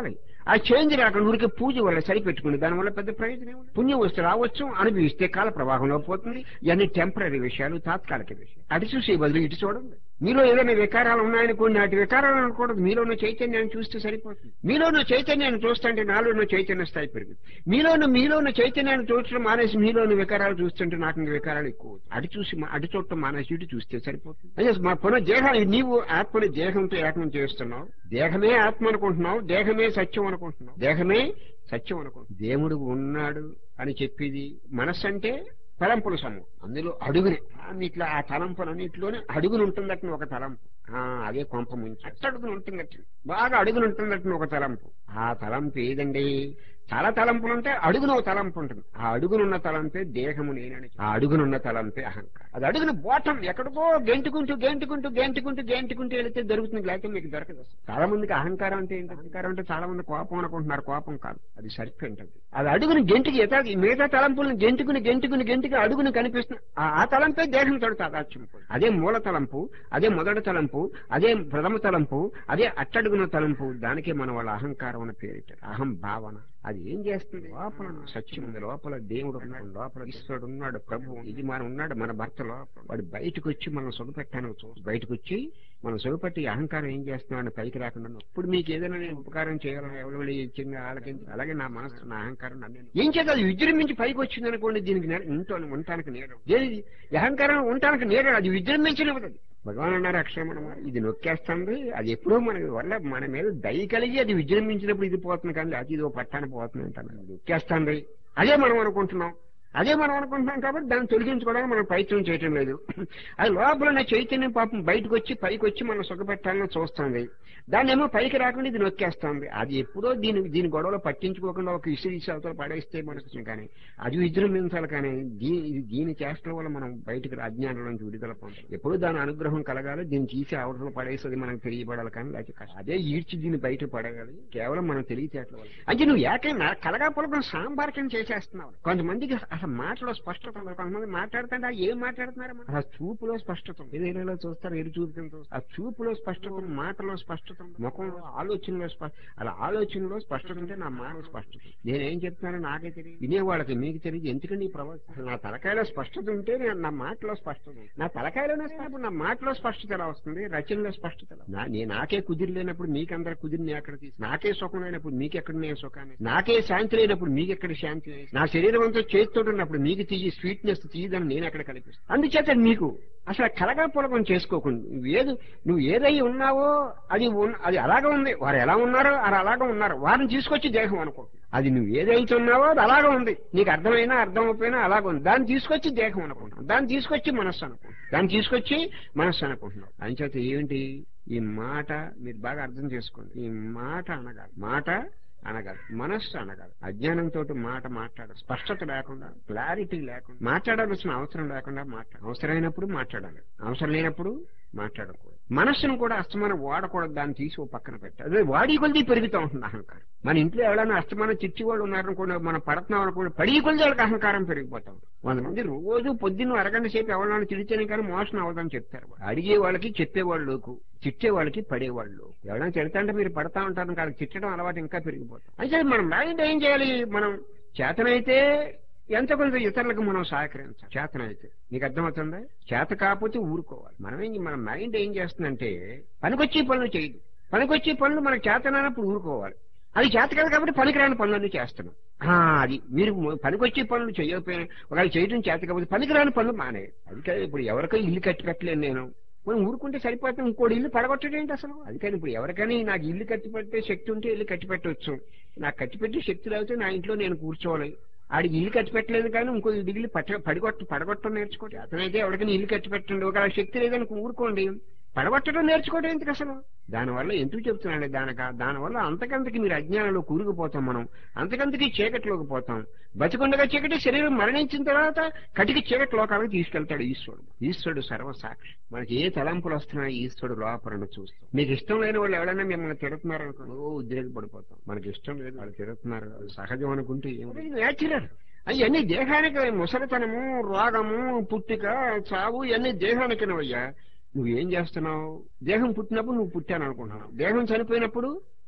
ఆ చేంజ్ రాకుండా ఊరికే పూజ వల్ల సరిపెట్టుకుని దానివల్ల పెద్ద ప్రయోజనం ఉంది. పుణ్యం వస్తే రావచ్చు, అనుభవిస్తే కాల ప్రవాహంలో పోతుంది. ఇవన్నీ టెంపరీ విషయాలు, తాత్కాలిక విషయాలు. అటు చూసే బదులు ఇటు చూడండి. మీలో ఏదైనా వికారాలు ఉన్నాయనుకోండి, నాటి వికారాలు అనుకోవడం, మీలో ఉన్న చైతన్యాన్ని చూస్తే సరిపోతుంది. మీలో ఉన్న చైతన్యాన్ని చూస్తుంటే నాలో ఉన్న చైతన్య స్థాయి పెరుగుతుంది. మీలోను మీలో ఉన్న చైతన్యాన్ని చూడటం మానేసి మీలోని వికారాలు చూస్తుంటే నాకు ఇంకా వికారాలు ఎక్కువ. అటు చూసి అటు చూడటం మానేసి ఇటు చూస్తే సరిపోతుంది. అదే మా పునః దేహాన్ని నీవు ఆత్మని దేహంతో ఏకం చేస్తున్నావు. దేహమే ఆత్మ అనుకుంటున్నావు, దేహమే సత్యం అనుకుంటున్నావు, దేహమే సత్యం అనుకుంటున్నావు. దేవుడు ఉన్నాడు అని చెప్పేది మనస్సు అంటే తలంపుల సమూహం. అందులో అడుగునే అన్నిట్లో ఆ తలంపులన్నింటిలోనే అడుగులు ఉంటుందట ఒక తలంపు. ఆ అదే కొంప ముంచి అట్టడుగులు ఉంటుందట, బాగా అడుగులు ఉంటుందట ఒక తలంపు. ఆ తలంపు ఏదండి? చాలా తలంపులు ఉంటే అడుగున తలంపు ఉంటుంది. ఆ అడుగునున్న తలంపే దేహము నేనని. ఆ అడుగునున్న తలంపే అహంకారం. అది అడుగున బోటం ఎక్కడికో గెంటుకుంటూ గెంటుకుంటూ గెంటుకుంటూ గెంటుకుంటూ వెళితే దొరుకుతుంది, లేకపోతే మీకు దొరకదు. చాలా మందికి అహంకారం అంటే ఏంటి? అహంకారం అంటే చాలా మంది కోపం అనుకుంటున్నారు. కోపం కాదు, అది సర్పెంట్. అది అది అడుగుని గెంటుకి ఎత మిగతా తలంపులను గెంటుకుని గెంటుకుని గెంటుకి అడుగుని కనిపిస్తుంది. ఆ తలంపే దేహంతో తాదాత్యం. అదే మూల తలంపు, అదే మొదటి తలంపు, అదే ప్రథమ తలంపు, అదే అట్టడుగున తలంపు. దానికే మన వాళ్ళ అహంకారం అని పేరిట. అహం భావన. అది ఏం చేస్తుంది? లోపల సత్యం ఉంది, లోపల దేవుడు ఉన్నాడు, లోపల ఈశ్వరుడు ఉన్నాడు, ప్రభు ఇది మనం ఉన్నాడు, మన భర్త లోపల. వాడు బయటకు వచ్చి మనం సుఖపెట్టాను చూ బయటకు వచ్చి మనం సుఖపెట్టి అహంకారం ఏం చేస్తున్నాడు పైకి రాకుండా. ఇప్పుడు మీకు ఏదైనా నేను ఉపకారం చేయాలని ఎవరు ఇచ్చింది ఆలకించి, అలాగే నా మనసు నా అహంకారం నన్ను ఏం చేయాలి? విజృంభించి పైకి వచ్చింది అనుకోండి, దీనికి ఉంటాను ఉండటానికి నేరం. దేని అహంకారం ఉండటానికి నేరం, అది విజృంభించనివ్వదు. భగవాన్ అన్నారు అక్షరమణ ఇది నొక్కేస్తుంది. అది ఎప్పుడో మన వల్ల మన మీద దయ కలిగి అది విజృంభించినప్పుడు ఇది పోతుంది, కానీ అది ఇది పట్టాన్ని పోతుంది అంటాను. నొక్కేస్తుంది. అదే మనం అనుకుంటున్నాం, అదే మనం అనుకుంటున్నాం కాబట్టి దాన్ని తొలగించుకోవడానికి మనం ప్రయత్నం చేయటం లేదు. అది లోపల ఉన్న చైతన్యం పాపం బయటకు వచ్చి పైకి వచ్చి మనం సుఖపెట్టాలని చూస్తుంది. దాన్ని ఏమో పైకి రాకుండా ఇది నొక్కేస్తుంది. అది ఎప్పుడో దీని దీని గొడవలో పట్టించుకోకుండా ఒక ఇసు ఇసు అవతల పడేస్తే మనకు, కానీ అది విజృంభించాలి. కానీ దీని దీని చేష్టల వల్ల మనం బయటకు అజ్ఞానం నుంచి విడుదల పొందాలి. ఎప్పుడూ దాని అనుగ్రహం కలగాలి. దీన్ని తీసి అవతల పడేసేది మనకు తెలియబడాలి. కానీ లేకపోతే అదే ఈడ్చి దీన్ని బయట పడగాలి. కేవలం మనం తెలియచేట్ల వల్ల. అంటే నువ్వు ఏకైనా కలగా పొలకం సాంబార్కం చేసేస్తున్నావు. కొంతమందికి మాటలో స్పష్టత ఉంది. కొంతమంది మాట్లాడుతుంటే ఏం మాట్లాడుతున్నారు? ఆ చూపులో స్పష్టత, ఏదేలో చూస్తారు, ఎరు చూపుతో ఆ చూపులో స్పష్టత, మాటలో స్పష్టత, ముఖంలో ఆలోచనలో స్పష్టత. అలా ఆలోచనలో స్పష్టత ఉంటే నా మాటలో స్పష్టత. నేనేం చెప్తున్నానో నాకే తెలియదు, వినేవాళ్ళకి మీకు తెలియదు. ఎందుకంటే ఈ ప్రవర్తన నా తలకాయలో స్పష్టత ఉంటే నా మాటలో స్పష్టత, నా తలకాయలోనే ఇప్పుడు నా మాటలో స్పష్టత ఎలా వస్తుంది? రచనలో స్పష్టత నేను నాకే కుదిరిలేనప్పుడు మీకందరూ కుదిరిని ఎక్కడ తీసి, నాకే సుఖం లేనప్పుడు మీకెక్కడ నేను సుఖాన్ని, నాకే శాంతి లేనప్పుడు మీకెక్కడ శాంతి, నా శరీరం అంతా చేతితో ఉన్నప్పుడు మీకు తీయి స్వీట్నెస్ తీయదని నేను ఎక్కడ కల్పిస్తాను. అందుచేత మీకు అసలు కలగా పొలకం చేసుకోకుండా ఏది నువ్వు ఏదై ఉన్నావో అది అది అలాగే ఉంది. వారు ఎలా ఉన్నారో వారు అలాగే ఉన్నారు. వారిని తీసుకొచ్చి దేహం అనుకో. అది నువ్వు ఏదైతే ఉన్నావో అది అలాగే ఉంది. నీకు అర్థమైనా అర్థం అయిపోయినా అలాగే ఉంది. దాన్ని తీసుకొచ్చి దేహం అనుకుంటున్నావు, దాన్ని తీసుకొచ్చి మనస్సు అనుకుంటున్నావు, దాన్ని తీసుకొచ్చి మనస్సు అనుకుంటున్నావు. అంచేత ఏంటి ఈ మాట? మీరు బాగా అర్థం చేసుకోండి. ఈ మాట అనగా మాట అనగాలి, మనస్సు అనగాలి. అజ్ఞానంతో మాట మాట్లాడాలి, స్పష్టత లేకుండా, క్లారిటీ లేకుండా, మాట్లాడాల్సిన అవసరం లేకుండా మాట్లాడాలి. అవసరమైనప్పుడు మాట్లాడాలి, అవసరం లేనప్పుడు మాట్లాడకూడదు. మనస్సును కూడా అస్తమానం వాడకూడదు, దాన్ని తీసి ఓ పక్కన పెట్టాలి. అదే వాడి కొలిది పెరుగుతూ ఉంటుంది అహంకారం. మన ఇంట్లో ఎవరైనా అస్తమానం చిచ్చి వాళ్ళు ఉన్నారనుకోండి, మనం పడుతున్నాం అనుకోండి, పడి కొలిది వాళ్ళకి అహంకారం పెరిగిపోతాం. కొంతమంది రోజు పొద్దున్న అరగంట సేపు ఎవరైనా తిడితేనే కానీ మోసం అవ్వదని చెప్తారు. అడిగే వాళ్ళకి చెప్పేవాళ్ళకు, చిట్టే వాళ్ళకి పడేవాళ్ళు. ఎవరైనా తిడతాంటే మీరు పడతా ఉంటారు కాదు, చిట్టడం అలవాటు ఇంకా పెరిగిపోతాం. అయితే మనం మైండ్ ఏం చేయాలి? మనం చేతనైతే ఎంత కొంత ఇతరులకు మనం సహకరించాలి. చేతనైతే నీకు అర్థమవుతుందా? చేత కాకపోతే ఊరుకోవాలి. మనం ఏం మన మైండ్ ఏం చేస్తుందంటే పనికొచ్చే పనులు చేయదు. పనికొచ్చే పనులు మనకు చేతనైనప్పుడు ఊరుకోవాలి. అది చేత కాదు కాబట్టి పనికిరాని పనులన్నీ చేస్తున్నాం. అది మీరు పనికొచ్చే పనులు చేయకపోయినా ఒకవేళ చేయడం చేత కాకపోతే పనికిరాని పనులు మానేయాలి. అది ఇప్పుడు ఎవరికో ఇల్లు కట్టి పెట్టలేను నేను, మనం ఊరుకుంటే సరిపోతాం. ఇంకోటి ఇల్లు పడగొట్టడం ఏంటి అసలు? అందుకని ఇప్పుడు ఎవరికైనా నాకు ఇల్లు కట్టి పెట్టే శక్తి ఉంటే ఇల్లు కట్టి పెట్టవచ్చు. నాకు కట్టి పెట్టే శక్తి లేకపోతే నా ఇంట్లో నేను కూర్చోవాలి. ఆడికి ఇల్లు కట్టి పెట్టలేదు కానీ ఇంకో ఇల్లు పట్ట పడిగొట్ట పడగొట్టడం నేర్చుకోండి. అతనైతే ఎవరికైనా ఇల్లు కట్టి పెట్టండి. ఒకవేళ శక్తి లేదని ఊరుకోండి, పడగొట్టడం నేర్చుకోవడం ఎందుకు అసలు? దానివల్ల ఎందుకు చెప్తున్నాండి? దానిక దానివల్ల అంతకంతకి మీరు అజ్ఞానంలో కూరుకుపోతాం. మనం అంతకంతకి చీకటిలోకి పోతాం. బతికొండగా చీకటి, శరీరం మరణించిన తర్వాత కటికి చీకటి లోకాలకు తీసుకెళ్తాడు ఈశ్వరుడు. ఈశ్వరుడు సర్వసాక్షి. మనకి ఏ తలంపులు వస్తున్నాయి ఈశ్వరుడు లోపలను చూస్తాం. మీకు ఇష్టం లేని వాళ్ళు ఎవరైనా మిమ్మల్ని తిడుతున్నారు అనుకో, ఓ ఉద్రేకపడిపోతాం. మనకి ఇష్టం లేదు వాళ్ళు తిడుతున్నారు, సహజం అనుకుంటే నేచురల్. అవన్నీ దేహానికి ముసలితనము, రోగము, పుట్టిక, చావు ఇవన్నీ దేహానికినవయ్యా. నువ్వేం చేస్తున్నావు? దేహం పుట్టినప్పుడు నువ్వు పుట్టాను అనుకుంటున్నావు, దేహం చనిపోయినప్పుడు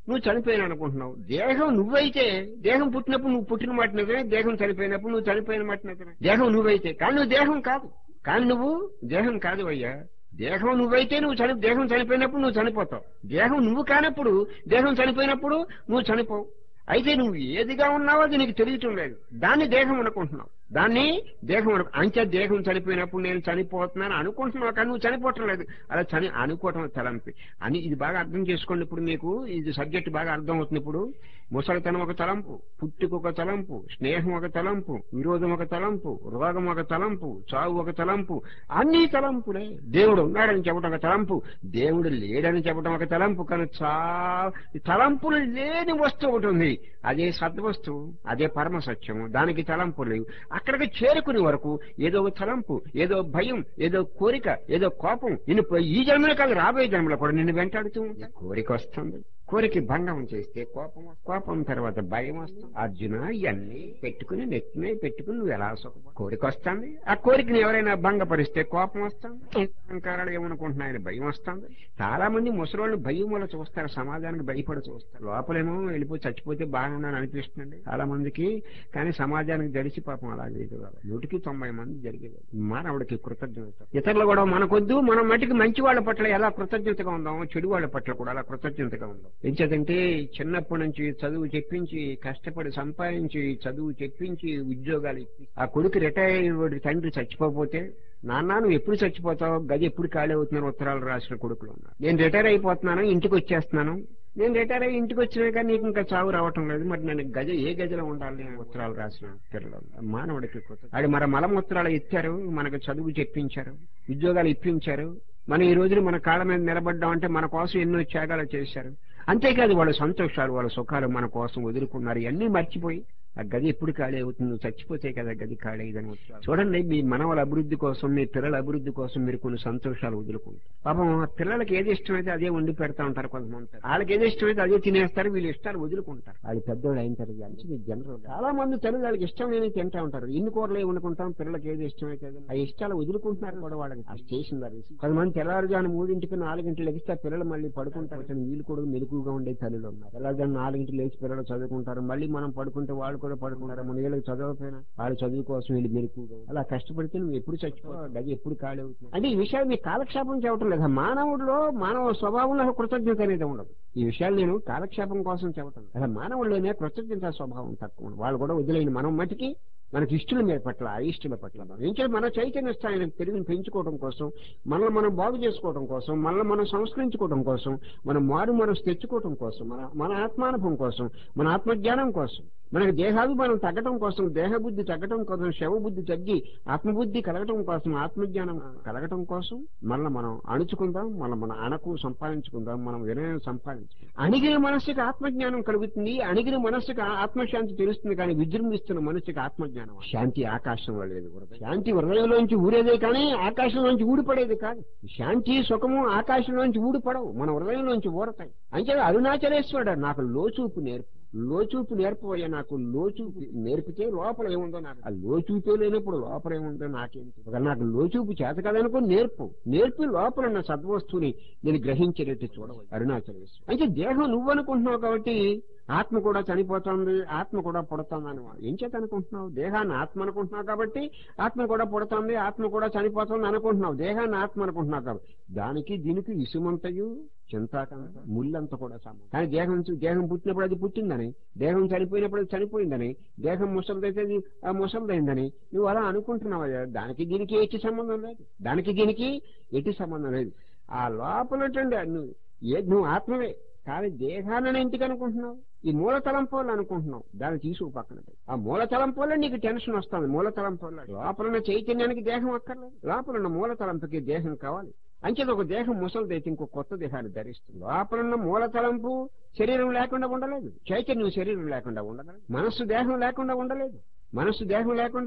నువ్వు చనిపోయిన అనుకుంటున్నావు. దేహం నువ్వైతే దేహం పుట్టినప్పుడు నువ్వు పుట్టిన మాట నిజమే, దేహం చనిపోయినప్పుడు నువ్వు చనిపోయిన మాట నిజమే. దేహం నువ్వైతే కానీ నువ్వు దేహం కాదు, కానీ నువ్వు దేహం కాదు అయ్యా. దేహం నువ్వైతే నువ్వు చని దేహం చనిపోయినప్పుడు నువ్వు చనిపోతావు. దేహం నువ్వు కానప్పుడు దేహం చనిపోయినప్పుడు నువ్వు చనిపోవు. అయితే నువ్వు ఏదిగా ఉన్నావో అది నీకు తెలియటం లేదు, దాన్ని దేహం అనుకుంటున్నావు. దాన్ని దేహం అను అంతే దేహం చనిపోయినప్పుడు నేను చనిపోతున్నాను అనుకుంటున్నావు, కానీ నువ్వు చనిపోవటం లేదు. అలా చని అనుకోవటం తలంపి అని ఇది బాగా అర్థం చేసుకోండి. ఇప్పుడు మీకు ఇది సబ్జెక్ట్ బాగా అర్థం అవుతుంది. ఇప్పుడు ముసలితనం ఒక తలంపు, పుట్టుకు ఒక తలంపు, స్నేహం ఒక తలంపు, విరోధం ఒక తలంపు, రోగం ఒక తలంపు, చావు ఒక తలంపు, అన్ని తలంపులే. దేవుడు ఉన్నాడని చెప్పడం ఒక తలంపు, దేవుడు లేడని చెప్పడం ఒక తలంపు. కానీ చా తలంపులు లేని వస్తువు ఒకటి ఉంది, అదే సద్వస్తువు, అదే పరమ సత్యము. దానికి తలంపులు లేవు. అక్కడికి చేరుకునే వరకు ఏదో ఒక తలంపు, ఏదో భయం, ఏదో కోరిక, ఏదో కోపం నిన్ను ఈ జన్మలో కాదు రాబోయే జన్మలో కూడా నిన్ను వెంటాడుతూ ఉంటుంది. కోరిక వస్తుంది, కోరిక భంగం చేస్తే కోపం, కోపం తర్వాత భయం వస్తుంది. అర్జున ఇవన్నీ పెట్టుకుని నెత్తినే పెట్టుకుని నువ్వు ఎలా సుఖపడ. కోరిక వస్తుంది, ఆ కోరికని ఎవరైనా భంగపరిస్తే కోపం వస్తుంది, అహంకారాలు ఏమనుకుంటున్నాయని భయం వస్తుంది. చాలా మంది ముసలోళ్ళు భయం వల్ల చూస్తారు, సమాజానికి భయపడి చూస్తారు. లోపలేమో వెళ్ళిపోయి చచ్చిపోతే బాగున్నాను అనిపిస్తుంది చాలా మందికి, కానీ సమాజానికి జడిసి పాపం అలాగే నూటికి తొంభై మంది జరిగేది. మానవుడికి కృతజ్ఞత. ఇతరులు కూడా మనకొద్దు, మనం మట్టికి మంచి వాళ్ళ పట్ల ఎలా కృతజ్ఞతగా ఉందాం, చెడు వాళ్ళ పట్ల కూడా అలా కృతజ్ఞతగా ఉందాం. ఎంచేతంటే చిన్నప్పటి నుంచి చదువు చెప్పించి, కష్టపడి సంపాదించి, చదువు చెప్పించి, ఉద్యోగాలు ఇచ్చి, ఆ కొడుకు రిటైర్ అయ్యే తండ్రి చచ్చిపోతే, నాన్న నువ్వు ఎప్పుడు చచ్చిపోతావు, గది ఎప్పుడు ఖాళీ అవుతున్నాను ఉత్తరాలు రాసిన కొడుకులు ఉన్నారు. నేను రిటైర్ అయిపోతున్నాను, ఇంటికి వచ్చేస్తున్నాను, నేను రిటైర్ అయ్యి ఇంటికి వచ్చినాక నీకు ఇంకా చావు రావటం లేదు, మరి నేను గజ ఏ గజలో ఉండాలి నేను ఉత్తరాలు రాసిన పిల్లలు. మానవుడికి అది మన మలమూత్రాలు ఇచ్చారు, మనకు చదువు చెప్పించారు, ఉద్యోగాలు ఇప్పించారు. మనం ఈ రోజున మన కాళ్ళ మీద నిలబడ్డాం అంటే మన కోసం ఎన్నో త్యాగాలు చేశారు. అంతేకాదు వాళ్ళ సంతోషాలు, వాళ్ళ సుఖాలు మన కోసం వదులుకున్నారు. ఇవన్నీ మర్చిపోయి ఆ గది ఎప్పుడు ఖాళీ అవుతుంది, నువ్వు చచ్చిపోతే కదా గది ఖాళీ అయ్యిందని వచ్చారు. చూడండి, మీ మనవల అభివృద్ధి కోసం, మీ పిల్లల అభివృద్ధి కోసం మీరు కొన్ని సంతోషాలు వదులుకుంటారు. పాపం ఆ పిల్లలకి ఏది ఇష్టమైతే అదే వండి పెడతా ఉంటారు కొంతమంది. వాళ్ళకి ఏది ఇష్టమైతే అదే తినేస్తారు, వీళ్ళు ఇష్టాలు వదులుకుంటారు. వాళ్ళు పెద్దోళ్ళు అయిన తర్వాత జనరల్ చాలా మంది తల్లి వాళ్ళకి ఇష్టం లేని తింటా ఉంటారు. ఇన్ని కూరలు వండుకుంటాం, పిల్లలకి ఏది ఇష్టమైతే ఆ ఇష్టాలు వదులుకుంటున్నారు కూడా వాళ్ళకి. ఆ స్టేషన్ దగ్గర కొంతమంది తెల్లవారుజాను మూడింటికి నాలుగింటికి లెగిస్తే ఆ పిల్లలు మళ్ళీ పడుకుంటారు. వీళ్ళు కూడా మెలుకుగా ఉండే తల్లులు ఉన్నారు. తెల్లవారుజాను నాలుగింటికి లేచి పిల్లలు చదువుకుంటారు, మళ్ళీ మనం పడుకుంటే వాళ్ళు కూడా పడుకున్నారు. మన వీళ్ళకి చదవకపోయినా వాళ్ళ చదువు కోసం వీళ్ళు మెలుకుగా అలా కష్టపడితే నువ్వు ఎప్పుడు చచ్చిపోతావు, గది ఎప్పుడు ఖాళీ అవుతుంది అంటే ఈ విషయాలు మీకు కాలక్షేపం చెప్పడం లేదు. మానవుడిలో మానవ స్వభావంలో కృతజ్ఞత అనేది ఉండదు. ఈ విషయాలు నేను కాలక్షేపం కోసం చెప్పటం అలా మానవుల్లోనే కృతజ్ఞత స్వభావం తక్కువ. వాళ్ళు కూడా వదిలేని మనం మటుకి మనకి ఇష్టల మీద పట్ల, అయిష్టుల పట్ల ఏం చేయాలి, మన చైతన్య స్థాయిని పెరిగి పెంచుకోవడం కోసం, మనల్ని మనం బాగు చేసుకోవడం కోసం, మనల్ని మనం సంస్కరించుకోవడం కోసం, మనం మారు మనసు తెచ్చుకోవడం కోసం, మన మన ఆత్మానుభవం కోసం, మన ఆత్మజ్ఞానం కోసం, మనకి దేహాభిమానం తగ్గటం కోసం, దేహబుద్ధి తగ్గటం కోసం, శవబుద్ధి తగ్గి ఆత్మబుద్ధి కలగటం కోసం, ఆత్మజ్ఞానం కలగటం కోసం మనల్ని మనం అణుచుకుందాం, మనం మన అణకు సంపాదించుకుందాం, మనం వినయం సంపాదించుకుందాం. అణిగిన మనస్సుకి ఆత్మజ్ఞానం కలుగుతుంది, అణిగిన మనస్సుకి ఆత్మశాంతి తెలుస్తుంది. కానీ విజృంభిస్తున్న మనస్సుకి ఆత్మజ్ఞానం శాంతి ఆకాశంలో లేదు. శాంతి హృదయంలోంచి ఊరేదే కానీ ఆకాశంలోంచి ఊడిపడేది కాదు. శాంతి సుఖము ఆకాశంలోంచి ఊడిపడవు, మన హృదయంలోంచి ఊరతాయి. అంటే అరుణాచలేశ్వరుడు నాకు లోచూపు నేర్పు, లోచూపు నేర్పవయ్యా, నాకు లోచూపు నేర్పితే లోపల ఏముందో నాకు ఆ లోచూపే లేనప్పుడు లోపల ఏముందో నాకేంటి. నాకు లోచూపు చేత కదనుకో నేర్పు, నేర్పి లోపల ఉన్న సద్వస్తుని నేను గ్రహించేటట్టు చూడవు అరుణాచలేశ్వరుడు. అయితే దేహం నువ్వు అనుకుంటున్నావు కాబట్టి ఆత్మ కూడా చనిపోతుంది, ఆత్మ కూడా పుడతామని ఏం చేత అనుకుంటున్నావు? దేహాన్ని ఆత్మ అనుకుంటున్నావు కాబట్టి ఆత్మ కూడా పుడతాంది, ఆత్మ కూడా చనిపోతుంది అనుకుంటున్నావు. దేహాన్ని ఆత్మ అనుకుంటున్నావు కాబట్టి దానికి దీనికి ఇసుమంతయు చింతాకంత ముళ్ళంతా కూడా సమానం. కానీ దేహం దేహం పుట్టినప్పుడు అది పుట్టిందని, దేహం చనిపోయినప్పుడు అది చనిపోయిందని, దేహం ముసలిదైతే అది ఆ ముసలిదైందని నువ్వు అలా అనుకుంటున్నావు. దానికి దీనికి ఎట్టి సంబంధం లేదు, దానికి దీనికి ఎట్టి సంబంధం లేదు. ఆ లోపలటండి నువ్వు ఏ నువ్వు ఆత్మవే, కానీ దేహాన్ని ఎందుకు అనుకుంటున్నావు? ఈ మూల తలంపోళ్ళు అనుకుంటున్నావు, దాన్ని తీసుకు పక్కన. ఆ మూల తలంపోళ్ళే నీకు టెన్షన్ వస్తుంది. మూల తలంపోళ్ళ లోపలున్న చైతన్యానికి దేహం అక్కర్లేదు, లోపలున్న మూల తలంపుకి దేహం కావాలి. అంచేది ఒక దేహం ముసలిదైతే ఇంకో కొత్త దేహాన్ని ధరిస్తుంది. లోపలున్న మూల తలంపు శరీరం లేకుండా ఉండలేదు, చైతన్యం శరీరం లేకుండా ఉండలేదు, మనస్సు దేహం లేకుండా ఉండలేదు, మనస్సు దేహం లేకుండా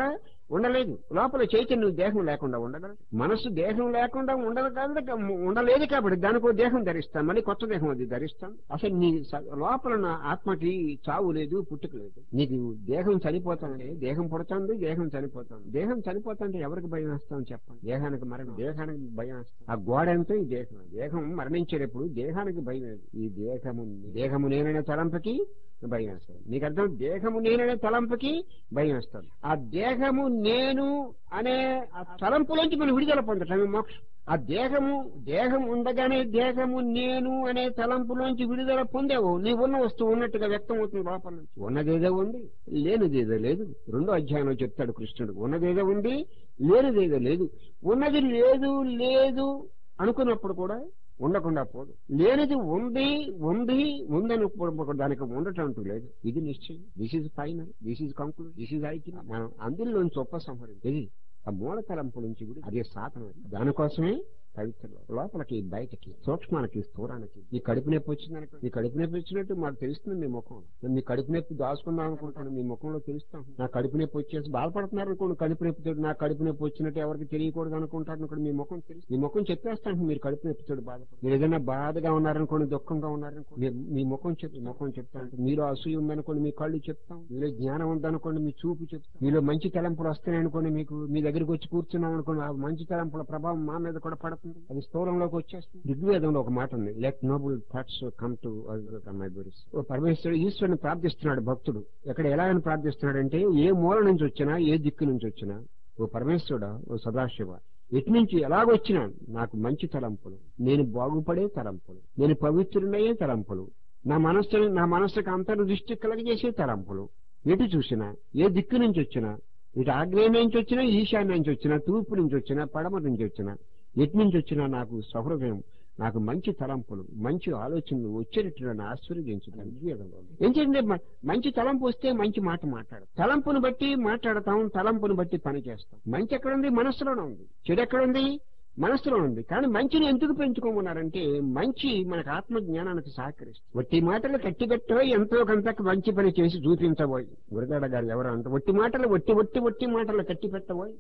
ఉండలేదు. లోపల చైతన్యం దేహం లేకుండా ఉండగలదు. మనస్సు దేహం లేకుండా ఉండదు కాబట్టి ఉండలేదు కాబట్టి దానికో దేహం ధరిస్తాను, మళ్ళీ కొత్త దేహం అది ధరిస్తాను. అసలు నీ లోపల నా ఆత్మకి చావు లేదు, పుట్టుక లేదు. నీకు దేహం చనిపోతాండి, దేహం పుడుతుంది, దేహం చనిపోతుంది. దేహం చనిపోతుంటే ఎవరికి భయం వేస్తామని చెప్పండి? దేహానికి మరణం, దేహానికి భయం వేస్తాం. ఆ గోడ ఎంతో ఈ దేహం, దేహం మరణించేటప్పుడు దేహానికి భయం లేదు. ఈ దేహము దేహము నేననే తలంపుకి భయం వేస్తాడు. నీకు అర్థం? దేహము నేననే తలంపుకి భయం వేస్తాడు. ఆ దేహము నేను అనే ఆ తలంపులోంచి మనం విడుదల పొందటం మోక్షం. ఆ దేహము దేహం ఉండగానే దేహము నేను అనే తలంపులోంచి విడుదల పొందేవు. నీ ఉన్న వస్తువు ఉన్నట్టుగా వ్యక్తం అవుతుంది లోపల నుంచి. ఉన్నదేదో ఉంది, లేనిదేదో లేదు. రెండో అధ్యాయంలో చెప్తాడు కృష్ణుడు, ఉన్నదేదో ఉంది, లేనిదేదో లేదు. ఉన్నది లేదు లేదు అనుకున్నప్పుడు కూడా ఉండకుండా పోదు. లేనిది ఉంది ఉంది ఉందని దానికి ఉండటం అంటూ లేదు. ఇది నిశ్చయం. This is final, this is conclude, this is ఐక్యం. మనం అందులోంచి ఉపసంహరించు. ఇది ఆ మూల తలంపు నుంచి కూడా అదే సాధన. దానికోసమే పవిత్ర లోపలికి బయటకి సూక్ష్మానికి స్థూరానికి. ఈ కడుపు నొప్పి వచ్చిందనుకో, ఈ కడుపు నొప్పి వచ్చినట్టు మాకు తెలుస్తుంది మీ ముఖం. మీ కడుపు నొప్పి దాచుకుందాం అనుకుంటాను, మీ ముఖంలో తెలుస్తాం. నా కడుపు నొప్పి వచ్చేసి బాధపడుతున్నారు అనుకోండి, కడుపు నొప్పితో నా కడుపు నొప్పి వచ్చినట్టు ఎవరికి తెలియకూడదు అనుకుంటారు అనుకోండి, మీ ముఖం తెలుసు. మీ ముఖం చెప్పేస్తాను మీరు కడుపు నొప్పితో బాధపడు. మీరు ఏదైనా బాధగా ఉన్నారనుకోండి, దుఃఖంగా ఉన్నారనుకోండి, మీ ముఖం చెప్తాను ముఖం చెప్తాను మీలో అసూయ ఉందనుకోండి, మీ కళ్ళు చెప్తాం. మీలో జ్ఞానం ఉందనుకోండి, మీ చూపు చెప్తాం. మీలో మంచి తలంపులు వస్తున్నాయి అనుకోండి, మీకు మీ దగ్గరికి వచ్చి కూర్చున్నాం అనుకోండి, ఆ మంచి తలంపుల ప్రభావం మా మీద కూడా పడుతుంది. అది స్థూలం వచ్చేస్తుంది. ఋగ్వేదంలో ఒక మాట ఉంది, let noble thoughts come to my bodies. ఓ పరమేశ్వరుడు ఈశ్వరుని ప్రార్థిస్తున్నాడు భక్తుడు. ఎక్కడ ఎలాగని ప్రార్థిస్తున్నాడంటే, ఏ మూల నుంచి వచ్చినా, ఏ దిక్కు నుంచి వచ్చినా, ఓ పరమేశ్వరుడా, ఓ సదాశివ, ఎటు నుంచి ఎలాగొచ్చినా నాకు మంచి తలంపులు, నేను బాగుపడే తలంపులు, నేను పవిత్రుడయ్యే తలంపులు, నా మనస్సు నా మనస్సుకు అంతర్దృష్టి కలగజేసే తలంపులు, ఎటు చూసినా, ఏ దిక్కు నుంచి వచ్చినా, ఇటు ఆగ్నేయం నుంచి వచ్చినా, ఈశాన్యం నుంచి వచ్చినా, తూర్పు నుంచి వచ్చినా, పడమ నుంచి వచ్చినా, ఎటు నుంచి వచ్చినా నాకు సహృదయం, నాకు మంచి తలంపులు, మంచి ఆలోచనలు వచ్చేటట్టు నన్ను ఆశీర్వదించుతాను. ఏంటంటే మంచి తలంపు వస్తే మంచి మాట మాట్లాడతాం, తలంపును బట్టి మాట్లాడతాం, తలంపును బట్టి పని చేస్తాం. మంచి ఎక్కడుంది? మనస్సులోనే ఉంది. చెడు ఎక్కడుంది? మనస్సులో ఉంది. కానీ మంచిని ఎందుకు పెంచుకోమన్నారంటే, మంచి మనకు ఆత్మ జ్ఞానానికి సహకరిస్తుంది. వట్టి మాటలు కట్టిపెట్టబోయి ఎంతో కొంత మంచి పని చేసి చూపించబోయి. గురగాడ గారు ఎవరు అంటే, వట్టి మాటలు వట్టి వట్టి వట్టి మాటలు కట్టి పెట్టబోయి,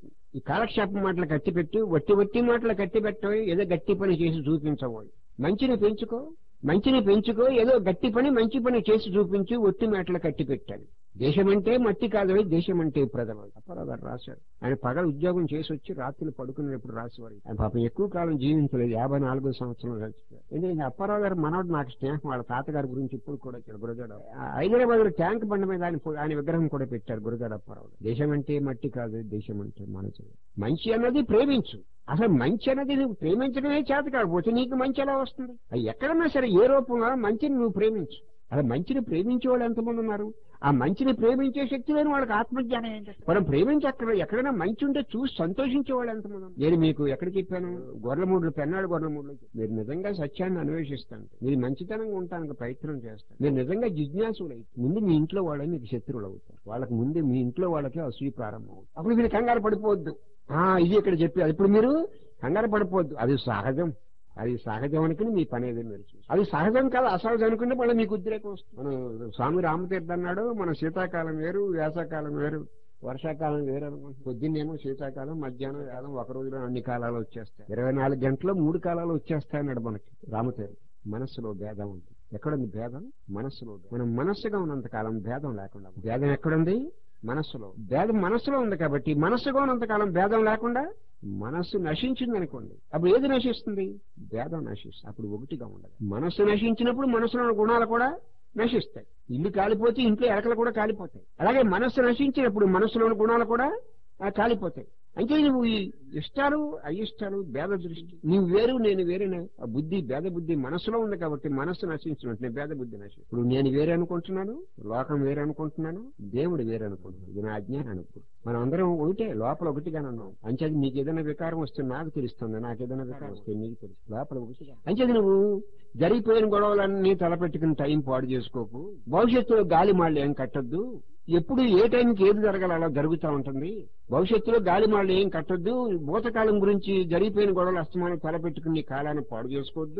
ఈ కాలక్షేపం మాటలు కట్టిపెట్టి వట్టి వట్టి మాటలు కట్టి పెట్టబోయి ఏదో గట్టి పని చేసి చూపించబోయి. మంచిని పెంచుకో మంచిని పెంచుకో ఏదో గట్టి పని మంచి పని చేసి చూపించి ఒట్టి మాటలు కట్టి పెట్టాడు. దేశమంటే మట్టి కాదు, దేశమంటే ప్రజలు. అప్పారావు గారు రాశారు. ఆయన పగల ఉద్యోగం చేసి వచ్చి రాత్రులు పడుకునేప్పుడు రాసేవారు. ఆయన పాపం ఎక్కువ కాలం జీవించలేదు, యాభై నాలుగో సంవత్సరంలో చచ్చిపోయారు. ఎందుకంటే అప్పారావు గారు మనోడు నాకు స్నేహం, వాళ్ళ తాతగారి గురించి ఇప్పుడు కూడా గురజాడ హైదరాబాద్ లో ట్యాంక్ బండి మీద ఆయన ఆయన విగ్రహం కూడా పెట్టారు గురజాడ అప్పారావు. దేశమంటే మట్టి కాదు, దేశమంటే మనసు. మంచి అన్నది ప్రేమించు. అసలు మంచి అనేది నువ్వు ప్రేమించడమే చేత కాకపోతే నీకు మంచి ఎలా వస్తుంది? అది ఎక్కడన్నా సరే ఏ రూపంలో మంచిని నువ్వు ప్రేమించు. అలా మంచిని ప్రేమించే వాళ్ళు ఎంతమంది ఉన్నారు? ఆ మంచిని ప్రేమించే శక్తి లేని వాళ్ళకి ఆత్మజ్ఞానం ఏంటి? మనం ప్రేమించక్కడ ఎక్కడైనా మంచి ఉంటే చూసి సంతోషించే వాళ్ళు ఎంతమంది? నేను మీకు ఎక్కడ చెప్పాను? గొర్రెమూడులు, పెన్నాడు గొర్రెమూడులు. మీరు నిజంగా సత్యాన్ని అన్వేషిస్తాను, మీరు మంచితనంగా ఉండటానికి ప్రయత్నం చేస్తారు, మీరు నిజంగా జిజ్ఞాసులు అయితే ముందు మీ ఇంట్లో వాళ్ళని మీకు శత్రువులు అవుతారు. వాళ్ళకి ముందే మీ ఇంట్లో వాళ్ళకి అసూయ ప్రారంభం అవుతుంది. అప్పుడు మీరు కంగారు పడిపోవద్దు. ఆ ఇది ఇక్కడ చెప్పారు, ఇప్పుడు మీరు కంగారు పడిపోవద్దు. అది సహజం, అది సహజం అనుకుని మీ పని ఏదో మీరు చూసి, అది సహజం కాదు అసహజం అనుకుంటే మళ్ళీ మీకు ఉద్రేకం వస్తుంది. మనం స్వామి రామతీర్థ అన్నాడు, మన శీతాకాలం వేరు, వేసవకాలం వేరు, వర్షాకాలం వేరు అనుకుంటున్నాం. పొద్దున్నేమో శీతాకాలం, మధ్యాహ్నం కాలం, ఒక రోజులో అన్ని కాలాలు వచ్చేస్తాయి. ఇరవై నాలుగు గంటల్లో మూడు కాలాలు వచ్చేస్తాయన్నాడు మనకి రామతీర్థ. మనస్సులో భేదం ఉంది. ఎక్కడుంది భేదం? మనస్సులో. మనం మనస్సుగా ఉన్నంత కాలం భేదం లేకుండా. భేదం ఎక్కడుంది? మనస్సులో. భేదం మనస్సులో ఉంది కాబట్టి మనస్సుగా ఉన్నంతకాలం భేదం లేకుండా మనస్సు నశించింది అనుకోండి, అప్పుడు ఏది నశిస్తుంది? భేదం నశిస్తుంది. అప్పుడు ఒకటిగా ఉండదు. మనస్సు నశించినప్పుడు మనసులో గుణాలు కూడా నశిస్తాయి. ఇల్లు కాలిపోతే ఇంట్లో ఎలకలు కూడా కాలిపోతాయి. అలాగే మనస్సు నశించినప్పుడు మనస్సులోని గుణాలు కూడా కాలిపోతాయి. అంటే నువ్వు ఈ ఇష్టాలు అయిష్టాలు భేద దృష్టి, నీవు వేరు నేను వేరేనే బుద్ధి, భేద బుద్ధి మనసులో ఉంది కాబట్టి మనస్సు నశించినట్టు భేద బుద్ధి నశించి. ఇప్పుడు నేను వేరే అనుకుంటున్నాను, లోకం వేరే అనుకుంటున్నాను, దేవుడు వేరే అనుకుంటున్నాను. ఇది నా అజ్ఞానం. అనుకో మనం అందరం ఒకటే, లోపల ఒకటిగానే ఉన్నాం. అంచేది నీకు ఏదైనా వికారం వస్తే నాకు తెలుస్తుంది, నాకు ఏదైనా వికారం వస్తే నీకు తెలుస్తుంది. లోపల ఒకటిగా. అంచేది నువ్వు జరిగిపోయిన గొడవలన్నీ తలపెట్టుకుని టైం పాడు చేసుకోకు. భవిష్యత్తులో గాలి మాళ్ళు ఏం కట్టొద్దు. ఎప్పుడు ఏ టైంకి ఏది జరగాలి అలా జరుగుతూ ఉంటుంది. భవిష్యత్తులో గాలి మాళ్ళు ఏం కట్టొద్దు. భూతకాలం గురించి జరిగిపోయిన గొడవలు అస్తమానం తలపెట్టుకుని నీ కాలాన్ని పాడు చేసుకోవద్దు.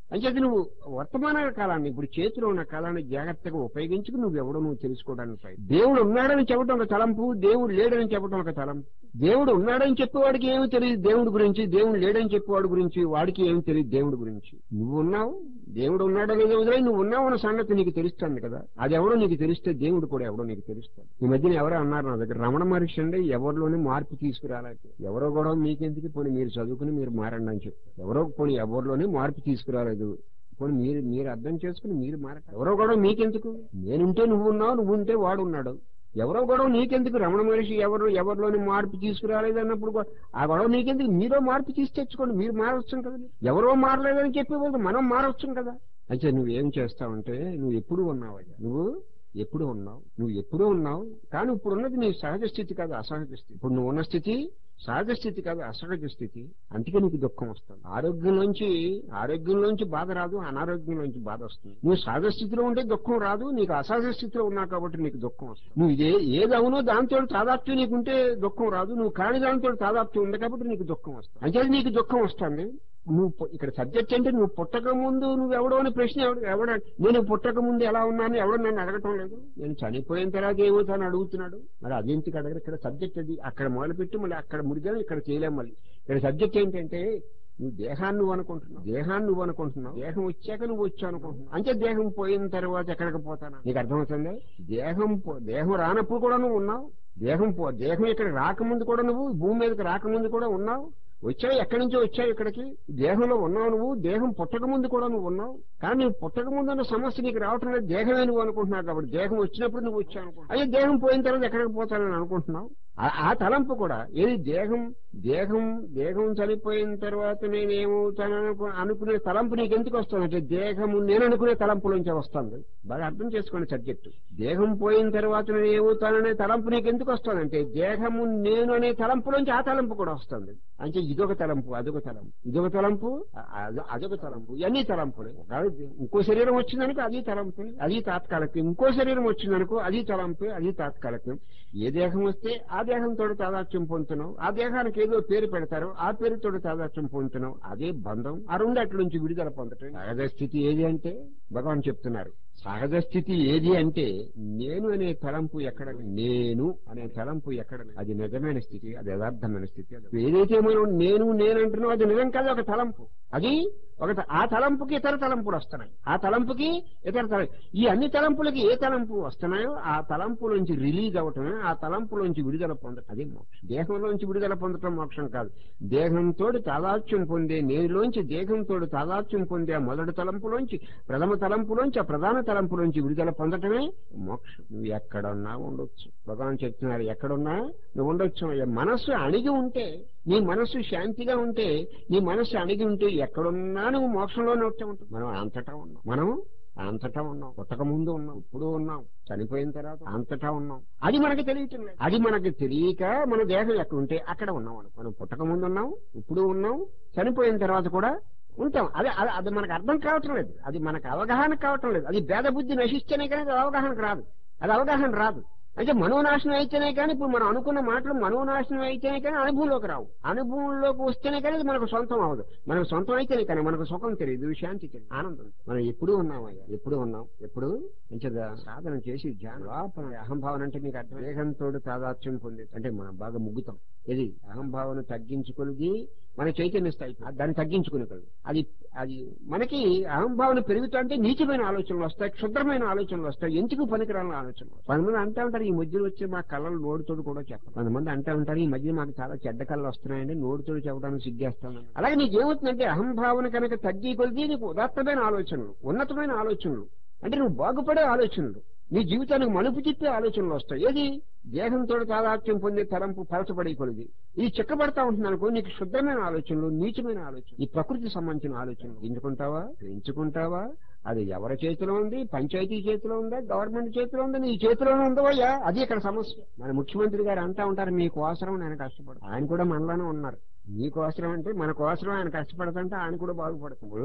అంచేది నువ్వు వర్తమాన కాలాన్ని ఇప్పుడు చేతిలో ఉన్న కాలాన్ని జాగ్రత్తగా ఉపయోగించుకు నువ్వు ఎవడో నువ్వు తెలుసుకోవడానికి ప్రయత్నం. దేవుడు ఉన్నాడని చెప్పడం ఒక తలంపు, దేవుడు లేడని చెప్పడం ఒక తలంపు. దేవుడు ఉన్నాడని చెప్పేవాడికి ఏమి తెలియదు దేవుడి గురించి, దేవుడు లేడని చెప్పేవాడి గురించి వాడికి ఏమి తెలియదు దేవుడి గురించి. నువ్వు ఉన్నావు, దేవుడు ఉన్నాడో లేదో వదిలే, నువ్వు ఉన్నావు అన్న సంగతి నీకు తెలుస్తుంది కదా. అది ఎవడో నీకు తెలిస్తే దేవుడు కూడా ఎవడో నీకు తెలుస్తాడు. ఈ మధ్యన ఎవరో అన్నారు నా దగ్గర, రమణ మహర్షి అండి ఎవరిలోనే మార్పు తీసుకురాలేదు. ఎవరో కూడా మీకెందుకు పోనీ మీరు చదువుకుని మీరు మారండి అని చెప్పి, ఎవరో పోనీ ఎవరిలోనే మార్పు తీసుకురాలేదు. పోనీ మీరు మీరు అర్థం చేసుకుని మీరు మారట. ఎవరో కూడా మీకెందుకు, నేనుంటే నువ్వు ఉన్నావు, నువ్వు ఉంటే వాడు ఉన్నాడు. ఎవరో గొడవ నీకెందుకు, రమణ మహర్షి ఎవరు ఎవరిలోని మార్పు తీసుకురాలేదు అన్నప్పుడు ఆ గొడవ నీకెందుకు, మీలో మార్పు తీసి తెచ్చుకోండి, మీరు మారవచ్చు కదా. ఎవరో మారలేదని చెప్పేవాళ్ళు మనం మారవచ్చు కదా. అయితే నువ్వేం చేస్తావంటే నువ్వు ఎప్పుడు ఉన్నావయ్యా, నువ్వు ఎప్పుడు ఉన్నావు, నువ్వు ఎప్పుడూ ఉన్నావు. కానీ ఇప్పుడు ఉన్నది నీ సహజ స్థితి కాదు, అసహజ స్థితి. ఇప్పుడు నువ్వు ఉన్న స్థితి సహజ స్థితి కాదు, అసహజ స్థితి. అందుకే నీకు దుఃఖం వస్తుంది. ఆరోగ్యంలోంచి ఆరోగ్యంలోంచి బాధ రాదు, అనారోగ్యంలోంచి బాధ వస్తుంది. నువ్వు సహజ స్థితిలో ఉంటే దుఃఖం రాదు, నీకు అసహజ స్థితిలో ఉన్నావు కాబట్టి నీకు దుఃఖం వస్తుంది. నువ్వు ఇదే ఏది అవునో దాంతో తాదాప్యం నీకుంటే దుఃఖం రాదు, నువ్వు కాని దాంతో తాదాప్యం ఉంది కాబట్టి నీకు దుఃఖం వస్తుంది. అంటే నీకు దుఃఖం వస్తుంది. నువ్వు ఇక్కడ సబ్జెక్ట్ అంటే నువ్వు పుట్టక ముందు నువ్వు ఎవడో అని ప్రశ్న ఎవడు ఎవడ నేను పుట్టక ముందు ఎలా ఉన్నాను ఎవడో నన్ను అడగటం లేదు, నేను చనిపోయిన తర్వాత ఏమవుతాను అడుగుతున్నాడు. మరి అదేంటికి అడగరు. ఇక్కడ సబ్జెక్ట్ అది అక్కడ మొదలుపెట్టి మళ్ళీ అక్కడ ముడిగా ఇక్కడ చేయలేం. మళ్ళీ ఇక్కడ సబ్జెక్ట్ ఏంటంటే నువ్వు దేహాన్ని నువ్వు అనుకుంటున్నావు, దేహాన్ని నువ్వు అనుకుంటున్నావు, దేహం వచ్చాక నువ్వు వచ్చావు అనుకుంటున్నావు. అంటే దేహం పోయిన తర్వాత ఎక్కడికి పోతానా నీకు అర్థమవుతుంది. దేహం దేహం రానప్పుడు కూడా నువ్వు ఉన్నావు, దేహం పో దేహం ఇక్కడ రాకముందు కూడా నువ్వు భూమి మీదకి రాకముందు కూడా ఉన్నావు, వచ్చావు ఎక్కడి నుంచో వచ్చావు ఇక్కడికి, దేహంలో ఉన్నావు నువ్వు, దేహం పుట్టక ముందు కూడా నువ్వు ఉన్నావు. కానీ నువ్వు పుట్టక ముందు అన్న సమస్య నీకు రావటం లేదు, దేహమే నువ్వు అనుకుంటున్నావు కాబట్టి దేహం వచ్చినప్పుడు నువ్వు వచ్చావు అనుకుంటున్నావు. అదే దేహం పోయిన తర్వాత ఎక్కడికి పోతానని అనుకుంటున్నావు. ఆ తలంపు కూడా ఏది దేహం దేహం దేహం చనిపోయిన తర్వాత నేనేమవుతానని అనుకునే తలంపు నీకు ఎందుకు వస్తుంది అంటే దేహము నేను అనుకునే తలంపులోంచి వస్తుంది. బాగా అర్థం చేసుకోండి సబ్జెక్టు. దేహం పోయిన తర్వాత నేను ఏమవుతాననే తలంపు నీకు ఎందుకు వస్తుంది అంటే దేహము నేను అనే తలంపులోంచి ఆ తలంపు కూడా వస్తుంది. అంటే ఇదొక తలంపు అదొక తలంపు, ఇదొక తలంపు అదొక తలంపు, ఇవన్నీ తలంపులే. ఇంకో శరీరం వచ్చిందనుకో అది తలంపు, అది తాత్కాలికం. ఇంకో శరీరం వచ్చిందనుకో అది తలంపు, అది తాత్కాలికం. ఏ దేహం వస్తే ఆ దేహంతో తాదాత్యం పొందుతున్నావు, ఆ దేహానికి ఏదో పేరు పెడతారు ఆ పేరుతో తాదాత్యం పొందుతున్నావు, అదే బంధం. ఆ రెండు అట్ల నుంచి విడుదల పొందటం సహజ స్థితి. ఏది అంటే భగవాన్ చెప్తున్నారు సహజ స్థితి ఏది అంటే నేను అనే తలంపు ఎక్కడ, నేను అనే తలంపు ఎక్కడ, అది నిజమైన స్థితి, అది యథార్థమైన స్థితి. ఏదైతే మనం నేను నేను అంటున్నావు అది నిజం కాదు, ఒక తలంపు. అది ఒక ఆ తలంపుకి ఇతర తలంపులు వస్తున్నాయి, ఆ తలంపుకి ఇతర తలం ఈ అన్ని తలంపులకి ఏ తలంపు వస్తున్నాయో ఆ తలంపులోంచి రిలీజ్ అవటమే, ఆ తలంపులోంచి విడుదల పొందటం అది మోక్షం. దేహంలోంచి విడుదల పొందటం మోక్షం కాదు. దేహంతో తాదాత్యం పొందే నేనులోంచి దేహంతో తాదాత్యం పొందే ఆ మొదటి తలంపులోంచి ప్రథమ తలంపులోంచి ఆ ప్రధాన తలంపులోంచి విడుదల పొందటమే మోక్షం. నువ్వు ఎక్కడున్నా ఉండొచ్చు. భగవాన్ చెప్తున్నారు ఎక్కడున్నా నువ్వు ఉండొచ్చు. మనస్సు అణిగి ఉంటే, నీ మనస్సు శాంతిగా ఉంటే, నీ మనస్సు అణిగి ఉంటే ఎక్కడున్నా నువ్వు మోక్షంలోనే వచ్చే ఉంటావు. మనం అంతటా ఉన్నాం, మనం అంతటా ఉన్నాం. పుట్టక ముందు ఉన్నాం, ఇప్పుడు ఉన్నాం, చనిపోయిన తర్వాత అంతటా ఉన్నాం. అది మనకి తెలియటం లేదు. అది మనకి తెలియక మన దేహం ఎక్కడ ఉంటే అక్కడ ఉన్నాం. మనం పుట్టక ముందు ఉన్నాం, ఇప్పుడు ఉన్నాం, చనిపోయిన తర్వాత కూడా ఉంటాం. అదే అది మనకు అర్థం కావటం లేదు, అది మనకు అవగాహన కావటం లేదు. అది భేద బుద్ధి నశిస్తేనే కానీ అది అవగాహనకు రాదు, అది అవగాహన రాదు. అంటే మనోనాశనం అయితేనే కానీ ఇప్పుడు మనం అనుకున్న మాటలు మనోనాశనం అయితేనే కానీ అనుభవంలోకి రావు. అనుభవంలోకి వస్తేనే కానీ అది మనకు సొంతం అవ్వదు. మనకు సొంతం అయితేనే కానీ మనకు సుఖం తెలియదు, శాంతి తెలియదు, ఆనందం. మనం ఎప్పుడూ ఉన్నామయ్యా, ఎప్పుడు ఉన్నాం, ఎప్పుడు మంచిగా సాధన చేసి ధ్యానం లోపల అహంభావన అంటే మీకు అర్థం. దేహంతో తాదాత్యం పొందే అంటే మనం బాగా ముగ్గుతాం. ఇది అహంభావన తగ్గించుకునేది మన చైతన్య స్థాయి, దాన్ని తగ్గించుకునేది. అది అది మనకి అహంభావన పెరుగుతుంటే నీచమైన ఆలోచనలు వస్తాయి, క్షుద్రమైన ఆలోచనలు వస్తాయి, ఎందుకు పనికిరాని ఆలోచనలు. కొంతమంది అంటూ ఉంటారు ఈ మధ్యలో వచ్చే మా కళ్ళలు నోటితోడు కూడా చెప్పాలి. కొంతమంది అంటూ ఉంటారు ఈ మధ్య మాకు చాలా చెడ్డ కళ్ళు వస్తున్నాయండి, నోటితోడు చెప్పడానికి సిగ్గేస్తాను. అలాగే నీకు ఏమవుతుందంటే అహంభావన కనుక తగ్గి కొలిది నీకు ఉదాత్తమైన ఆలోచనలు, ఉన్నతమైన ఆలోచనలు, అంటే నువ్వు బాగుపడే ఆలోచనలు, నీ జీవితానికి మలుపు తిప్పే ఆలోచనలు వస్తాయి. ఏది దేహంతో తాదాత్యం పొందే తలంపు పరచబడి కొలిది ఇది చిక్కబడతా ఉంటుంది అనుకో, నీకు శుద్ధమైన ఆలోచనలు, నీచమైన ఆలోచనలు, ఈ ప్రకృతికి సంబంధించిన ఆలోచనలు ఎంచుకుంటావా, పెంచుకుంటావా? అది ఎవరి చేతిలో ఉంది? పంచాయతీ చేతిలో ఉందా, గవర్నమెంట్ చేతిలో ఉందా? నీ చేతిలోనే ఉందవయ్యా. అది ఇక్కడ సమస్య. మన ముఖ్యమంత్రి గారు అంటా ఉంటారు మీకోసరం నేను కష్టపడు. ఆయన కూడా మనలోనే ఉన్నారు. నీకోసరం అంటే మన కోసరం ఆయన కష్టపడుతుంటే ఆయన కూడా బాగుపడుతుంది.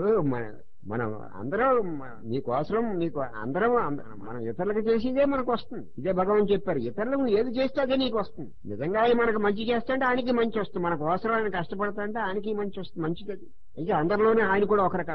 మనం అందరం నీకోసరం నీకు అందరం మనం ఇతరులకు చేసేదే మనకు వస్తుంది. ఇదే భగవాన్ చెప్పారు, ఇతరులకు ఏది చేస్తే అదే నీకు వస్తుంది. నిజంగా మనకు మంచి చేస్తుంటే ఆయనకి మంచి వస్తుంది, మన కోసరం ఆయన కష్టపడుతుంటే ఆయనకి మంచి వస్తుంది, మంచిది అది. అయితే అందరిలోనే ఆయన కూడా ఒకరు కాబట్టి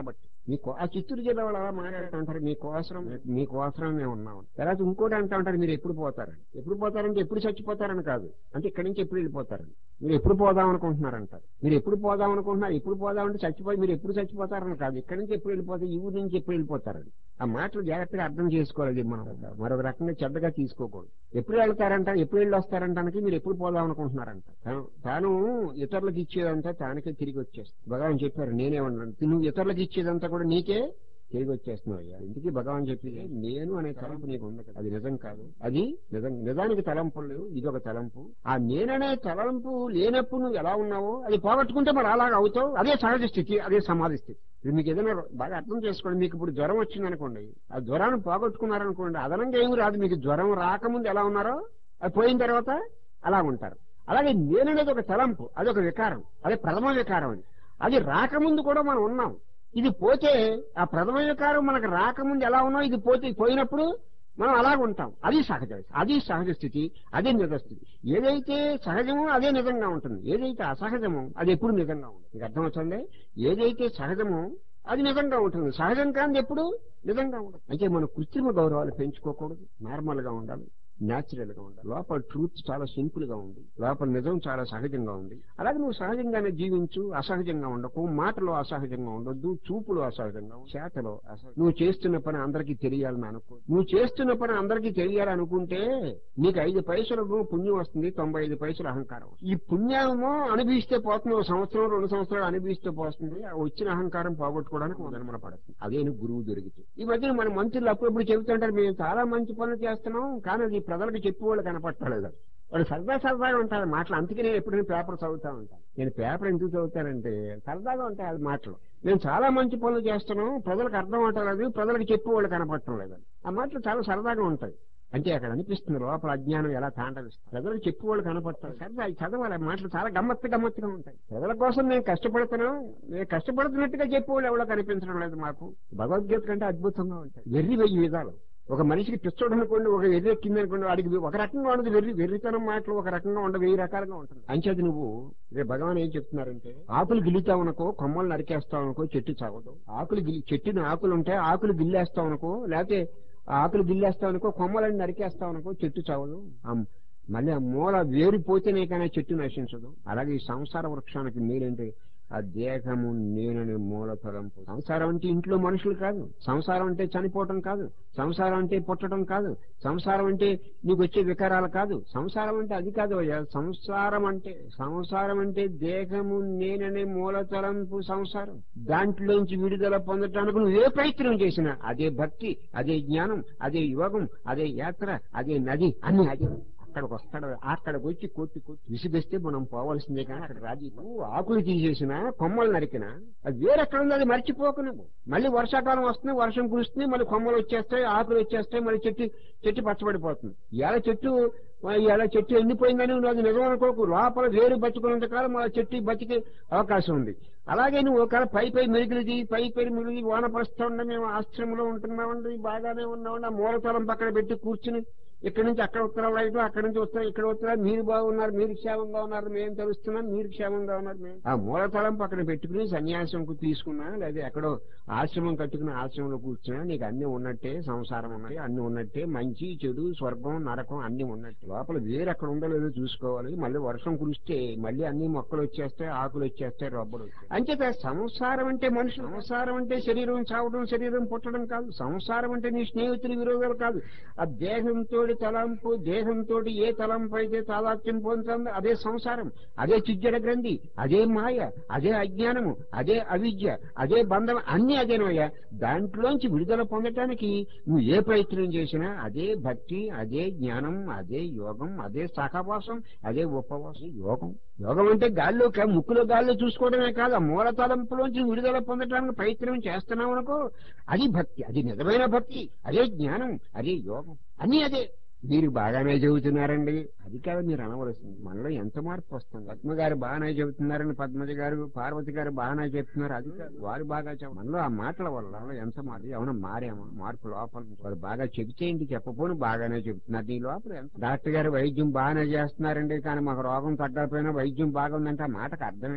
మీకు ఆ చిత్తూరు జిల్లా వాళ్ళు అలా మాట్లాడుతూ ఉంటారు, మీకోసం మీకోసం మేము ఉన్నాం. తర్వాత ఇంకోటి అంటూ ఉంటారు, మీరు ఎప్పుడు పోతారని. ఎప్పుడు పోతారంటే ఎప్పుడు చచ్చిపోతారని కాదు, అంటే ఇక్కడి నుంచి ఎప్పుడు వెళ్ళిపోతారని. మీరు ఎప్పుడు పోదాం అనుకుంటున్నారంటారు. మీరు ఎప్పుడు పోదాం అనుకుంటున్నారు, ఎప్పుడు పోదాం అంటే చచ్చిపోయి మీరు ఎప్పుడు చచ్చిపోతారని కాదు, ఇక్కడి నుంచి ఎప్పుడు వెళ్ళిపోతారు, ఈ ఊరి నుంచి ఎప్పుడు వెళ్ళిపోతారని. ఆ మాటలు జాగ్రత్తగా అర్థం చేసుకోవాలి. మనం మరొక రకంగా చెడ్డగా తీసుకోకూడదు. ఎప్పుడు వెళ్తారంట, ఎప్పుడు వెళ్ళి వస్తారంటానికి మీరు ఎప్పుడు పోదాం అనుకుంటున్నారంట. తాను ఇతరులకు ఇచ్చేదంతా తానికే తిరిగి వచ్చేస్తుంది. భగవాన్ చెప్పారు, నేనే ఉన్నాను, నువ్వు ఇతరులకు ఇచ్చేదంతా కూడా నీకే తిరిగి వచ్చేస్తున్నావు అయ్యా. ఇందుకే భగవాన్ చెప్పింది, నేను అనే తలంపు నీకు ఉంది కదా, అది నిజం కాదు, అది నిజం. నిజానికి తలంపులు లేవు, ఇది ఒక తలంపు. ఆ నేననే తలంపు లేనప్పుడు నువ్వు ఎలా ఉన్నావో అది పోగొట్టుకుంటే మరి అలాగ అవుతావు. అదే సహజ స్థితి, అదే సమాధి స్థితి. ఇది మీకు ఏదైనా బాగా అర్థం చేసుకోండి. మీకు ఇప్పుడు జ్వరం వచ్చిందనుకోండి, ఆ జ్వరాన్ని పోగొట్టుకున్నారనుకోండి, అదనంగా ఏమి రాదు. మీకు జ్వరం రాకముందు ఎలా ఉన్నారో అది పోయిన తర్వాత అలా ఉంటారు. అలాగే నేననేది ఒక తలంపు, అదొక వికారం, అదే ప్రథమ వికారం. అది అది రాకముందు కూడా మనం ఉన్నాం. ఇది పోతే ఆ ప్రథమ వికారం మనకు రాకముందు ఎలా ఉన్నాం, ఇది పోతే పోయినప్పుడు మనం అలాగ ఉంటాం. అది సహజ, అది సహజ స్థితి, అదే నిజ స్థితి. ఏదైతే సహజమో అదే నిజంగా ఉంటుంది, ఏదైతే అసహజమో అది ఎప్పుడు నిజంగా ఉంటుంది. మీకు అర్థమవుతుంది? ఏదైతే సహజమో అది నిజంగా ఉంటుంది, సహజం కాని ఎప్పుడు నిజంగా ఉండదు. అంటే మనం కృత్రిమ గౌరవాలు పెంచుకోకూడదు, నార్మల్ గా ఉండాలి, న్యాచురల్ గా ఉండాలి. లోపల ట్రూత్ చాలా సింపుల్ గా ఉంది, లోపల నిజం చాలా సహజంగా ఉంది. అలాగే నువ్వు సహజంగానే జీవించు, అసహజంగా ఉండకు. మాటలో అసహజంగా ఉండొద్దు, చూపులు అసహజంగా, చేతలో అసహజం. నువ్వు చేస్తున్న పని అందరికీ తెలియాలని అనుకో. నువ్వు చేస్తున్న పని అందరికీ తెలియాలనుకుంటే నీకు ఐదు పైసలకు పుణ్యం వస్తుంది, తొంభై ఐదు పైసలు అహంకారం. ఈ పుణ్యమో అనుభవిస్తే పోతుంది, ఒక సంవత్సరం రెండు సంవత్సరాలు అనుభవిస్తే పోతుంది. వచ్చిన అహంకారం పోగొట్టుకోవడానికి జన్మన పడుతుంది. అదే నువ్వు గురువు దొరికితే. ఈ మధ్యన మన మంత్రులు అప్పుడప్పుడు చెబుతుంటారు, మేము చాలా మంచి పనులు చేస్తున్నాం, కానీ అది ప్రజలకు చెప్పేవాళ్ళు కనపట్టలేదు. వాళ్ళు సరదా సరదాగా ఉంటారు మాటలు. అందుకే నేను ఎప్పుడైనా పేపర్ చదువుతా ఉంటాను. నేను పేపర్ ఎందుకు చదువుతానంటే సరదాగా ఉంటాయి అది మాటలు. నేను చాలా మంచి పనులు చేస్తున్నాం, ప్రజలకు అర్థం అవటలేదు, ప్రజలకు చెప్పేవాళ్ళు కనపడటం లేదు. ఆ మాటలు చాలా సరదాగా ఉంటాయి. అంటే అక్కడ అనిపిస్తుంది లోపల అజ్ఞానం ఎలా తాండవిస్తుంది. ప్రజలకు చెప్పేవాళ్ళు కనపడతారు, సరదా చదవాలి. మాటలు చాలా గమ్మత్తు గమ్మత్తుగా ఉంటాయి. ప్రజల కోసం నేను కష్టపడుతున్నాం, నేను కష్టపడుతున్నట్టుగా చెప్పేవాళ్ళు ఎవరో కనిపించడం లేదు మాకు. భగవద్గీత కంటే అద్భుతంగా ఉంటాయి. వెర్రి వెయ్యి విధాలు. ఒక మనిషికి పిచ్చోడు అనుకోండి, ఒక వెర్రి ఎక్కింది అనుకోండి, వాడికి ఒక రకంగా ఉండదు. వెర్రి వెర్రితనం మాటలు ఒక రకంగా ఉండదు, వెయ్యి రకాలుగా ఉంటుంది. అంచేది నువ్వు రేపు భగవాన్ ఏం చెప్తున్నారంటే, ఆకులు గిల్లుతావు అనుకో, కొమ్మలు నరికేస్తావు అనుకో, చెట్టు చావదు. ఆకులు గిల్లి చెట్టుని ఆకులు ఉంటే ఆకులు గిల్లేస్తావు అనుకో, లేకపోతే ఆకులు గిల్లేస్తావు అనుకో, కొమ్మలని నరికేస్తావు అనుకో, చెట్టు చావదు. మళ్ళీ ఆ మూల వేరిపోతేనే కానీ చెట్టు నశించదు. అలాగే ఈ సంసార వృక్షానికి మీరేంటి, ఆ దేహము నేననే మూల తలంపు. సంసారం అంటే ఇంట్లో మనుషులు కాదు, సంసారం అంటే చనిపోవటం కాదు, సంసారం అంటే పుట్టడం కాదు, సంసారం అంటే నీకు వచ్చే వికారాలు కాదు. సంసారం అంటే అది కాదు అయ్యా. సంసారం అంటే సంసారం అంటే దేహము నేననే మూల తలంపు సంసారం. దాంట్లోంచి విడుదల పొందటానికి నువ్వు ఏ ప్రయత్నం చేసినా అదే భక్తి, అదే జ్ఞానం, అదే యోగం, అదే యాత్ర, అదే నది, అన్ని అదే. అక్కడికి వస్తాడు, అక్కడికి వచ్చి కొట్టి కొట్టి విసిగిస్తే మనం పోవాల్సిందే. కానీ అక్కడ రాజీ ఆకులు తీసేసినా, కొమ్మలు నరికినా అది వేరెక్కడ ఉంది, అది మర్చిపోకు నువ్వు. మళ్ళీ వర్షాకాలం వస్తుంది, వర్షం కురుస్తుంది, మళ్ళీ కొమ్మలు వచ్చేస్తాయి, ఆకులు వచ్చేస్తాయి, మళ్ళీ చెట్టు చెట్టు పచ్చబడిపోతుంది. ఇలా చెట్టు ఇలా చెట్టు ఎండిపోయిందని నువ్వు అది నిజం అనుకోకు. లోపల వేరు బతుకున్నంత కాలం మన చెట్టు బతికే అవకాశం ఉంది. అలాగే నువ్వు ఒకవేళ పై పై మెరుగులుది పై పై మెరుగుది వాన పరుస్తూ ఉండే మేము ఆశ్రమంలో ఉంటున్నామండి, బాగానే ఉన్నామండి, ఆ మూలతలం పక్కన పెట్టి కూర్చుని ఇక్కడి నుంచి అక్కడ ఉత్తరాలు రాయటం, అక్కడి నుంచి ఉత్తరం ఇక్కడ ఉత్తరాలు, మీరు బాగున్నారు, మీరు క్షేమంగా ఉన్నారు, మేము తెలుస్తున్నాం, మీరు క్షేమంగా ఉన్నారు. మేము ఆ మూలతలం పక్కన పెట్టుకుని సన్యాసం తీసుకున్నా, లేదా ఎక్కడో ఆశ్రమం కట్టుకుని ఆశ్రమంలో కూర్చున్నా నీకు అన్ని ఉన్నట్టే. సంసారం ఉన్నట్టే, అన్ని ఉన్నట్టే, మంచి చెడు స్వర్గం నరకం అన్ని ఉన్నట్టే. లోపల వేరు అక్కడ ఉండలేదో చూసుకోవాలి. మళ్ళీ వర్షం కురిస్తే మళ్ళీ అన్ని మొక్కలు వచ్చేస్తాయి, ఆకులు వచ్చేస్తాయి, రబ్బలు వచ్చాయి. అంచేత సంసారం అంటే మనుషులు, సంసారం అంటే శరీరం చావడం, శరీరం పుట్టడం కాదు. సంసారం అంటే నీ స్నేహితులు విరోధాలు కాదు. ఆ దేహంతో తలంపు, దేహంతో ఏ తలంపు అయితే తాదాత్యం పొందుతుందో అదే సంసారం, అదే చిజ్జడ గ్రంథి, అదే మాయ, అదే అజ్ఞానము, అదే అవిద్య, అదే బంధం, అన్ని అదేనయ్యా. దాంట్లోంచి విడుదల పొందటానికి నువ్వు ఏ ప్రయత్నం చేసినా అదే భక్తి, అదే జ్ఞానం, అదే యోగం, అదే సహవాసం, అదే ఉపవాసం. యోగం యోగం అంటే గాల్లో ముక్కులో గాల్లో చూసుకోవడమే కాదు, ఆ మూల తలంపులోంచి విడుదల పొందడానికి ప్రయత్నం చేస్తున్నావు అనుకో, అది భక్తి, అది నిజమైన భక్తి, అదే జ్ఞానం, అదే యోగం, అన్ని అదే. మీరు బాగానే చెబుతున్నారండి, అది కాదు మీరు అనవలసింది. మనలో ఎంత మార్పు వస్తుంది. పద్మ గారు బాగానే చెబుతున్నారని పద్మజ గారు, పార్వతి గారు బాగానే చెప్తున్నారు, అది కాదు వారు బాగా చెప్ మనలో ఆ మాటల వల్ల ఎంత మార్పు. ఏమన్నా మారేమో మార్పు లోపల. వారు బాగా చెబితేంటి, చెప్పపోను బాగానే చెబుతున్నారు. నీ లోపల ఎంత. డాక్టర్ గారు వైద్యం బాగానే చేస్తున్నారండి, కానీ మాకు రోగం తగ్గకపోయినా వైద్యం బాగుందంటే ఆ మాటకు అర్థం ఏంటి?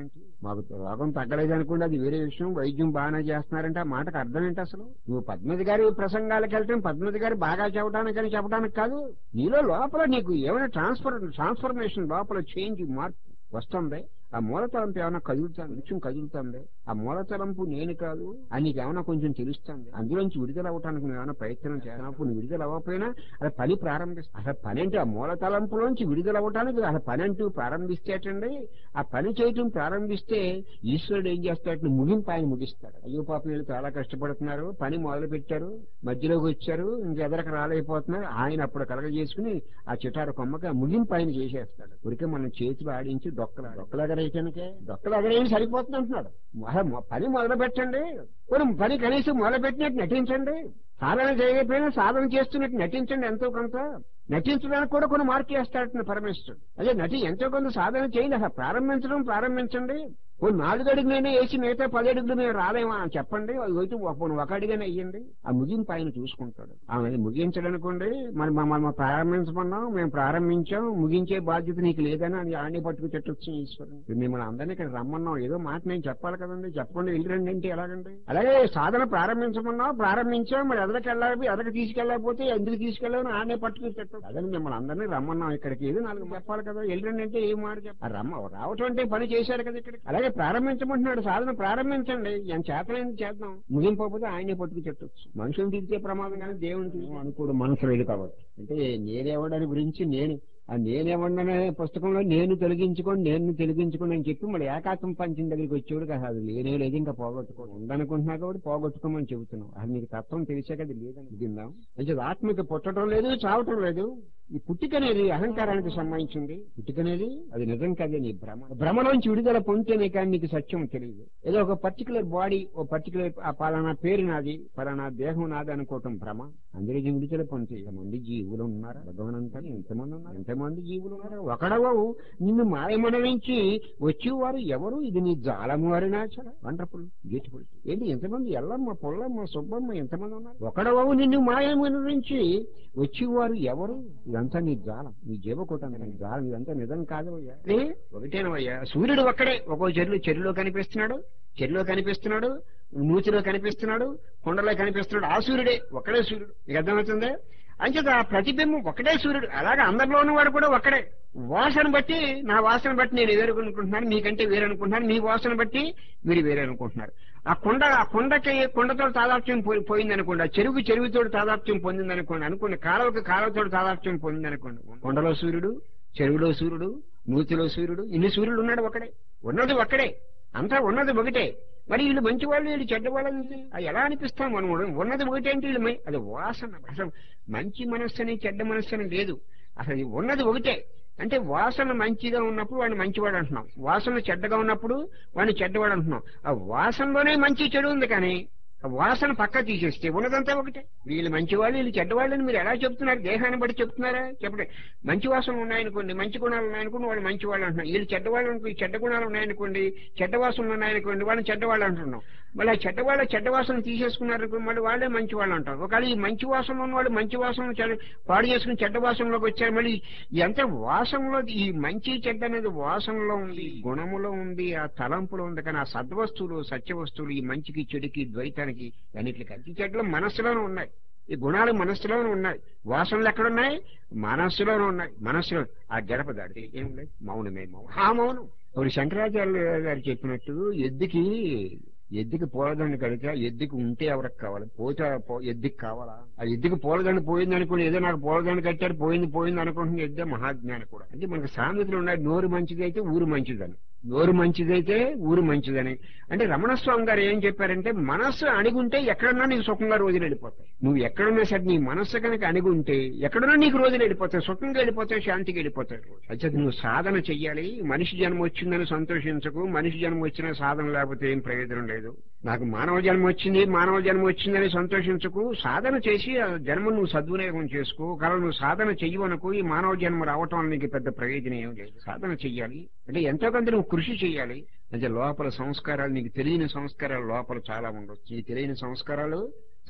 మాకు రోగం తగ్గలేదు అనుకోండి, అది వేరే విషయం. వైద్యం బాగానే చేస్తున్నారంటే ఆ మాటకు అర్థం ఏంటి అసలు? నువ్వు పద్మతి గారి ప్రసంగాలకు వెళ్తే పద్మతి గారు బాగా చెప్పడానికి అని చెప్పడానికి కాదు, నీలో లోపల నీకు ఏమైనా ట్రాన్స్ఫర్ ట్రాన్స్ఫర్మేషన్ లోపల చేంజ్ మార్పు వస్తుంది. ఆ మూలతలంపు ఏమైనా కదులుతాను, కొంచెం కదులుతుంది. ఆ మూలతలంపు నేను కాదు అని నీకు ఏమైనా కొంచెం తెలుస్తుంది. అందులోంచి విడుదల అవ్వటానికి నువ్వు ఏమైనా ప్రయత్నం చేసినప్పుడు నువ్వు విడుదల అవ్వకపోయినా అది పని ప్రారంభిస్తా. అసలు పని అంటే ఆ మూలతలంపులోంచి విడుదల అవ్వటానికి అసలు పని అంటూ ప్రారంభిస్తేటండి. ఆ పని చేయటం ప్రారంభిస్తే ఈశ్వరుడు ఏం చేస్తాడు? ముగింపు ఆయన ముగిస్తాడు. అయ్యో పాపం వీళ్ళు చాలా కష్టపడుతున్నారు, పని మొదలు పెట్టారు, మధ్యలోకి వచ్చారు, ఇంకెదరకు రాలేకపోతున్నారు. ఆయన అప్పుడు కలగజేసుకుని ఆ చిటారు కొమ్మకి ఆ ముగింపు ఆయన చేసేస్తాడు. ఊరికే మనం చేతులు ఆడించి డొక్కలా డొక్కలాగా డొక్కలు అగరేమి సరిపోతుంది అంటున్నాడు. పని మొదలు పెట్టండి, కొన్ని పని కనీసం మొదలు పెట్టినట్టు నటించండి. సాధన చేయకపోయినా సాధన చేస్తున్నట్టు నటించండి. ఎంతో కొంత నటించడానికి కూడా కొన్ని మార్కులు వేస్తాడు పరమేశ్వరుడు. అదే నటి ఎంతో కొంత సాధన చేయండి. అసలు ప్రారంభించడం ప్రారంభించండి. ఓ నాలుగు అడుగులైనా వేసి మిగతా పది అడుగులు మేము రాలేమా అని చెప్పండి. అది అయితే ఒక అడిగానే అయ్యండి. ఆ ముగింపు ఆయన చూసుకుంటాడు. ఆమె ముగించడనుకోండి, మరి మమ్మల్ని ప్రారంభించమన్నాం, మేము ప్రారంభించాం, ముగించే బాధ్యత నీకు లేదని అది ఆడిని పట్టుకు చెట్టొచ్చు ఈశ్వరుడు. మిమ్మల్ని అందరినీ ఇక్కడ రమ్మన్నాం, ఏదో మాట నేను చెప్పాలి కదండి, చెప్పకుండా వెళ్ళి రండి అంటే ఎలాగండి? అలాగే సాధన ప్రారంభించమన్నాం, ప్రారంభించాం, మరి ఎదరికి వెళ్ళాలి, ఎదరికి తీసుకెళ్ళకపోతే ఎందుకు తీసుకెళ్ళాలని ఆడనే పట్టుకు చెట్టు. అదే మిమ్మల్ని అందరినీ రమ్మన్నాం ఇక్కడికి, ఏదో నాలుగు చెప్పాలి కదా, వెళ్ళి రండి అంటే ఏం మాట చెప్పాలి? రమ్మ రావటం అంటే పని చేశారు కదా ఇక్కడ. అలాగే ప్రారంభించమంటున్నాడు, సాధన ప్రారంభించండి, ఎంత చేతనైంది చేద్దాం, ముగింపకపోతే ఆయనే పట్టుకు చెట్టొచ్చు. మనుషులను తీర్చే ప్రమాదం కానీ దేవుని అనుకోడు మనసు లేదు కాబట్టి. అంటే నేనేవడని గురించి నేను ఆ నేనేమన్నా పుస్తకంలో నేను తొలగించుకొని నేను తొలగించుకోండి అని చెప్పి మళ్ళీ ఏకాత్మ పంచం దగ్గరికి వచ్చేవాడు కదా, అది లేనే లేదు, ఇంకా పోగొట్టుకోండి ఉందనుకుంటున్నా కాబట్టి పోగొట్టుకోమని చెబుతున్నాం. అది మీకు తత్వం తెలిసే కదా లేదని దిందాం. అంటే ఆత్మకి పుట్టడం లేదు, చావటం లేదు. ఈ పుట్టిక అనేది అహంకారానికి సంబంధించింది. పుట్టిక అనేది అది నిజం కాదే, నీ భ్రమ. భ్రమలోంచి విడుదల పొందితేనే కానీ నీకు సత్యం తెలియదు. ఏదో ఒక పర్టికులర్ బాడీ, ఓ పర్టికులర్ ఆ పలానా పేరు నాది, పలానా దేహం నాది అనుకోవటం భ్రమ. అందరికీ విడుదల పొంది ఎంతమంది జీవులు ఉన్నారు భగవనంతా, ఎంతమంది ఉన్నారు, ఎంతమంది జీవులు ఉన్నారు. ఒకడవవు నిన్ను మాయమనరించి వచ్చేవారు ఎవరు? ఇది నీ జాలము అరుణాచల వండర్ఫుల్ బ్యూటిఫుల్. ఏంటి ఎంతమంది? ఎల్లమ్మ, పొల్లమ్మ, సుబ్బమ్మ, ఎంతమంది ఉన్నారు. ఒకడవవు నిన్ను మాయమనరించి వచ్చేవారు ఎవరు? ఇదంతా నీ జాలం, నీ జీవకోటం, నీ జాలం, ఇదంతా నిజం కాదు అయ్యా. ఒకటేనవయ్యా, సూర్యుడు ఒక్కడే. ఒక్కో చెరువు చెరువులో కనిపిస్తున్నాడు, చెరువులో కనిపిస్తున్నాడు, నూతిలో కనిపిస్తున్నాడు, కొండలో కనిపిస్తున్నాడు. ఆ సూర్యుడే, ఒక్కడే సూర్యుడు. మీకు అర్థమవుతుందే? అంచేత ఆ ప్రతిబింబం ఒకటే సూర్యుడు. అలాగే అందరిలో ఉన్నవాడు కూడా ఒక్కడే. వాసన బట్టి, నా వాసన బట్టి నేను వేరే అనుకుంటున్నాను, మీకంటే వేరే అనుకుంటున్నాను, మీ వాసన బట్టి మీరు వేరే అనుకుంటున్నారు. ఆ కొండ ఆ కొండకి కొండతో తాదాత్మ్యం పోయింది అనుకోండి, ఆ చెరువు చెరువుతో తాదాత్మ్యం పొందింది అనుకోండి, అనుకోండి కాలువకి కాలువతో తాదాత్మ్యం పొందింది అనుకోండి. కొండలో సూర్యుడు, చెరువులో సూర్యుడు, నూతిలో సూర్యుడు, ఇన్ని సూర్యుడు ఉన్నాడు ఒక్కడే. ఉన్నది ఒక్కడే, అంతా ఉన్నది ఒకటే. మరి వీళ్ళు మంచి వాళ్ళు, వీళ్ళు చెడ్డవాళ్ళని ఎలా అనిపిస్తాం మనం? ఉన్నది ఒకటి అంటే వీళ్ళు అది వాసన. అసలు మంచి మనస్సుని చెడ్డ మనస్సుని లేదు, అసలు ఉన్నది ఒకటే. అంటే వాసన మంచిగా ఉన్నప్పుడు వాడిని మంచివాడు అంటున్నాం, వాసన చెడ్డగా ఉన్నప్పుడు వాడిని చెడ్డవాడు అంటున్నాం. ఆ వాసనలోనే మంచి చెడు ఉంది, కానీ ఆ వాసన పక్క తీసేస్తే ఉన్నదంతా ఒకటే. వీళ్ళు మంచివాళ్ళు, వీళ్ళు చెడ్డవాళ్ళని మీరు ఎలా చెప్తున్నారు? దేహాన్ని బట్టి చెప్తున్నారా? చెప్పండి. మంచి వాసనలు ఉన్నాయనుకోండి, మంచి గుణాలు ఉన్నాయనుకోండి, వాళ్ళు మంచివాళ్ళు అంటున్నాం. వీళ్ళు చెడ్డవాళ్ళు అనుకో, చెడ్డ గుణాలు ఉన్నాయనుకోండి, చెడ్డ వాసనలు ఉన్నాయనుకోండి, వాళ్ళని చెడ్డవాళ్ళు అంటున్నాం. మళ్ళీ ఆ చెడ్డవాళ్ళ చెడ్డ వాసన తీసేసుకున్నారు, మళ్ళీ వాళ్ళే మంచి వాళ్ళు అంటారు. ఒకవేళ ఈ మంచి వాసనలో ఉన్న వాళ్ళు మంచి వాసన పాడు చేసుకుని చెడ్డ వాసనలోకి వచ్చారు. మళ్ళీ ఎంత వాసనలో ఈ మంచి చెడ్డ అనేది వాసనలో ఉంది, గుణములో ఉంది, ఆ తలంపులో ఉంది. కానీ ఆ సద్వస్తువులు, సత్య వస్తువులు, ఈ మంచికి చెడుకి ద్వైతానికి అన్నిటికి అతి చెడ్డలు మనస్సులోనే ఉన్నాయి. ఈ గుణాలు మనస్సులోనే ఉన్నాయి. వాసనలు ఎక్కడున్నాయి? మనస్సులోనే ఉన్నాయి. మనస్సులో ఆ గడప దాడి ఏం లేదు, మౌనమే మౌనం. ఆ మౌనం. ఇప్పుడు శంకరాచార్య గారు చెప్పినట్టు ఎద్దుకి ఎద్దుకి పూలదండ కడితే ఎద్దుకి ఉంటే ఎవరికి కావాలి? పోతే ఎద్దుకి కావాలా? ఆ ఎద్దుకి పూలదండ పోయింది అనుకుని ఏదో నాకు పూలదండ కట్టారు పోయింది పోయింది అనుకుంటున్న ఎద్దే మహాజ్ఞాని కూడా. అంటే మనకు సామెతలు ఉన్నాయి, నోరు మంచిదైతే ఊరు మంచిదని, నోరు మంచిదైతే ఊరు మంచిదని. అంటే రమణస్వామి గారు ఏం చెప్పారంటే, మనస్సు అణిగుంటే ఎక్కడన్నా నీకు సుఖంగా రోజులు వెళ్ళిపోతాయి. నువ్వు ఎక్కడున్నా సరే నీ మనస్సు కనుక అణిగుంటే ఎక్కడన్నా నీకు రోజులు వెళ్ళిపోతాయి, సుఖంగా వెళ్ళిపోతాయి, శాంతికి వెళ్ళిపోతాయి. అయితే నువ్వు సాధన చెయ్యాలి. మనిషి జన్మ వచ్చిందని సంతోషించకు. మనిషి జన్మ వచ్చిన సాధన లేకపోతే ఏం ప్రయోజనం లేదు. నాకు మానవ జన్మ వచ్చింది, మానవ జన్మ వచ్చిందని సంతోషించకు. సాధన చేసి ఆ జన్మ నువ్వు సద్వినియోగం చేసుకో. కానీ నువ్వు సాధన చెయ్యవనుకో, ఈ మానవ జన్మ రావటం వల్ల నీకు పెద్ద ప్రయోజనం ఏం లేదు. సాధన చెయ్యాలి అంటే ఎంతో కొంత నువ్వు కృషి చేయాలి. అంటే లోపల సంస్కారాలు, నీకు తెలియని సంస్కారాలు లోపల చాలా ఉండొచ్చు. నీకు తెలియని సంస్కారాలు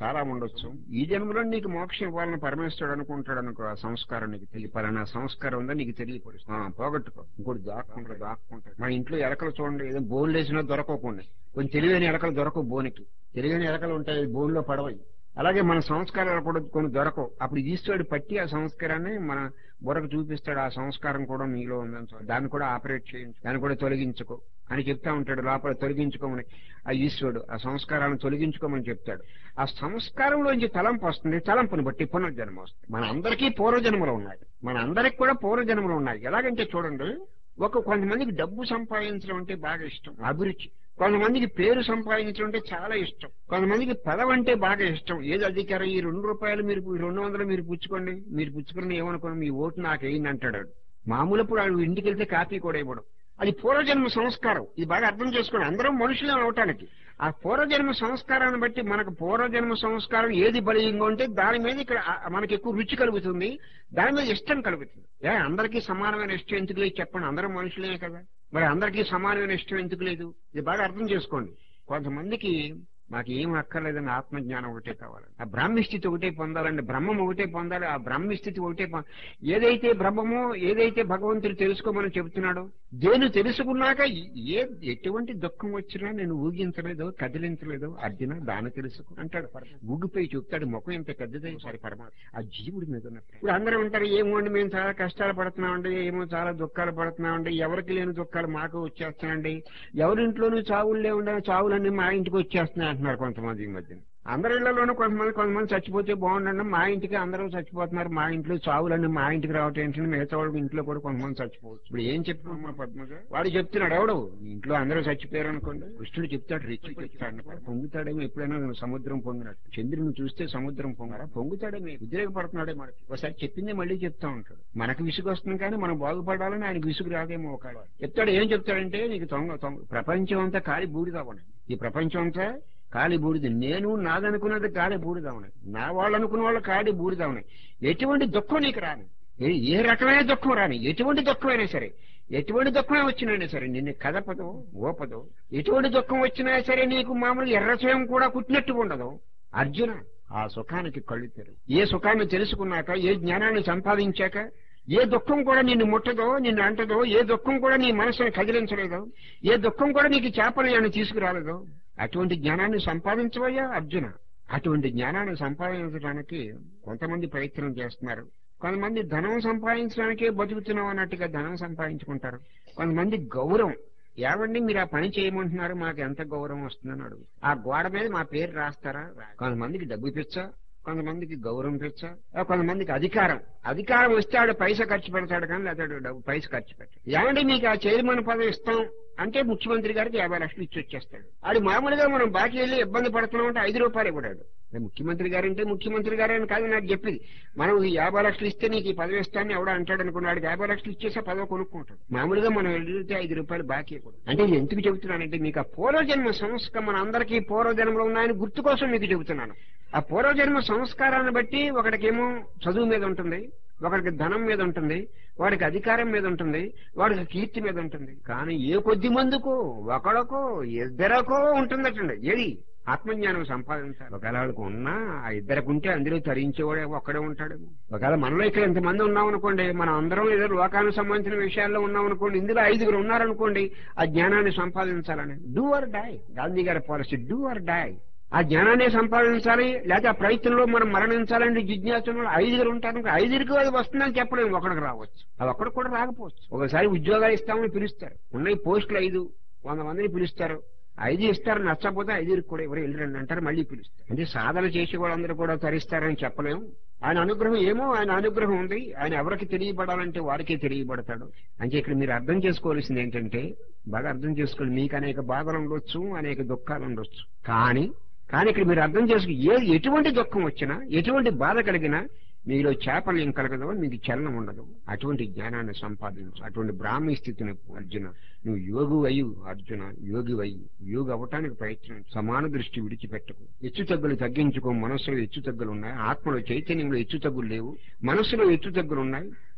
చాలా ఉండొచ్చు. ఈ జన్మలో నీకు మోక్షం ఇవ్వాలని పరమేశ్వరుడు అనుకుంటాడు అనుకో, ఆ సంస్కారం నీకు తెలియ పలానా సంస్కారం ఉందా నీకు తెలియపరుస్తుంది, పోగొట్టుకో. ఇంకోటి దాక్కుంటాడు దాక్కుంటాడు. మన ఇంట్లో ఎలకలు చూడండి, ఏదో బోన్లు వేసినా దొరకకుండా, కొంచెం తెలివైన ఎలకలు దొరకవు బోనికి, తెలివైన ఎలకలు ఉంటాయి బోన్లో పడవయి. అలాగే మన సంస్కారాలు కూడా కొన్ని దొరకవు. అప్పుడు ఈశ్వరుడు పట్టి ఆ సంస్కారాన్ని మన బుర్రకు చూపిస్తాడు, ఆ సంస్కారం కూడా మీలో ఉందని, దాన్ని కూడా ఆపరేట్ చేయించు, దాన్ని కూడా తొలగించుకో అని చెప్తా ఉంటాడు. లోపల తొలగించుకోమని ఆ ఈశ్వరుడు ఆ సంస్కారాలను తొలగించుకోమని చెప్తాడు. ఆ సంస్కారంలోంచి తలంపు వస్తుంది, తలంపుని బట్టి పునర్జన్మ వస్తుంది. మన అందరికీ పూర్వజన్మలు ఉన్నాయి, మన అందరికి కూడా పూర్వజన్మలు ఉన్నాయి. ఎలాగంటే చూడండి, ఒక కొంతమందికి డబ్బు సంపాదించడం అంటే బాగా ఇష్టం, అభిరుచి. కొంతమందికి పేరు సంపాదించడం అంటే చాలా ఇష్టం. కొంతమందికి పదవి అంటే బాగా ఇష్టం. ఏది అధికారం, ఈ రెండు రూపాయలు మీరు రెండు వందలు మీరు పుచ్చుకోండి, మీరు పుచ్చుకుని ఏమనుకోండి, మీ ఓటు నాకు వేయండి అంటాడు. మామూలప్పుడు వాడు ఇంటికి వెళ్తే కాపీ కూడా ఇవ్వడం. అది పూర్వజన్మ సంస్కారం. ఇది బాగా అర్థం చేసుకోండి. అందరం మనుషులే అవటానికి ఆ పూర్వజన్మ సంస్కారాన్ని బట్టి మనకు పూర్వజన్మ సంస్కారం ఏది బలీయంగా ఉంటే దాని మీద ఇక్కడ మనకి ఎక్కువ రుచి కలుగుతుంది, దాని మీద ఇష్టం కలుగుతుంది. ఏ అందరికీ సమానమైన ఇష్టం ఎందుకు లేదు చెప్పండి, అందరం మనుషులే కదా, మరి అందరికీ సమానమైన ఇష్టం ఎందుకు లేదు? ఇది బాగా అర్థం చేసుకోండి. కొంతమందికి మాకు ఏం అక్కర్లేదని ఆత్మజ్ఞానం ఒకటే కావాలి, ఆ బ్రాహ్మస్థితి ఒకటే పొందాలండి, బ్రహ్మం ఒకటే పొందాలి, ఆ బ్రాహ్మస్థితి ఒకటే. ఏదైతే బ్రహ్మమో, ఏదైతే భగవంతుడు తెలుసుకోమని చెబుతున్నాడో, దేని తెలుసుకున్నాక ఏ ఎటువంటి దుఃఖం వచ్చినా నేను ఊగించలేదో కదిలించలేదో అర్జున దాన్ని తెలుసుకో అంటాడు. ఊగిపోయి చెప్తాడు, ముఖం ఎంత పెద్దదై సరే పరమాత్మ ఆ జీవుడి మీద ఉన్నప్పుడు. ఇప్పుడు అందరూ ఉంటారు, ఏమోండి మేము చాలా కష్టాలు పడుతున్నామండి, ఏమో చాలా దుఃఖాలు పడుతున్నామండి, ఎవరికి లేని దుఃఖాలు మాకు వచ్చేస్తున్నాయండి, ఎవరింట్లోనూ చావులు లేవుండే చావులన్నీ మా ఇంటికి వచ్చేస్తున్నాయి అంటున్నారు కొంతమంది. ఈ మధ్యన అందరి ఇళ్లలోనూ కొంతమంది కొంతమంది చచ్చిపోతే బాగుండండి, మా ఇంటికి అందరూ చచ్చిపోతున్నారు, మా ఇంట్లో చావులన్నీ మా ఇంటికి రావటం ఏంటంటే మిగతా వాళ్ళ ఇంట్లో కూడా కొంతమంది చచ్చిపోవచ్చు. ఇప్పుడు ఏం చెప్తున్నాం పద్మజ, వాడు చెప్తున్నాడు, ఎవడు ఇంట్లో అందరూ చచ్చిపోయారు అనుకోండి, కృష్ణుడు చెప్తాడు, రిచ్చి చెప్తాడు, పొంగుతాడేమో ఎప్పుడైనా సముద్రం పొంగినట్టు. చంద్రుని చూస్తే సముద్రం పొంగరా, పొంగుతాడేమో, ఉద్రేకపడుతున్నాడే మనకి. ఒకసారి చెప్పిందే మళ్ళీ చెప్తా ఉంటాడు. మనకు విసుగు వస్తుంది కానీ మనం బాగుపడాలని ఆయనకు విసుగు రాదేమో. ఒక చెప్తాడు, ఏం చెప్తాడంటే, నీకు తొంగ తొంగ ప్రపంచం అంతా కాలి బూడిదవ్వండి, ఈ ప్రపంచం అంతా కాలి బూడిద, నేను నాదనుకున్నది కాలి బూడిదవునాయి, నా వాళ్ళు అనుకున్న వాళ్ళు కాలి బూడిదవునాయి. ఎటువంటి దుఃఖం నీకు రాని, ఏ రకమైన దుఃఖం రాని, ఎటువంటి దుఃఖమైనా సరే, ఎటువంటి దుఃఖమే వచ్చినా సరే నిన్ను కదపదో ఓపదో, ఎటువంటి దుఃఖం వచ్చినా సరే నీకు మామూలుగా ఎర్రచయం కూడా కుట్టినట్టు ఉండదు. అర్జున ఆ సుఖానికి కళ్ళు తెరు. ఏ సుఖాన్ని తెలుసుకున్నాక, ఏ జ్ఞానాన్ని సంపాదించాక, ఏ దుఃఖం కూడా నిన్ను ముట్టదో, నిన్ను అంటదో, ఏ దుఃఖం కూడా నీ మనసుని కదిలించలేదో, ఏ దుఃఖం కూడా నీకు చేపలు తీసుకురాలేదో, అటువంటి జ్ఞానాన్ని సంపాదించవయ్యా అర్జున. అటువంటి జ్ఞానాన్ని సంపాదించడానికి కొంతమంది ప్రయత్నం చేస్తున్నారు. కొంతమంది ధనం సంపాదించడానికే బతుకుతున్నాం అన్నట్టుగా ధనం సంపాదించుకుంటారు. కొంతమంది గౌరవం, ఏమండి మీరు ఆ పని చేయమంటున్నారు, మాకు ఎంత గౌరవం వస్తుందని అడుగు. ఆ గోడ మీద మా పేరు రాస్తారా? కొంతమందికి డబ్బు పిచ్చ, కొంతమందికి గౌరవం పిచ్చ, కొంతమందికి అధికారం. అధికారం వస్తే ఆడు పైసా ఖర్చు పెడతాడు కానీ లేదా డబ్బు పైసా ఖర్చు పెట్టాడు. ఏమంటే మీకు ఆ చైర్మన్ పదవి ఇస్తాం అంటే ముఖ్యమంత్రి గారికి యాభై లక్షలు ఇచ్చి వచ్చేస్తాడు. ఆడు మామూలుగా మనం బాకీ వెళ్ళి ఇబ్బంది పడుతున్నాం అంటే ఐదు రూపాయలు ఇవ్వడాడు. ముఖ్యమంత్రి గారంటే ముఖ్యమంత్రి గారని కాదు నాకు చెప్పింది, మనం యాభై లక్షలు ఇస్తే నీకు ఈ పదవి ఇస్తానని ఎవడో అంటాడు అనుకున్నాడు, యాభై లక్షలు ఇచ్చేసా పదవి కొనుక్కుంటాడు. మామూలుగా మనం వెళ్తే ఐదు రూపాయలు బాకీ కూడా. అంటే ఇది ఎందుకు చెబుతున్నానంటే, మీకు ఆ పూర్వజన్మ సంస్కారం మన అందరికీ పూర్వజన్మలో ఉన్నాయని గుర్తు కోసం మీకు చెబుతున్నాను. ఆ పూర్వజన్మ సంస్కారాన్ని బట్టి ఒకడికేమో చదువు మీద ఉంటుంది, ఒకడికి ధనం మీద ఉంటుంది, వాడికి అధికారం మీద ఉంటుంది, వాడికి కీర్తి మీద ఉంటుంది. కానీ ఏ కొద్ది మందికో ఒకడకో ఇద్దరకో ఉంటుందటండి. ఏది ఆత్మజ్ఞానం సంపాదించాలి. ఒకవేళ వాళ్ళకు ఉన్నా ఆ ఇద్దరికుంటే అందులో తరించేవాడే ఒక్కడే ఉంటాడు. ఒకవేళ మనలో ఇక్కడ ఎంతమంది ఉన్నాం అనుకోండి, మనం అందరం ఏదో లోకానికి సంబంధించిన విషయాల్లో ఉన్నాం అనుకోండి, ఇందులో ఐదుగురు ఉన్నారనుకోండి, ఆ జ్ఞానాన్ని సంపాదించాలని డూ ఆర్ డై. గాంధీ గారి పాలసీ డూ ఆర్ డై. ఆ జ్ఞానాన్ని సంపాదించాలి, లేకపోతే ఆ ప్రయత్నంలో మనం మరణించాలంటే జిజ్ఞాసంలో ఐదుగురు ఉంటారు. ఐదుగురికి అది వస్తుందని చెప్పలేము, ఒకడికి రావచ్చు, అది ఒక్కడికి కూడా రాకపోవచ్చు. ఒకసారి ఉద్యోగాలు ఇస్తామని పిలుస్తారు, ఉన్నాయి పోస్టులు ఐదు, వంద మందిని పిలుస్తారు, ఐదు ఇస్తారు, నచ్చకపోతే ఐదుగురికి కూడా ఎవరు వెళ్ళరండి అంటారు, మళ్ళీ పిలుస్తారు. అంటే సాధన చేసే వాళ్ళందరూ కూడా తరిస్తారని చెప్పలేము. ఆయన అనుగ్రహం ఏమో, ఆయన అనుగ్రహం ఉంది, ఆయన ఎవరికి తెలియబడాలంటే వారికే తెలియబడతాడు. అంటే ఇక్కడ మీరు అర్థం చేసుకోవాల్సింది ఏంటంటే, బాగా అర్థం చేసుకోండి, మీకు అనేక బాధలు ఉండొచ్చు, అనేక దుఃఖాలు ఉండొచ్చు, కానీ కానీ ఇక్కడ మీరు అర్థం చేసుకు ఏ ఎటువంటి దుఃఖం వచ్చినా, ఎటువంటి బాధ కలిగినా మీలో చేపలు ఏం కలగదో, మీకు చలనం ఉండదు. అటువంటి జ్ఞానాన్ని సంపాదించు, అటువంటి బ్రాహ్మీ స్థితిని అర్జున. నువ్వు యోగి అయ్యు అర్జున, యోగి అయ్యి యోగి అవ్వటానికి ప్రయత్నం. సమాన దృష్టి విడిచిపెట్టకు, హెచ్చు తగ్గులు తగ్గించుకో. మనస్సులో హెచ్చు తగ్గులు ఉన్నాయి, ఆత్మలో చైతన్యంలో హెచ్చు తగ్గులు లేవు, మనస్సులో హెచ్చు తగ్గులు ఉన్నాయి.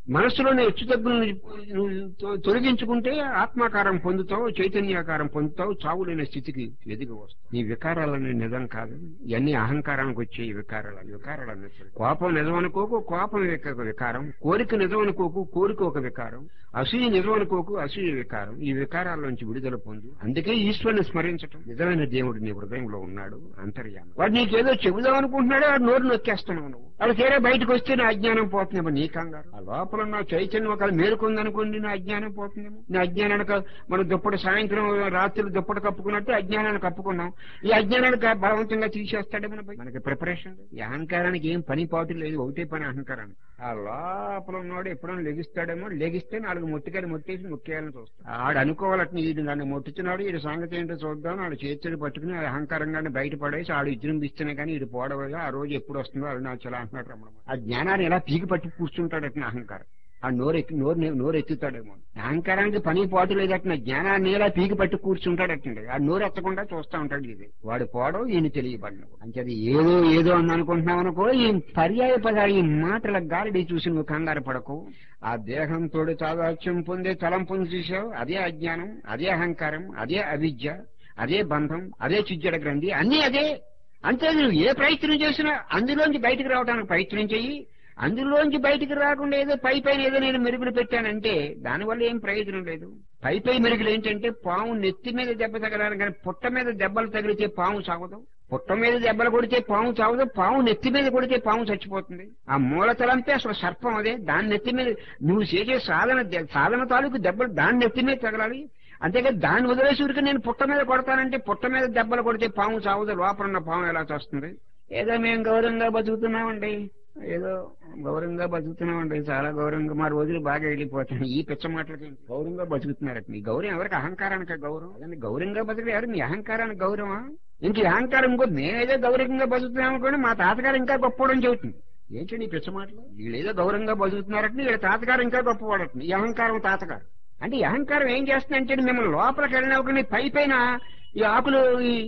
మనస్సులోని హెచ్చు తగ్గులను తొలగించుకుంటే ఆత్మాకారం పొందుతావు, చైతన్యాకారం పొందుతావు, చావులేని స్థితికి ఎదిగి వస్తావు. నీ వికారాలనే నిజం కాదు, ఇవన్నీ అహంకారానికి వచ్చే వికారాలు. వికారాలు కోపం నిజం అనుకోకు, కోపం ఒక వికారం. కోరిక నిజం అనుకోకు, కోరిక ఒక వికారం. అసూయ నిజం అనుకోకు, అసూయ వికారం. ఈ వికారాల్లోంచి విడుదల పొందు. అందుకే ఈశ్వరుని స్మరించటం. నిజమైన దేవుడు నీ హృదయంలో ఉన్నాడు, అంతర్యామి. వాడు నీకేదో చెబుదాం అనుకుంటున్నాడే, వాడు నోరు నొక్కేస్తున్నావు నువ్వు. వాడు తీరే బయటకు వస్తే నా అజ్ఞానం పోతుందేమో, నీ కంగారు. ఆ లోపల నా చైతన్యం ఒకవేళ మేలుకుందనుకోండి, నా అజ్ఞానం పోతుందేమో. నా అజ్ఞానానికి మనం దుప్పటి సాయంత్రం రాత్రి దుప్పటి కప్పుకున్నట్టు అజ్ఞానాన్ని కప్పుకున్నాం. ఈ అజ్ఞానానికి బలవంతంగా తీసేస్తాడేమో. మనకి ప్రిపరేషన్. ఈ అహంకారానికి ఏం పని పాటు లేదు, ఒకటే పని అహంకారానికి. ఆ లోపల ఉన్నవాడు ఎప్పుడైనా లెగిస్తాడేమో, లెగిస్తే నాలుగు మొట్టికాయలు మొట్టేసి మొక్కేయాలని చూస్తాడు. ఆడు అనుకోవాలని ఈడు నన్ను మొట్టుతున్నాడు, ఈడు సంగతి ఏంటో చూద్దాం, ఆడు చేతులు పట్టుకుని అహంకారంగానే బయటపడేసి ఆడు విజృంభిస్తేనే కానీ ఇది పోవడగా ఆ రోజు ఎప్పుడు వస్తుందో అరుణాచల అంటున్నాడు రమణ. ఆ జ్ఞానాన్ని ఎలా పీకి పట్టి కూర్చుంటాడట అహంకారం. ఆ నోరెక్కి నోరు నోరు ఎత్తుతాడేమో. అహంకారానికి పని పాటు లేదట, జ్ఞానాన్ని ఎలా పీకి పట్టి కూర్చుంటాడటండి. ఆ నోరు ఎత్తకుండా చూస్తా ఉంటాడు. ఇది వాడు పోవడం ఈయన తెలియబడిన. అంటే అది ఏదో ఏదో అని అనుకుంటున్నాం అనుకో, ఈ పర్యాయ పదాలు ఈ మాటల గాలిడి చూసి నువ్వు కంగారు పడకు. ఆ దేహంతో తాదాత్యం పొందే తలంపును చూసావు, అదే అజ్ఞానం, అదే అహంకారం, అదే అవిద్య, అదే బంధం, అదే చిజ్జడ గ్రంథి, అన్నీ అదే. అంతే. నువ్వు ఏ ప్రయత్నం చేసినా అందులోంచి బయటకు రావడానికి ప్రయత్నం చెయ్యి. అందులోంచి బయటికి రాకుండా ఏదో పై పైన ఏదో నేను మెరుగులు పెట్టానంటే దానివల్ల ఏం ప్రయోజనం లేదు. పై పై మెరుగులు ఏంటంటే పాము నెత్తి మీద దెబ్బ తగలాలి, కానీ పుట్ట మీద దెబ్బలు తగిలితే పాము సాగదు. పుట్ట మీద దెబ్బలు కొడితే పాము చావదు, పాము నెత్తి మీద కొడితే పాము చచ్చిపోతుంది. ఆ మూలతలంపే అసలు సర్పం అదే. దాని నెత్తి మీద నువ్వు చేసే సాధన సాధన తాలూకు దెబ్బలు దాని నెత్తి మీద తగలాలి. అంతేగా దాన్ని వదిలేసి ఉరికి నేను పుట్ట మీద కొడతానంటే పుట్ట మీద దెబ్బలు కొడితే పాము చావదు, లోపల ఉన్న పాము ఎలా చేస్తుంది? ఏదో మేము గౌరవంగా బతుకుతున్నామండి, ఏదో గౌరవంగా బతుకుతున్నామండి, చాలా గౌరవంగా, మా రోజులు బాగా వెళ్ళిపోతున్నాయి. ఈ పిచ్చ మాటలకి గౌరవంగా బతుకుతున్నారట. మీ గౌరవం ఎవరికి? అహంకారానికి గౌరవం. అదే గౌరవంగా బతుకులు ఎవరు? మీ అహంకారానికి గౌరవమా? ఇంక ఈ అహంకారం ఇంకో మేమేదో గౌరవంగా బతుకుతున్నాం అనుకోండి, మా తాతగారు ఇంకా గొప్పవాడని చెబుతుంది. ఏంటండి ఈ పిచ్చ మాటలు? వీళ్ళేదో గౌరవంగా బతుకుతున్నారట, వీళ్ళ తాతగారు ఇంకా గొప్పవాడట. ఈ అహంకారం తాతగారు. అంటే ఈ అహంకారం ఏం చేస్తుందంటే మిమ్మల్ని లోపలికి వెళ్ళినప్పుడు పై పైన ఈ ఆకులు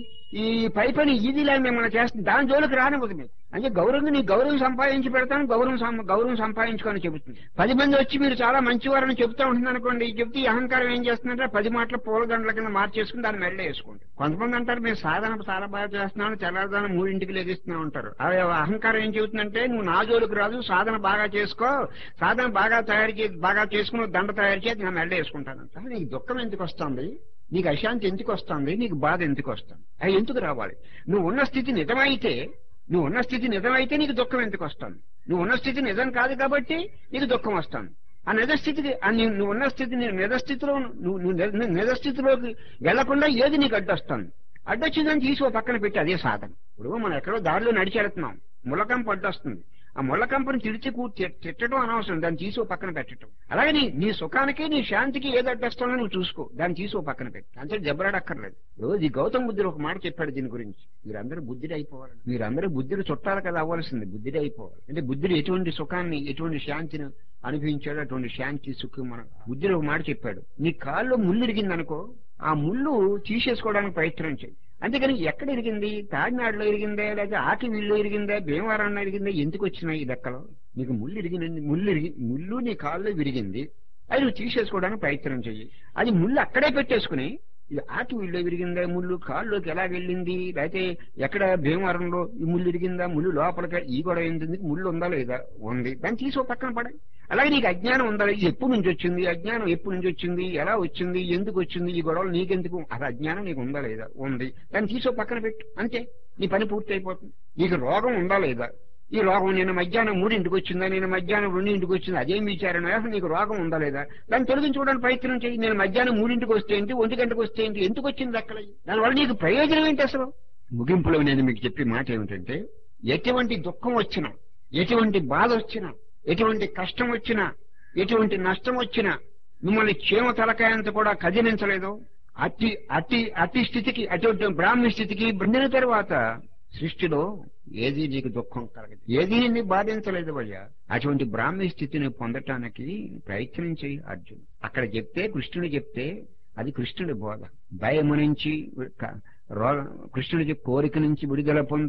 ఈ పై పైన ఈదిలా మిమ్మల్ని చేస్తుంది, దాని జోలికి రానివ్వదు మీకు. అంటే గౌరవంగా నీ గౌరవం సంపాదించి పెడతాను, గౌరవం గౌరవం సంపాదించుకొని చెబుతుంది. పది మంది వచ్చి మీరు చాలా మంచివారని చెబుతా ఉంటుంది అనుకోండి, చెప్తే ఈ అహంకారం ఏం చేస్తుందంటే పది మాటలు పూలదండల కింద మార్చేసుకుని దాన్ని మెడలో వేసుకుంటారు. కొంతమంది అంటారు మీరు సాధన చాలా బాగా చేస్తున్నాను, తెల్లదానం మూడింటికి లెగిస్తున్నా ఉంటారు. అదే అహంకారం ఏం చెబుతుందంటే నువ్వు నా జోలికి రాదు, సాధన బాగా చేసుకో, సాధన బాగా తయారు చే బాగా చేసుకుని దండ తయారు చేసి నేను మెడలో వేసుకుంటానంట. నీకు దుఃఖం ఎందుకు వస్తుంది? నీకు అశాంతి ఎందుకు వస్తుంది? నీకు బాధ ఎందుకు వస్తుంది? అవి ఎందుకు రావాలి? నువ్వు ఉన్న స్థితి నిజమైతే నువ్వు ఉన్న స్థితి నిజమైతే నీకు దుఃఖం ఎందుకు వస్తుంది? నువ్వు ఉన్న స్థితి నిజం కాదు కాబట్టి నీకు దుఃఖం వస్తుంది. ఆ నిజస్థితికి నువ్వు ఉన్న స్థితి నిజస్థితిలో నువ్వు నిజస్థితిలోకి వెళ్లకుండా ఏది నీకు అడ్డొస్తుంది? అడ్డొచ్చిందని తీసి పక్కన పెట్టి అదే సాధన. ఇప్పుడు మనం ఎక్కడో దారిలో నడిచి వెళ్తున్నాం, ముళ్ళకంప అడ్డొస్తుంది. ఆ ముళ్ళకంపని తిడిచి తిట్టడం అనవసరం, దాన్ని తీసి పక్కన పెట్టడం. అలాగే నీ నీ సుఖానికి నీ శాంతికి ఏది అడ్డొస్తుందో నువ్వు చూసుకో, దాన్ని తీసి పక్కన పెట్టి అంతే దెబ్బలాడక్కర్లేదు. రోజు గౌతమ బుద్ధుడు ఒక మాట చెప్పాడు దీని గురించి, మీరందరూ బుద్ధిడి అయిపోవాలి, మీరందరూ బుద్ధుడు చుట్టాలు కదా అవ్వాల్సింది, బుద్ధిడి అయిపోవాలి. అంటే బుద్ధుడు ఎటువంటి సుఖాన్ని ఎటువంటి శాంతిని అనుభవించాడు, అటువంటి శాంతి సుఖం మన బుద్ధుడు ఒక మాట చెప్పాడు. నీ కాల్లో ముళ్ళు ఇరిగిందనుకో, ఆ ముళ్ళు తీసేసుకోవడానికి ప్రయత్నం చేయి. అంతేకాని ఎక్కడ ఇరిగింది? తాడినాడులో ఇరిగిందా, లేదా ఆకి వీళ్ళు ఇరిగిందా, భీమవరంలో ఇరిగిందా, ఎందుకు వచ్చినాయి ఈ లెక్కలో? నీకు ముళ్ళు ఇరిగింది, ముళ్ళు ఇరిగి ముళ్ళు నీ కాల్లో విరిగింది, అది నువ్వు తీసేసుకోవడానికి ప్రయత్నం చెయ్యి. అది ముళ్ళు అక్కడే పెట్టేసుకుని ఇది ఆకి వీళ్ళు విరిగిందా, ముళ్ళు కాల్లోకి ఎలా వెళ్ళింది, లేకపోతే ఎక్కడ భీమవరంలో ఈ ముళ్ళు ఇరిగిందా, ముళ్ళు లోపలికి ఈ గొడవ ఏంటి, ముళ్ళు ఉందా లేదా, ఉంది, దాన్ని తీసుకో పక్కన పడే. అలాగే నీకు అజ్ఞానం ఉందా, ఇది ఎప్పుడు నుంచి వచ్చింది, అజ్ఞానం ఎప్పుడు నుంచి వచ్చింది, ఎలా వచ్చింది, ఎందుకు వచ్చింది, ఈ గొడవలు నీకెందుకు, అది అజ్ఞానం నీకు ఉందా లేదా, ఉంది, దాన్ని తీసుకో పక్కన పెట్టు, అంతే నీ పని పూర్తి అయిపోతుంది. నీకు రోగం ఉందా లేదా, ఈ రోగం నేను మధ్యాహ్నం మూడింటికి వచ్చిందా, నేను మధ్యాహ్నం రెండింటికి వచ్చిందా, అదేం విచారణ, నీకు రోగం ఉందా లేదా, దాన్ని తొలగించుకోవడానికి ప్రయత్నం చేయి. నేను మధ్యాహ్నం మూడింటికి వస్తే ఏంటి, ఒంటి గంటకు వస్తే ఏంటి, ఎందుకు వచ్చింది అక్కడ, దానివల్ల నీకు ప్రయోజనం ఏంటి అసలు? ముగింపులో నేను మీకు చెప్పే మాట ఏమిటంటే, ఎటువంటి దుఃఖం వచ్చినా, ఎటువంటి బాధ వచ్చినా, ఎటువంటి కష్టం వచ్చినా, ఎటువంటి నష్టం వచ్చినా మిమ్మల్ని క్షేమ తలకాయంత కూడా కదిలించలేదు. అతి అతి అతి స్థితికి, అటువంటి బ్రాహ్మణ స్థితికి పొందిన తర్వాత సృష్టిలో ఏది నీకు దుఃఖం కలగదు, ఏది నిన్ను బాధించలేదు భయ్యా. అటువంటి బ్రాహ్మీ స్థితిని పొందటానికి ప్రయత్నం చేయి అర్జున్. అక్కడ చెప్తే కృష్ణుడు చెప్తే అది కృష్ణుడి బోధ. భయము నుంచి కృష్ణుడి కోరిక నుంచి విడుదల పొందు,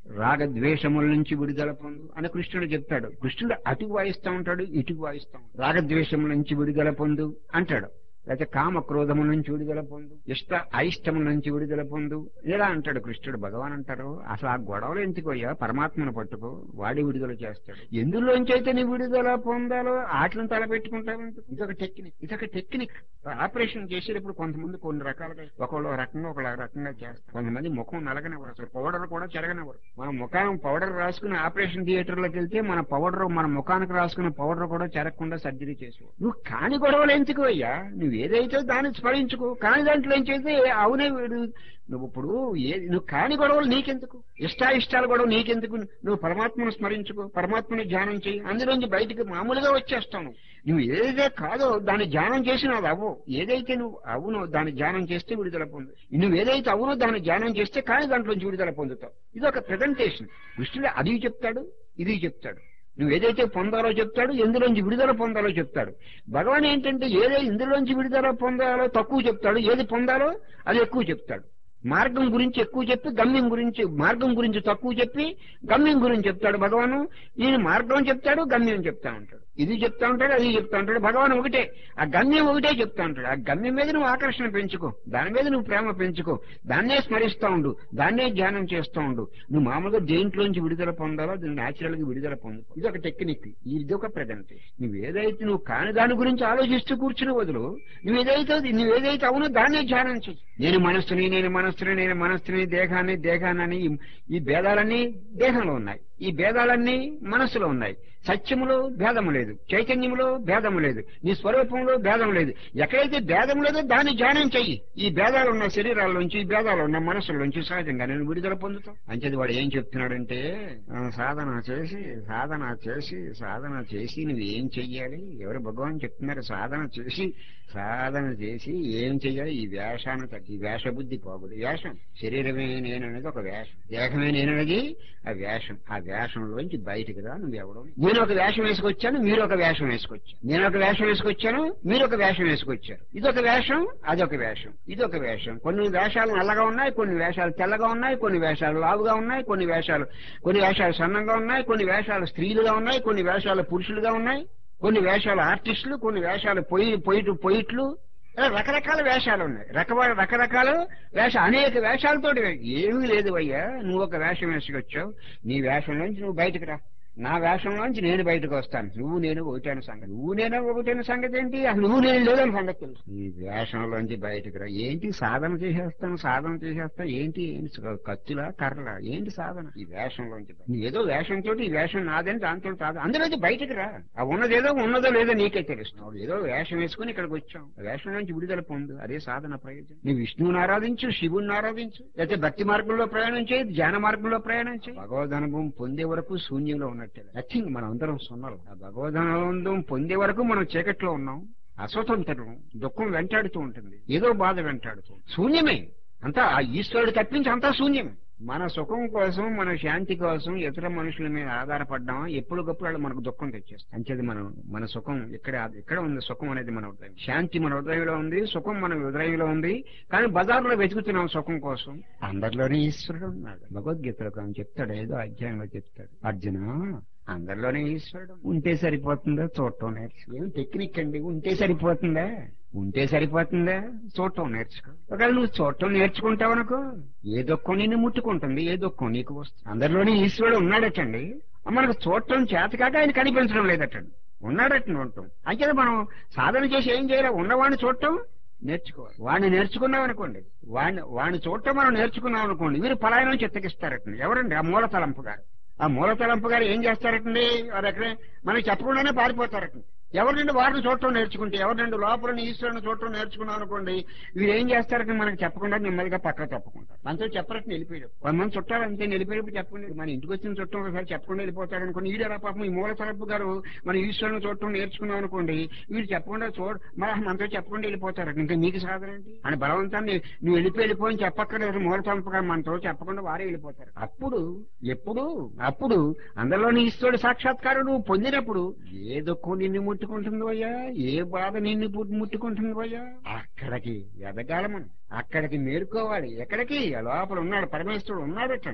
రాగద్వేషముల నుంచి విడుదల పొందు అని కృష్ణుడు చెప్తాడు. కృష్ణుడు అటు వాయిస్తూ ఉంటాడు, ఇటు వాయిస్తూ ఉంటాడు. రాగద్వేషముల నుంచి విడుదల పొందు అంటాడు, లేకపోతే కామ క్రోధముల నుంచి విడుదల పొందు, ఇష్ట అయిష్టముల నుంచి విడుదల పొందు ఇలా అంటాడు కృష్ణుడు. భగవాన్ అంటారు అసలు ఆ గొడవలు ఎందుకోయ్యా, పరమాత్మను పట్టుకో, వాడి విడుదల చేస్తాడు. ఎందులోంచి అయితే నీ విడుదల పొందాలో ఆటలను తలపెట్టుకుంటావు. ఇదొక టెక్నిక్, ఇదొక టెక్నిక్. ఆపరేషన్ చేసేటప్పుడు కొంతమంది కొన్ని రకాలుగా ఒకళ్ళు రకంగా ఒక రకంగా చేస్తారు. కొంతమంది ముఖం నలగనివ్వరు, అసలు పౌడర్ కూడా చెరగనివ్వరు. మన ముఖం పౌడర్ రాసుకుని ఆపరేషన్ థియేటర్ లోకి వెళ్తే మన పౌడర్ మన ముఖానికి రాసుకున్న పౌడర్ కూడా చెరగకుండా సర్జరీ చేసేవాడు. నువ్వు కాని గొడవలు ఎందుకు అయ్యా, నువ్వు ఏదైతే దాన్ని స్మరించుకో. కాని దాంట్లో ఏం చేస్తే అవునే వీడు నువ్వు ఇప్పుడు ఏ నువ్వు కాని గొడవలు నీకెందుకు, ఇష్టాయిష్టాల గొడవ నీకెందుకు? నువ్వు పరమాత్మను స్మరించుకో, పరమాత్మని ధ్యానం చేయి, అందులోంచి బయటికి మామూలుగా వచ్చేస్తావు. నువ్వు ఏదైతే కాదో దాన్ని ధ్యానం చేసినా అది అవ్వు. ఏదైతే నువ్వు అవునో దాన్ని ధ్యానం చేస్తే విడుదల పొందు. నువ్వు ఏదైతే అవునో దాన్ని ధ్యానం చేస్తే కానీ దాంట్లోంచి విడుదల పొందుతావు. ఇది ఒక ప్రెజెంటేషన్. కృష్ణుడు అది చెప్తాడు, ఇది చెప్తాడు. నువ్వు ఏదైతే పొందాలో చెప్తాడు, ఎందులోంచి విడుదల పొందాలో చెప్తాడు. భగవాన్ ఏంటంటే ఏదైతే ఇందులోంచి విడుదల పొందాలో తక్కువ చెప్తాడు, ఏది పొందాలో అది ఎక్కువ చెప్తాడు. మార్గం గురించి ఎక్కువ చెప్పి గమ్యం గురించి మార్గం గురించి తక్కువ చెప్పి గమ్యం గురించి చెప్తాడు భగవాను. ఈయన మార్గం చెప్తాడు, గమ్యం చెప్తా ఉంటాడు. ఇది చెప్తా ఉంటాడు, అది చెప్తా ఉంటాడు. భగవాన్ ఒకటే, ఆ గమ్యం ఒకటే చెప్తా ఉంటాడు. ఆ గమ్యం మీద నువ్వు ఆకర్షణ పెంచుకో, దాని మీద నువ్వు ప్రేమ పెంచుకో, దాన్నే స్మరిస్తూ ఉండు, దాన్నే ధ్యానం చేస్తూ ఉండు. నువ్వు మామూలుగా దేంట్లోంచి విడుదల పొందాలో అది న్యాచురల్ గా విడుదల పొందు. ఇది ఒక టెక్నిక్, ఇది ఒక ప్రెజెంటేషన్. నువ్వు ఏదైతే నువ్వు కాని దాని గురించి ఆలోచిస్తూ కూర్చుని వదులు, నువ్వు ఏదైతే నువ్వు ఏదైతే అవునో దాన్నే ధ్యానం చేయి. నేను మనస్సుని నేను మనస్సుని నేను మనస్సుని దేహాన్ని దేహాన్ని ఈ భేదాలన్నీ దేహంలో ఉన్నాయి, ఈ భేదాలన్నీ మనస్సులో ఉన్నాయి. సత్యములో భేదము లేదు, చైతన్యములో భేదము లేదు, నీ స్వరూపంలో భేదం లేదు. ఎక్కడైతే భేదం లేదో దాన్ని ధ్యానం చెయ్యి. ఈ భేదాలు ఉన్న శరీరాల్లోంచి, ఈ భేదాలు ఉన్న మనస్సులోంచి సహజంగా నేను విడుదల పొందుతాం. అంచేది వాడు ఏం చెప్తున్నాడంటే, సాధన చేసి సాధన చేసి సాధన చేసి నువ్వు ఏం చెయ్యాలి? ఎవరు భగవాన్ చెప్తున్నారు, సాధన చేసి సాధన చేసి ఏం చెయ్యాలి? ఈ వేషాన్ని తగ్గి, వేష బుద్ధి పోగుడు. వేషం శరీరమే నేననేది ఒక వేషం, దేహమే నేననేది ఆ వేషం. ఆ వేషంలోంచి బయటికి రా. నువ్వు ఎవడో, నేను ఒక వేషం వేసుకొచ్చాను, మీరు ఒక వేషం వేసుకొచ్చాను, నేను ఒక వేషం వేసుకొచ్చాను, మీరు ఒక వేషం వేసుకొచ్చారు. ఇదొక వేషం, అదొక వేషం, ఇదొక వేషం. కొన్ని వేషాలు నల్లగా ఉన్నాయి, కొన్ని వేషాలు తెల్లగా ఉన్నాయి, కొన్ని వేషాలు లావుగా ఉన్నాయి, కొన్ని వేషాలు కొన్ని వేషాలు సన్నంగా ఉన్నాయి, కొన్ని వేషాలు స్త్రీలుగా ఉన్నాయి, కొన్ని వేషాలు పురుషులుగా ఉన్నాయి, కొన్ని వేషాలు ఆర్టిస్టులు, కొన్ని వేషాలు పొయ్యి పొయ్యి పొయ్యిట్లు, రకరకాల వేషాలు ఉన్నాయి. రకరకాల రకరకాల వేష అనేక వేషాలతో ఏమీ లేదు అయ్యా. నువ్వు ఒక వేషం వేసుకొచ్చావు, నీ వేషం నుంచి నువ్వు బయటకు రా. నా వేషంలోంచి నేను బయటకు వస్తాను. నువ్వు నేను ఒకటైన సంగతి, నువ్వు నేను ఒకటైన సంగతి ఏంటి? అసలు నువ్వు నేను లేదని సంగతి తెలుసు. ఈ వేషంలోంచి బయటకు రా. ఏంటి సాధన చేసేస్తాను, సాధన చేసేస్తా ఏంటి? కత్తులా కర్రలా ఏంటి సాధన? ఈ వేషంలోంచి ఏదో వేషంతో ఈ వేషం నాదని దాంతో కాదు, అందులోంచి బయటకు రా. ఆ ఉన్నదేదో ఉన్నదో లేదో నీకే తెలుస్తున్నావు. ఏదో వేషం వేసుకుని ఇక్కడికి వచ్చాం, వేషం నుంచి విడుదల పొందు, అదే సాధన ప్రయోజనం. నీ విష్ణువుని ఆరాధించు, శివుణ్ణి ఆరాధించు, లేకపోతే భక్తి మార్గంలో ప్రయాణం చేయి, ధ్యాన మార్గంలో ప్రయాణం చేయి. భగవదనుభవం పొందే వరకు శూన్యంలో ఉన్నట్టు నథింగ్. మనం అందరం సున్నాం. ఆ భగవదనుభవం పొందే వరకు మనం చీకట్లో ఉన్నాం, అస్వతంత్రం, దుఃఖం వెంటాడుతూ ఉంటుంది, ఏదో బాధ వెంటాడుతూ, శూన్యమే అంతా. ఆ ఈశ్వరుడు తప్పించి అంతా శూన్యమే. మన సుఖం కోసం, మన శాంతి కోసం ఇతర మనుషుల మీద ఆధారపడ్డామా ఎప్పటికప్పుడు వాళ్ళు మనకు దుఃఖం తెచ్చేస్తాం. అంచేది మనం మన సుఖం ఇక్కడ ఇక్కడ ఉంది. సుఖం అనేది మన హృదయం, శాంతి మన హృదయంలో ఉంది, సుఖం మన హృదయంలో ఉంది. కానీ బజార్లో వెతుకుతున్నాం సుఖం కోసం. అందరిలోనే ఈశ్వరుడు ఉన్నాడు. భగవద్గీతలో కానీ చెప్తాడు, ఏదో అధ్యాయంలో చెప్తాడు, అర్జున అందరిలోనే ఈశ్వరుడు ఉంటే సరిపోతుందా చూడటం నేర్చు. ఏం టెక్నిక్ అండి, ఉంటే సరిపోతుందా? ఉంటే సరిపోతుందా? చూడటం నేర్చుకో. ఒకవేళ నువ్వు చూడటం నేర్చుకుంటావనుకో, ఏ దుఃఖం నిన్ను ముట్టుకుంటుంది, ఏ దుఃఖం నీకు వస్తుంది. అందరిలోనే ఈశ్వరుడు ఉన్నాడటండి. మనకు చూడటం చేతకాక ఆయన కనిపించడం లేదటండి, ఉన్నాడటండి ఉంటాం. అయితే మనం సాధన చేసి ఏం చేయాలి? ఉన్నవాడిని చూడటం నేర్చుకోవాలి. వాడిని నేర్చుకున్నాం అనుకోండి, వాడిని వాడిని చూడటం మనం నేర్చుకున్నాం అనుకోండి, వీరు పలాయనం చిత్తకిస్తారటండి. ఎవరండి? ఆ మూల తలంపు గారు. ఆ మూల తలంపు గారు ఏం చేస్తారటండి? వారు ఎక్కడే మనకి చెప్పకుండానే పారిపోతారటండి. ఎవరినండి వారిని చూడటం నేర్చుకుంటే, ఎవరినండి లోపలని ఈశ్వరుని చూడటం నేర్చుకున్నాం అనుకోండి, వీరు ఏం చేస్తారని మనకు చెప్పకుండా నెమ్మదిగా పక్కన తప్పుకుంటారు. మనతో చెప్పరట్ని వెళ్ళిపోయాడు. కొంతమంది చుట్టాలు అంతే, వెళ్ళిపోయేప్పుడు చెప్పండి. మన ఇంటికి వచ్చిన చుట్టం ఒకసారి చెప్పకుండా వెళ్ళిపోతాడు అనుకోండి. ఈడరా పాపం ఈ మూల తలంపు గారు మన ఈశ్వరుని చూడటం నేర్చుకున్నాం అనుకోండి, వీరు చెప్పకుండా చూడ మన మనతో చెప్పకుండా వెళ్ళిపోతారు. ఇంకా మీకు సాధన ఏంటి అని బలవంతాన్ని నువ్వు వెళ్ళిపోయి వెళ్ళిపోయి చెప్పక్కర్లేదు. మూల తలంపు గారు మనతో చెప్పకుండా వారే వెళ్ళిపోతారు. అప్పుడు ఎప్పుడు అప్పుడు అందులోని ఈశ్వరుడు సాక్షాత్కారం నువ్వు పొందినప్పుడు ఏ దుఃఖం నిన్ను ముట్టుకుంటుంది అయ్యా, ఏ బాధ నిన్ను ముట్టుకుంటుంది అయ్యా, అక్కడికి ఎదగాల మనం, అక్కడికి మేరుకోవాలి. ఎక్కడికి? లోపల ఉన్నాడు పరమేశ్వరుడు ఉన్నాడటండి.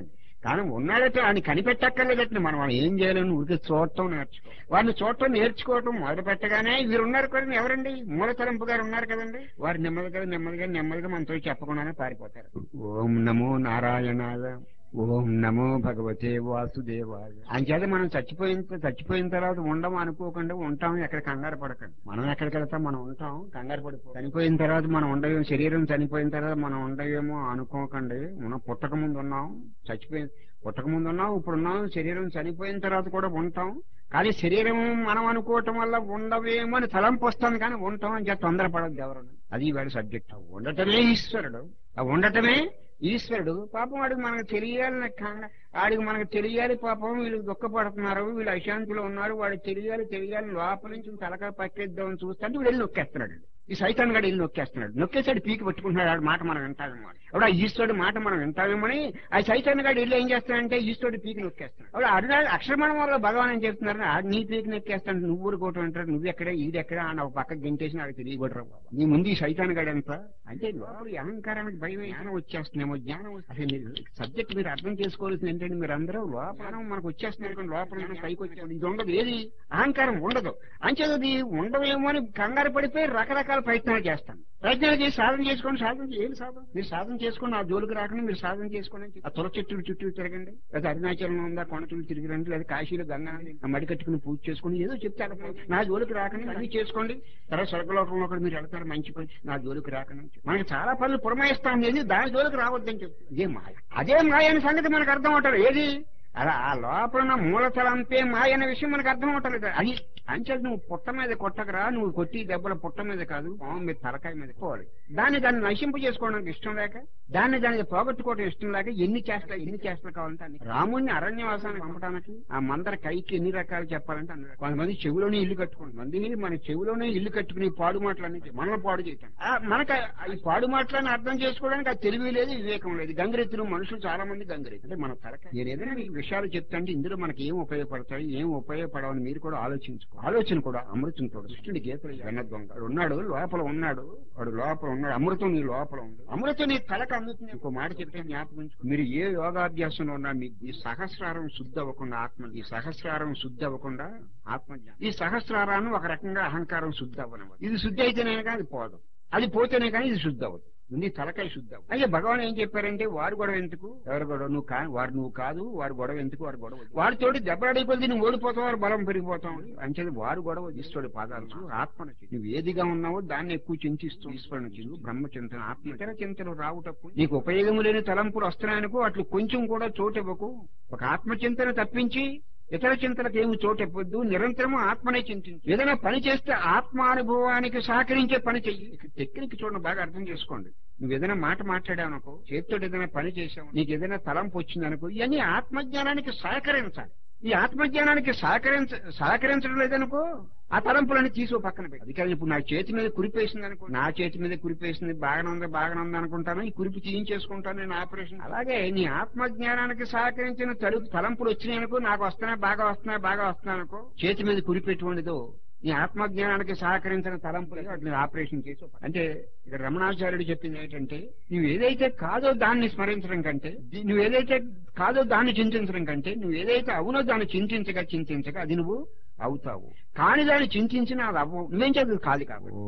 కానీ ఉన్నాడట ఆయన కనిపెట్టక్కర్లేదట. మనం వాడు ఏం చేయాలని ఊరికి చూడటం నేర్చుకో. వారిని చూడటం నేర్చుకోవటం మొదలు పెట్టగానే వీరున్నారు కదా, ఎవరండి మూలతలంపు గారు ఉన్నారు కదండి, వారు నెమ్మదిగా నెమ్మదిగా నెమ్మదిగా మనతో చెప్పకుండానే పారిపోతారు. ఓం నమో నారాయణాయ, ఓం నమో భగవతే వాసుదేవాయ. అంచేత మనం చచ్చిపోయిన చచ్చిపోయిన తర్వాత ఉండం అనుకోకుండా ఉంటాం. ఎక్కడ కంగారు పడకండి. మనం ఎక్కడికి వెళ్తాం, మనం ఉంటాం, కంగారు పడిపో. చనిపోయిన తర్వాత మనం ఉండవేమో, శరీరం చనిపోయిన తర్వాత మనం ఉండవేమో అనుకోకండి. మనం పుట్టక ముందు ఉన్నాం, చచ్చిపోయిన పుట్టక ముందు ఉన్నాం, ఇప్పుడు ఉన్నాం. శరీరం చనిపోయిన తర్వాత కూడా ఉంటాం. కానీ శరీరం మనం అనుకోవటం వల్ల ఉండవేమో అని తలంపు వస్తుంది, కానీ ఉంటాం అని చెప్పి తొందరపడద్దు ఎవరు. అది వాడి సబ్జెక్ట్. ఉండటమే ఈశ్వరుడు, ఆ ఉండటమే ఈశ్వరుడు. పాపం వాడికి మనకు తెలియాలని వాడికి మనకు తెలియాలి. పాపం వీళ్ళు దుఃఖపడుతున్నారు, వీళ్ళు అశాంతిలో ఉన్నారు, వాడికి తెలియాలి తెలియాలి లోపల నుంచి తలకాయ పక్కేద్దామని చూస్తే వీడు వెళ్ళి నొక్కేస్తున్నాడు. ఈ సైతాన్ గడి వెళ్ళి నొక్కేస్తున్నాడు. నొక్కేసాడు, పీకి పట్టుకుంటున్నాడు. ఆడు మాట మనం వింటామేమో. అప్పుడు ఆ ఈశ్వరుడు మాట మనం వింటామేమోని ఆ సైతాన్ గడి వెళ్ళి ఏం చేస్తాడంటే ఈశ్వరుడు పీకి నొక్కేస్తున్నాడు. అప్పుడు అరుణాడు అక్షరమణం వల్ల భగవాన్ ఏం చెప్తున్నారు, ఆడు నీ పీకి నొక్కేస్తాడు, నువ్వు ఊరుకోవటం అంటారు, నువ్వు ఎక్కడ ఇది ఎక్కడ అని ఒక పక్క గెంటేసి నాకు తెలియబడరు. నీ ముందు ఈ సైతాన్ గడి ఎంత అంటే లోపల అహంకారానికి భయం జ్ఞానం వచ్చేస్తుందేమో. జ్ఞానం అసలు మీరు సబ్జెక్ట్ మీరు అర్థం చేసుకోవాల్సింది ఏంటంటే, మీరు అందరూ లోపల మనకు వచ్చేస్తున్నారు, లోపల పైకి వచ్చేది ఇది ఉండదు. ఏది అహంకారం ఉండదు. అంచేది ఉండవేమో అని కంగారు పడిపోయి రకరకాల ప్రయత్నాలు చేస్తాను. ప్రయత్నాలు చేసి సాధన చేసుకోండి. సాధన ఏం సాధన మీరు సాధన చేసుకోండి. ఆ జోలికి రాకుండా మీరు సాధన చేసుకోండి. ఆ తుల చెట్టులు చుట్టూ తిరగండి, లేదా అరుణాచలం ఉందా కొండ చుట్టూ తిరిగిరండి, లేదా కాశీలో గంగా మడి కట్టుకుని పూజ చేసుకోండి. ఏదో చెప్తారు, నా జోలికి రాకుండా అన్ని చేసుకోండి. తర్వాత స్వర్గలోకంలో ఒకటి మీరు వెళ్తారు, మంచి పని. నా జోలికి రాకుండా మనకి చాలా పనులు పురమాయిస్తాం, ఏది దాని జోలికి రావద్దని చెప్తారు. ఇదే మాయ. అదే మాయ అనే సంగతి మనకు అర్థం అవుతారు. ఏది అలా ఆ లోపల మూలతలంపే మాయ అనే విషయం మనకు అర్థం అవటలేదు. అది అంచేది నువ్వు పుట్ట మీద కొట్టకరా, నువ్వు కొట్టి దెబ్బల పుట్ట మీద కాదు, పాము మీద తలకాయ మీద పోవాలి. దాన్ని దాన్ని నశింపు చేసుకోవడానికి ఇష్టం లేక, దాన్ని దాన్ని పోగొట్టుకోవడం ఇష్టం లేక ఎన్ని చేష్టలు ఎన్ని చేష్టలు కావాలంటే అన్ని. రాముడిని అరణ్యవాసానికి పంపడానికి ఆ మందర కైకి ఎన్ని రకాలు చెప్పాలంటే అన్ని. కొంతమంది చెవిలోనే ఇల్లు కట్టుకుంటారు. మంది మన చెవిలోనే ఇల్లు కట్టుకుని పాడు మాటలన్నీ మనల్ని పాడు చేయటం. మనకు ఈ పాడు మాటలని అర్థం చేసుకోవడానికి ఆ తెలివి లేదు, వివేకం లేదు. గంగిరెత్తులు మనుషులు చాలా మంది గంగిరెత్తు అంటే మన తలకాయ. నేను ఏదైనా మీకు విషయాలు చెప్తాంటే ఇందులో మనకి ఏం ఉపయోగపడతాయి, ఏం ఉపయోగపడవని మీరు కూడా ఆలోచించుకో. ఆలోచన కూడా అమృతం కూడా. కృష్ణుడి గీతలు వెన్న దొంగ ఉన్నాడు, లోపల ఉన్నాడు, వాడు లోపల ఉన్నాడు. అమృతం నీ లోపల ఉంది. అమృతం నీ తలకు అందుతుంది. ఇంకో మాట చెప్తే జ్ఞాపకం. మీరు ఏ యోగాభ్యాసంలో ఉన్నా మీకు ఈ సహస్రారం శుద్ధి అవ్వకుండా ఆత్మ, ఈ సహస్రారం శుద్ధి అవ్వకుండా ఆత్మజ్ఞానం, ఈ సహస్రారాన్ని ఒక రకంగా అహంకారం శుద్ధి అవ్వనవ్వదు. ఇది శుద్ధి అయితేనే కానీ అది పోదు, అది పోతేనే కానీ ఇది శుద్ధి అవ్వదు. ఉంది తలకాయ శుద్ధం. అయితే భగవాన్ ఏం చెప్పారంటే, వారు గొడవ ఎందుకు, ఎవరు గొడవ నువ్వు కా వారు నువ్వు కాదు, వారు గొడవ ఎందుకు, వారు గొడవ వారితోటి దెబ్బలాడిపోతే నువ్వు ఓడిపోతావు, వారు బలం పెరిగిపోతావు. అంచేది వారు గొడవ ఈశ్వరుడు పాదాలు ఆత్మను నువ్వు ఏదిగా ఉన్నావో దాన్ని ఎక్కువ చింతిస్తూ ఈశ్వరుని చింతు బ్రహ్మచింతన ఆత్మ ఇతర చింతలు రావుటప్పుడు నీకు ఉపయోగం లేని తలంపులు వస్తున్నాయనుకో, అట్లు కొంచెం కూడా చోటివ్వకు. ఒక ఆత్మచింతన తప్పించి ఇతర చింతలకు ఏమి చోటెప్పొద్దు. నిరంతరము ఆత్మనే చింతించు. ఏదైనా పని చేస్తే ఆత్మానుభవానికి సహకరించే పని చెయ్యి. టెక్నిక్ చూడండి, బాగా అర్థం చేసుకోండి. నువ్వు ఏదైనా మాట మాట్లాడావు అనుకో, చేతితో ఏదైనా పని చేసావు, నీకు ఏదైనా తలంపు వచ్చింది అనుకో, ఇవన్నీ ఆత్మజ్ఞానానికి సహకరించాలి. ఈ ఆత్మజ్ఞానానికి సహకరించ సహకరించడం లేదనుకో, ఆ తలంపులన్నీ తీసుకో పక్కన పెట్టి. అది కానీ ఇప్పుడు నా చేతి మీద కురిపేసింది అనుకో, నా చేతి మీద కురిపేసింది బాగానే ఉంది బాగానే ఉంది అనుకుంటాను, ఈ కురిపి తీయించేసుకుంటాను నేను ఆపరేషన్. అలాగే నీ ఆత్మజ్ఞానానికి సహకరించిన తలుపు తలంపులు వచ్చినాయి అనుకో, నాకు వస్తున్నాయి బాగా వస్తున్నాయి బాగా వస్తున్నాయి అనుకో, చేతి మీద కురిపెట్టుకుండదో నీ ఆత్మజ్ఞానానికి సహకరించిన తలంపులు వాటిని ఆపరేషన్ చేసి. అంటే ఇక్కడ రమణాచార్యుడు చెప్పింది ఏంటంటే, నువ్వు ఏదైతే కాదో దాన్ని స్మరించడం కంటే, నువ్వు ఏదైతే కాదో దాన్ని చింతించడం కంటే, నువ్వు ఏదైతే అవునో దాన్ని చింతించగా చింతించగా అది నువ్వు అవుతావు. కాని దాన్ని చింతించినా అది అవ్వవు. నువ్వేం చదువు కాదు కాబట్టి.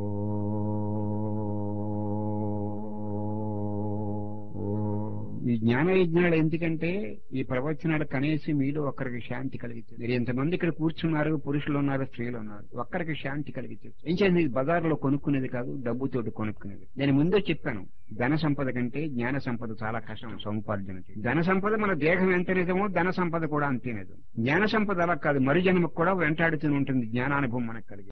ఈ జ్ఞాన యజ్ఞాలు ఎందుకంటే, ఈ ప్రవచనాలు కనీసం మీలో ఒక్కరికి శాంతి కలిగితే. మీరు ఎంతమంది ఇక్కడ కూర్చున్నారు, పురుషులు ఉన్నారు, స్త్రీలు ఉన్నారు, ఒక్కరికి శాంతి కలిగితే. ఏం చేయండి, ఇది బజార్లో కొనుక్కునేది కాదు, డబ్బుతోటి కొనుక్కునేది. నేను ముందే చెప్పాను, ధన సంపద కంటే జ్ఞాన సంపద చాలా కష్టం సముపార్జన. ధన సంపద మన దేహం ఎంత నిజమో ధన సంపద కూడా అంతే నిజం. జ్ఞాన సంపద అలా కాదు, మరు జన్మకు కూడా వెంటాడుతూ ఉంటుంది జ్ఞానానుభవం మనకు కలిగి.